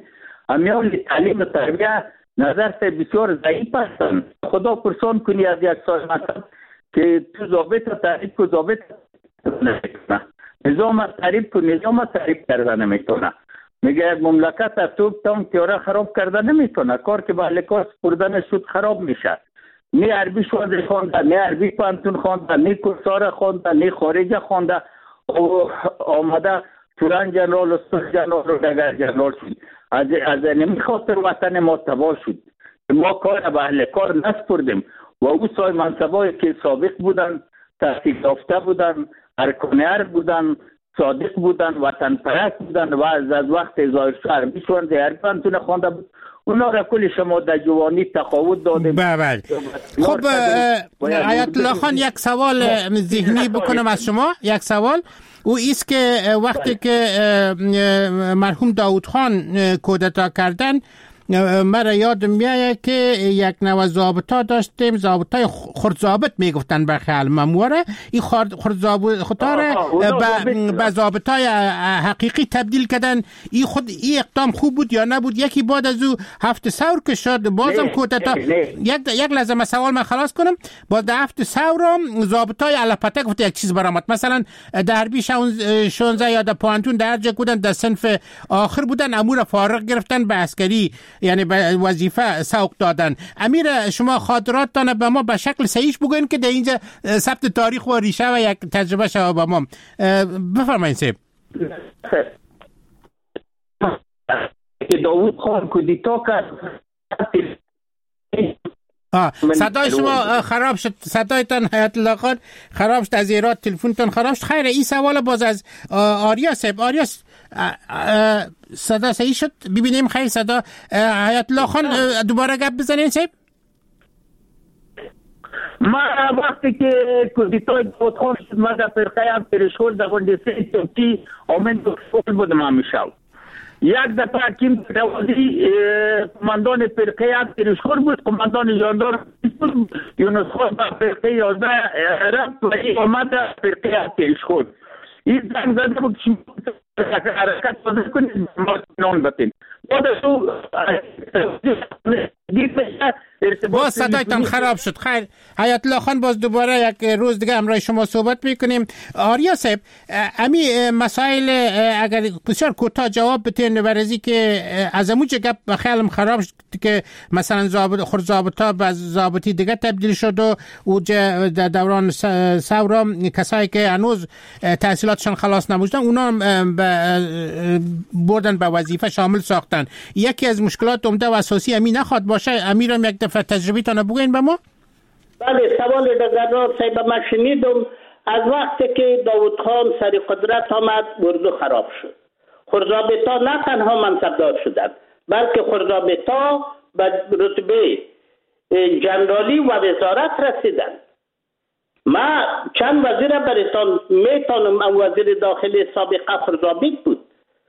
امیال تعلیم و تربیه نظر سے بسیار ضعیف هستند. خدا پرسان کنی از یک صاحب که تو ضابط تعریف کو ضابط نمیکنه، نظام تعریف کو نظام تعریف کرده نمیتونه. میگه یک مملکت از توپ تام تیاره خراب کرده نمیتونه، کار که به اهل کار سپردن شد خراب میشه. نه عربی شوازی خوانده، نه عربی پانتون خوانده، نه کورسار خوانده، نه خارجه خوانده، آمده فلان جنرال و سر جنرال و دگر جنرال شد. از نمی خاطر وطن ما تباه شد. ما کار به اهل کار نسپردیم و او صاحب منصبایی که سابق بودن، تحصیل یافته بودن، ارکانیار بودن، صادق بودن، وطن پرست بودن و از وقت ظاهر عربی شوند عربی پانتون خوانده بود، اونا را کل شما در جوانی تقاوت دادیم. بله. خب آیت الله خان یک سوال ذهنی بکنم از شما. یک سوال او ایست که وقتی که مرحوم داود خان کودتا کردن مرا یاد میاد که یک نوع ضابطا داشتیم، ضابطای خردضابط میگفتن برخی الماموره، این خردضابطا را به ضابطای حقیقی تبدیل کردن. این خود این اقدام خوب بود یا نبود؟ یکی بعد از او هفت ثور که شد بازم کودتا. یک لحظه سوال من خلاص کنم. باز در هفت ثور ضابطای الپته گفت یک چیز برآمد، مثلا در حربی 16 یا در پانتون در جا بودن در صنف آخر بودن، امور فارغ گرفتن به عسکری، یعنی به وظیفه سوق دادن. امیر شما خاطراتتان به ما به شکل صحیح بگوین که در اینجا ثبت تاریخ و ریشه و یک تجربه شما به ما بفرمایید. سیب که داوود خان کودتا کرد. صدای شما خراب شد، صدایتان حیات الله خان خراب شد، از ایراد تلفنتون خراب شد. خیر، این سوال باز از آریا صاحب. آریا صدا صحیح شد؟ ببینیم. خیر صدا حیات الله خان دوباره گپ بزنین صاحب. ما وقتی که کودتای داوود خان شد ما در فرقه هم پرشکول در غندسه توتی آمین دکتر بودم همیشه. یک دفعه حکیم دوازی کماندان فرقه هم پرشکول بود، کماندان ژاندارم بود، یونس خان با فرقه 11 رفت و این آمد در فرقه هم پرشکول. این زنگ زده بود که حرکت بازه کنید ما نان بتین. باز صدایتان خراب شد. خیر حیات الله خان باز دوباره یک روز دیگه همراه شما صحبت میکنیم. آریا صاحب امی مسائل اگر بسیار کوتاه جواب بتین برازی که از اموج گپ خیالم خراب شد که مثلا خردضابطا به ضابطی دیگه تبدیل شد و در دوران ثورا کسایی که هنوز تحصیلاتشان خلاص نموشدن اونا بردن به وظیفه شامل ساختن. یکی از مشکلات عمده و اساسی امی نخواد باشه. امیرم یک دفعه تجربیتان بگوین به ما. بله سوال دگرنار صاحب من شنیدم. از وقتی که داوود خان سر قدرت آمد اردو خراب شد. خردضابطا نه تنها منصبدار شدند بلکه خردضابطا به رتبه جنرالی و وزارت رسیدند. ما چند وزیر برستان میتونم وزیر داخلی سابقه خردضابط بود.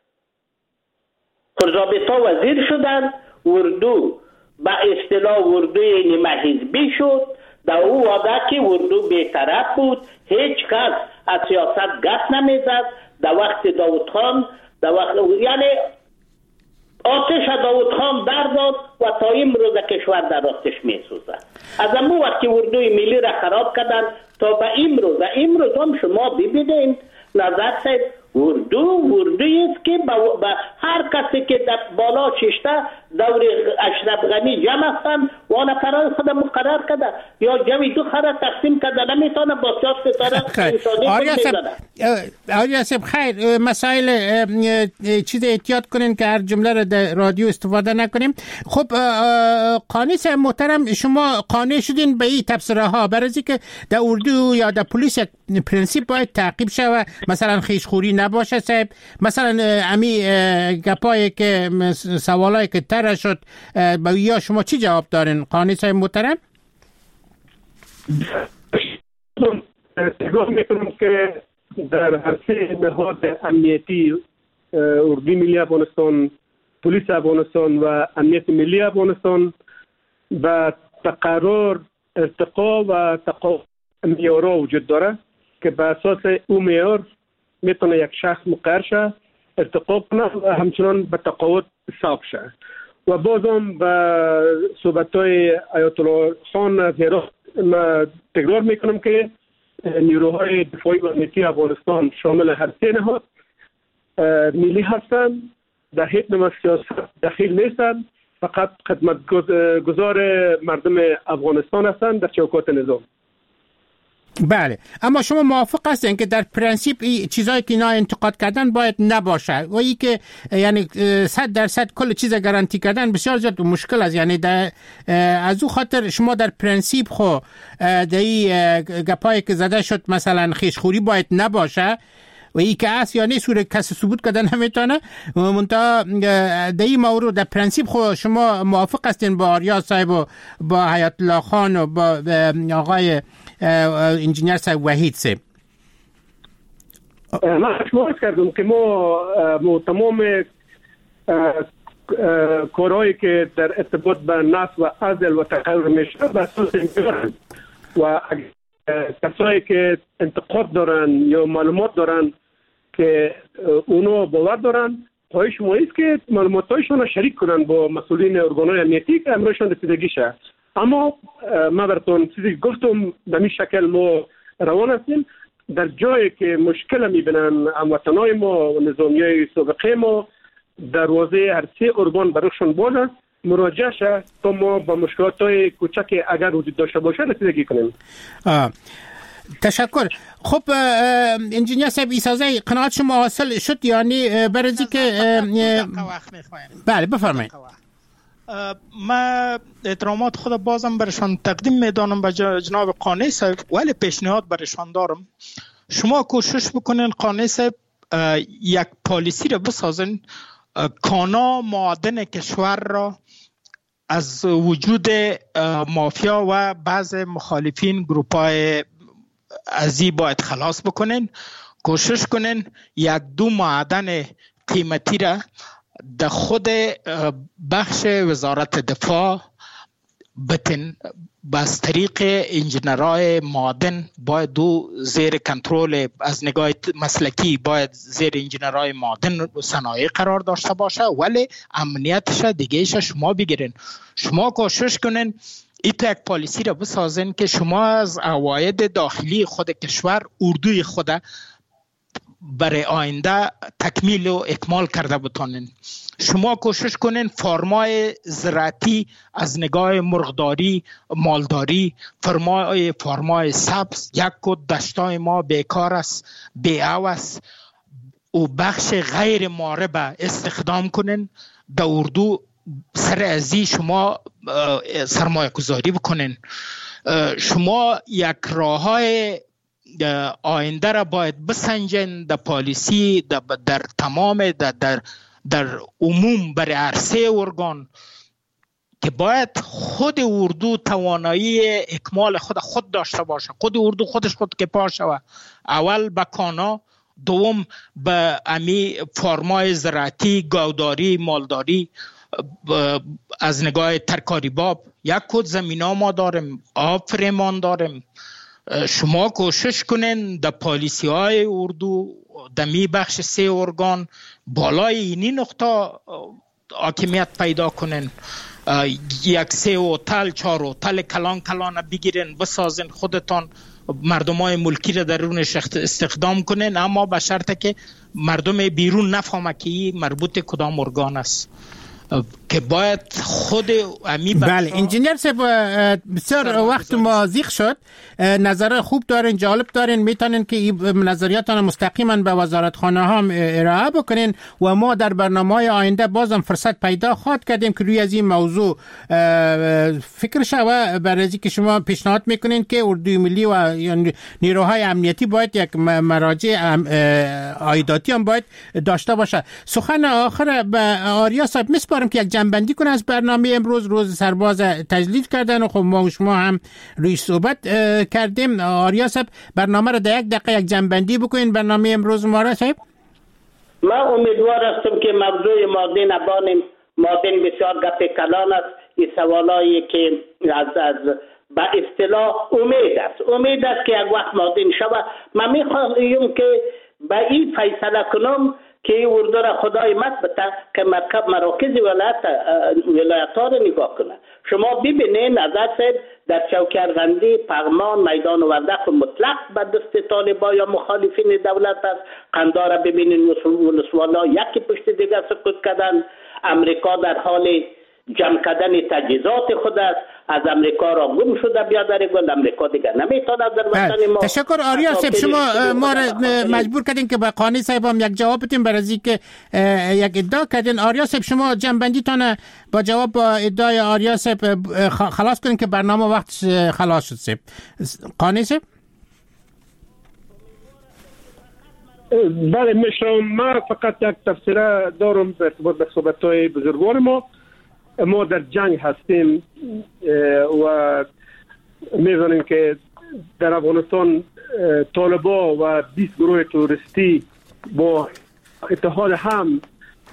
خردضابطا وزیر شدند. اردو به اصطلاح اردوی نیمه حزبی شد. در او وعده که اردو بی‌طرف بود، هیچ کس از سیاست گپ نمیزد. در وقت داوود خان یعنی آتش داوود خان در داد و تا امروز کشور در آتش میسوزد. از امو وقتی اردوی ملی را خراب کردن تا به امروز هم شما ببینید نظر صاحب اردویی است که با هر کسی که در بالا ششته دور اشرف غنی جمع هستند و آن برای خود مقرر کرده یا جوی دو خرا تقسیم کرده نمیتونه با سیاست ستاره انسانی آریا صاحب خیر مسائل چیز احتیاط کنین که هر جمله را در رادیو استفاده نکنیم. خب قانی صاحب محترم شما قانع شدین به این تبصره ها برای که در اردو یا در پلیس یک پرنسیپ باید تعقیب شود، مثلا خیشخوری نباشه صاحب، مثلا امی گپایی که سوالایی که طرح شد یا شما چی جواب دارین قانی صاحب محترم؟ نگاه میکنم که در هر سه نهاد امنیتی اردوی ملی افغانستان، پلیس افغانستان و امنیت ملی افغانستان و تقرار ارتقا و تقاوم معیارها وجود داره که به اساس او معیار میتونه یک شخص مقرر شه، ارتقا کنه و همچنان به تقاوت صاف شه. و بازم به صحبت‌های آیت الله خان از هرات تکرار میکنم که نیروهای دفاعی و امنیتی افغانستان شامل هر سه نهاد ملی هستند، در هیچ نوع سیاست دخیل نیستند، فقط خدمتگزار مردم افغانستان هستند در چوکات نظام. بله، اما شما موافق هستین که در پرنسیپ چیزایی که اینا انتقاد کردن باید نباشه و ای که یعنی 100% کل چیز گارانتی کردن بسیار زیاد مشکل است، یعنی از او خاطر شما در پرنسیپ خو دایی گپایی که زده شد مثلا خیشخوری باید نباشه و ای که است یا نه سوره کسی ثبوت کردن نمیتونه منتها در این مورد در پرنسیپ خو شما موافق هستین با آریا صاحب و با حیات الله خان و با آقای انجینیر صاحب وحید صاحب؟ من شما کردم که ما تمام کارهایی که در ارتباط به نصب و عدل و تقرر میشه بر اساس انتقاد و کسایی که انتقاد دارن یا معلومات دارن که اونو باور دارن خواهش ما است که معلوماتایشون رو شریک کنن با مسئولین ارگانهای امنیتی که امرشان رسیدگی شه. اما من براتون چیزی گفتم به این شکل ما روان هستیم، در جایی که مشکل میبینن هموطنای ما و نظامیای سابقه ما دروازه هر سه ارگان براشون باز است، مراجعه شه تا ما با مشکلات کوچک اگر وجود داشته باشه رسیدگی کنیم. تشکر. خب انجینیر صاحب ایسازه قناعت شما حاصل شد یعنی برای که بله بفرمایید. ما احترامات خود بازم برشان تقدیم میدانم به جناب قانع صاحب، ولی پیشنهاد برشان دارم. شما کوشش بکنین قانع صاحب یک پالیسی را بسازین کانا معادن کشور را از وجود مافیا و بعض مخالفین گروپای ازی باید خلاص بکنین. کوشش کنین یک دو معادن قیمتی را در خود بخش وزارت دفاع بتن از طریق انجینرهای معادن باید دو زیر کنترل از نگاه مسلکی باید زیر انجینرهای معادن صنایع قرار داشته باشه، ولی امنیتش دیگهش شما بگیرین. شما کوشش کنین ایتا یک پالیسی را بسازین که شما از عواید داخلی خود کشور اردوی خود برای آینده تکمیل و اکمال کرده بتانین. شما کوشش کنین فارمای زراعتی از نگاه مرغداری، مالداری، فارمای سبز، یک کد دشتای ما بیکار است، بی‌عو است و بخش غیر ماربه استخدام کنین. در اردو سر ازی شما سرمایه گذاری بکنین. شما یک راههای آینده را باید بسنجن در پالیسی در تمام در عموم برای عرصه ارگان که باید خود اردو توانایی اکمال خود داشته باشه. خود اردو خودش که پاشه و اول به کانا، دوم به امی فارمای زراعتی، گاوداری، مالداری، از نگاه ترکاری باب یک کد زمین ها ما داریم، آب فریمان داریم. شما کوشش کنین در پالیسی های اردو دمی بخش سه ارگان بالای اینی نقطه حاکمیت پیدا کنین. یک سه اوتل، 4 اوتل کلان بگیرین بسازین، خودتان مردمای ملکی را درونش استخدام کنین، اما به شرط که مردم بیرون نفهمه که مربوط کدام ارگان است که باید خود امی بله. انجینیر صاحب بسیار وقت ما زیغ شد، نظر خوب دارین، جالب دارین، میتونین که نظریاتان مستقیما به وزارتخانه ها ارائه بکنین و ما در برنامه‌های آینده بازم فرصت پیدا خواهد کردیم که روی از این موضوع فکر شود. برای که شما پیشنهاد میکنین که اردوی ملی و نیروهای امنیتی باید یک مراجع عایداتی هم باید داشته باشه. سخن آخر به آریا صاحب میسپارم که یک جنبندی کنه از برنامه امروز. روز سرباز تجدید کردن و خب ما و شما هم روی صحبت کردیم. آریا صاحب برنامه رو در 1 دقیقه یک جنبندی بکنین برنامه امروز ما را صاحب. من امیدوار هستم که موضوع مادن بسیار گپ کلان است. این سوالایی که از به اصطلاح امید است که یک وقت مادن شود. من میخوایم که به این فیصله کنم که اردو را خدای مثبت که مراکز ولایت ها رو نگاه کنه. شما ببینید نظر صاحب در چوکرغندی، پغمان، میدان وردق مطلق به دست طالبان یا مخالفین دولت است. قندار ببینید ولسوالا یکی پشت دیگر سکوت کردن. امریکا در حال جمع کردن تجهیزات خود است. از امریکا را گم شده بیادر گل، امریکا دیگر نمیتونه در وطن ما. تشکر آریا صاحب، شما ما را مجبور کردین که به قانی صاحب هم یک جواب بدیم برای اینکه یک ادعا کردین. آریا صاحب شما جنبندی تان با جواب با ادعای آریا صاحب خلاص کنین که برنامه وقت خلاص شد. صاحب قانی صاحب بله میشم. ما فقط یک تفسیر دارم به ارتباط به صحبت‌های بزرگوار ما در جنگ هستیم و می‌دانیم که در افغانستان طالبان و 20 گروه تروریستی با اتحاد هم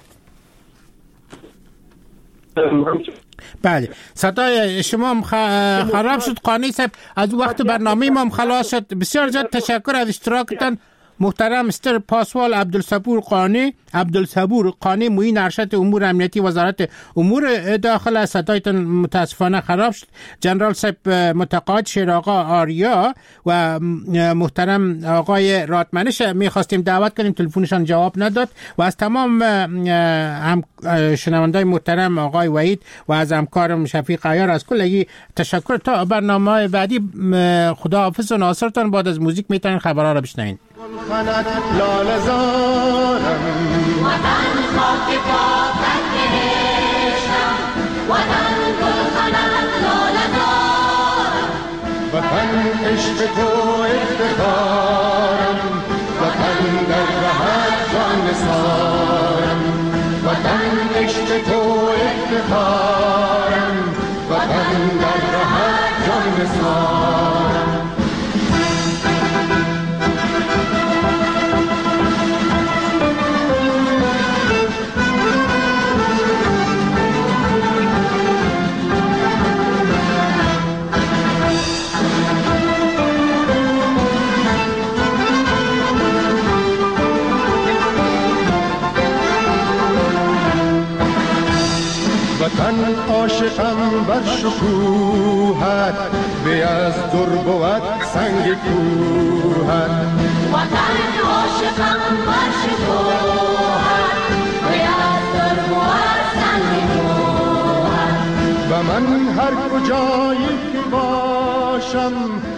بله صدای شما خراب شد قانی صاحب. از وقت برنامه ما خلاص شد. بسیار زیاد تشکر از اشتراکتان محترم مستر پاسوال عبدالصبور قانی معین ارشد امور امنیتی وزارت امور داخله. صدایتان متاسفانه خراب شد. جنرال صاحب متقاعد شیرآقا آریا و محترم آقای راتمنش میخواستیم دعوت کنیم، تلفنشان جواب نداد. و از تمام شنوندای محترم آقای وحید و از همکارم شفیق عیار از کلگی تشکر. تا برنامه بعدی خداحافظ و ناصرتان. بعد از موزیک میتونین خبرها را بشنوین. لاله زارم وطن خاک پاکت بهشتم، وطن گل خند لاله زارم، وطن عشق تو افتخارم، وطن در رهت جان نثارم، وطن عشق تو افتخارم، وطن در رهت جان نثارم. وطن عاشقم بر شکوهت، به از در بود سنگ کوهت، وطن عاشقم بر شکوهت، به از در بود سنگ کوهت، و من هر کجایی که باشم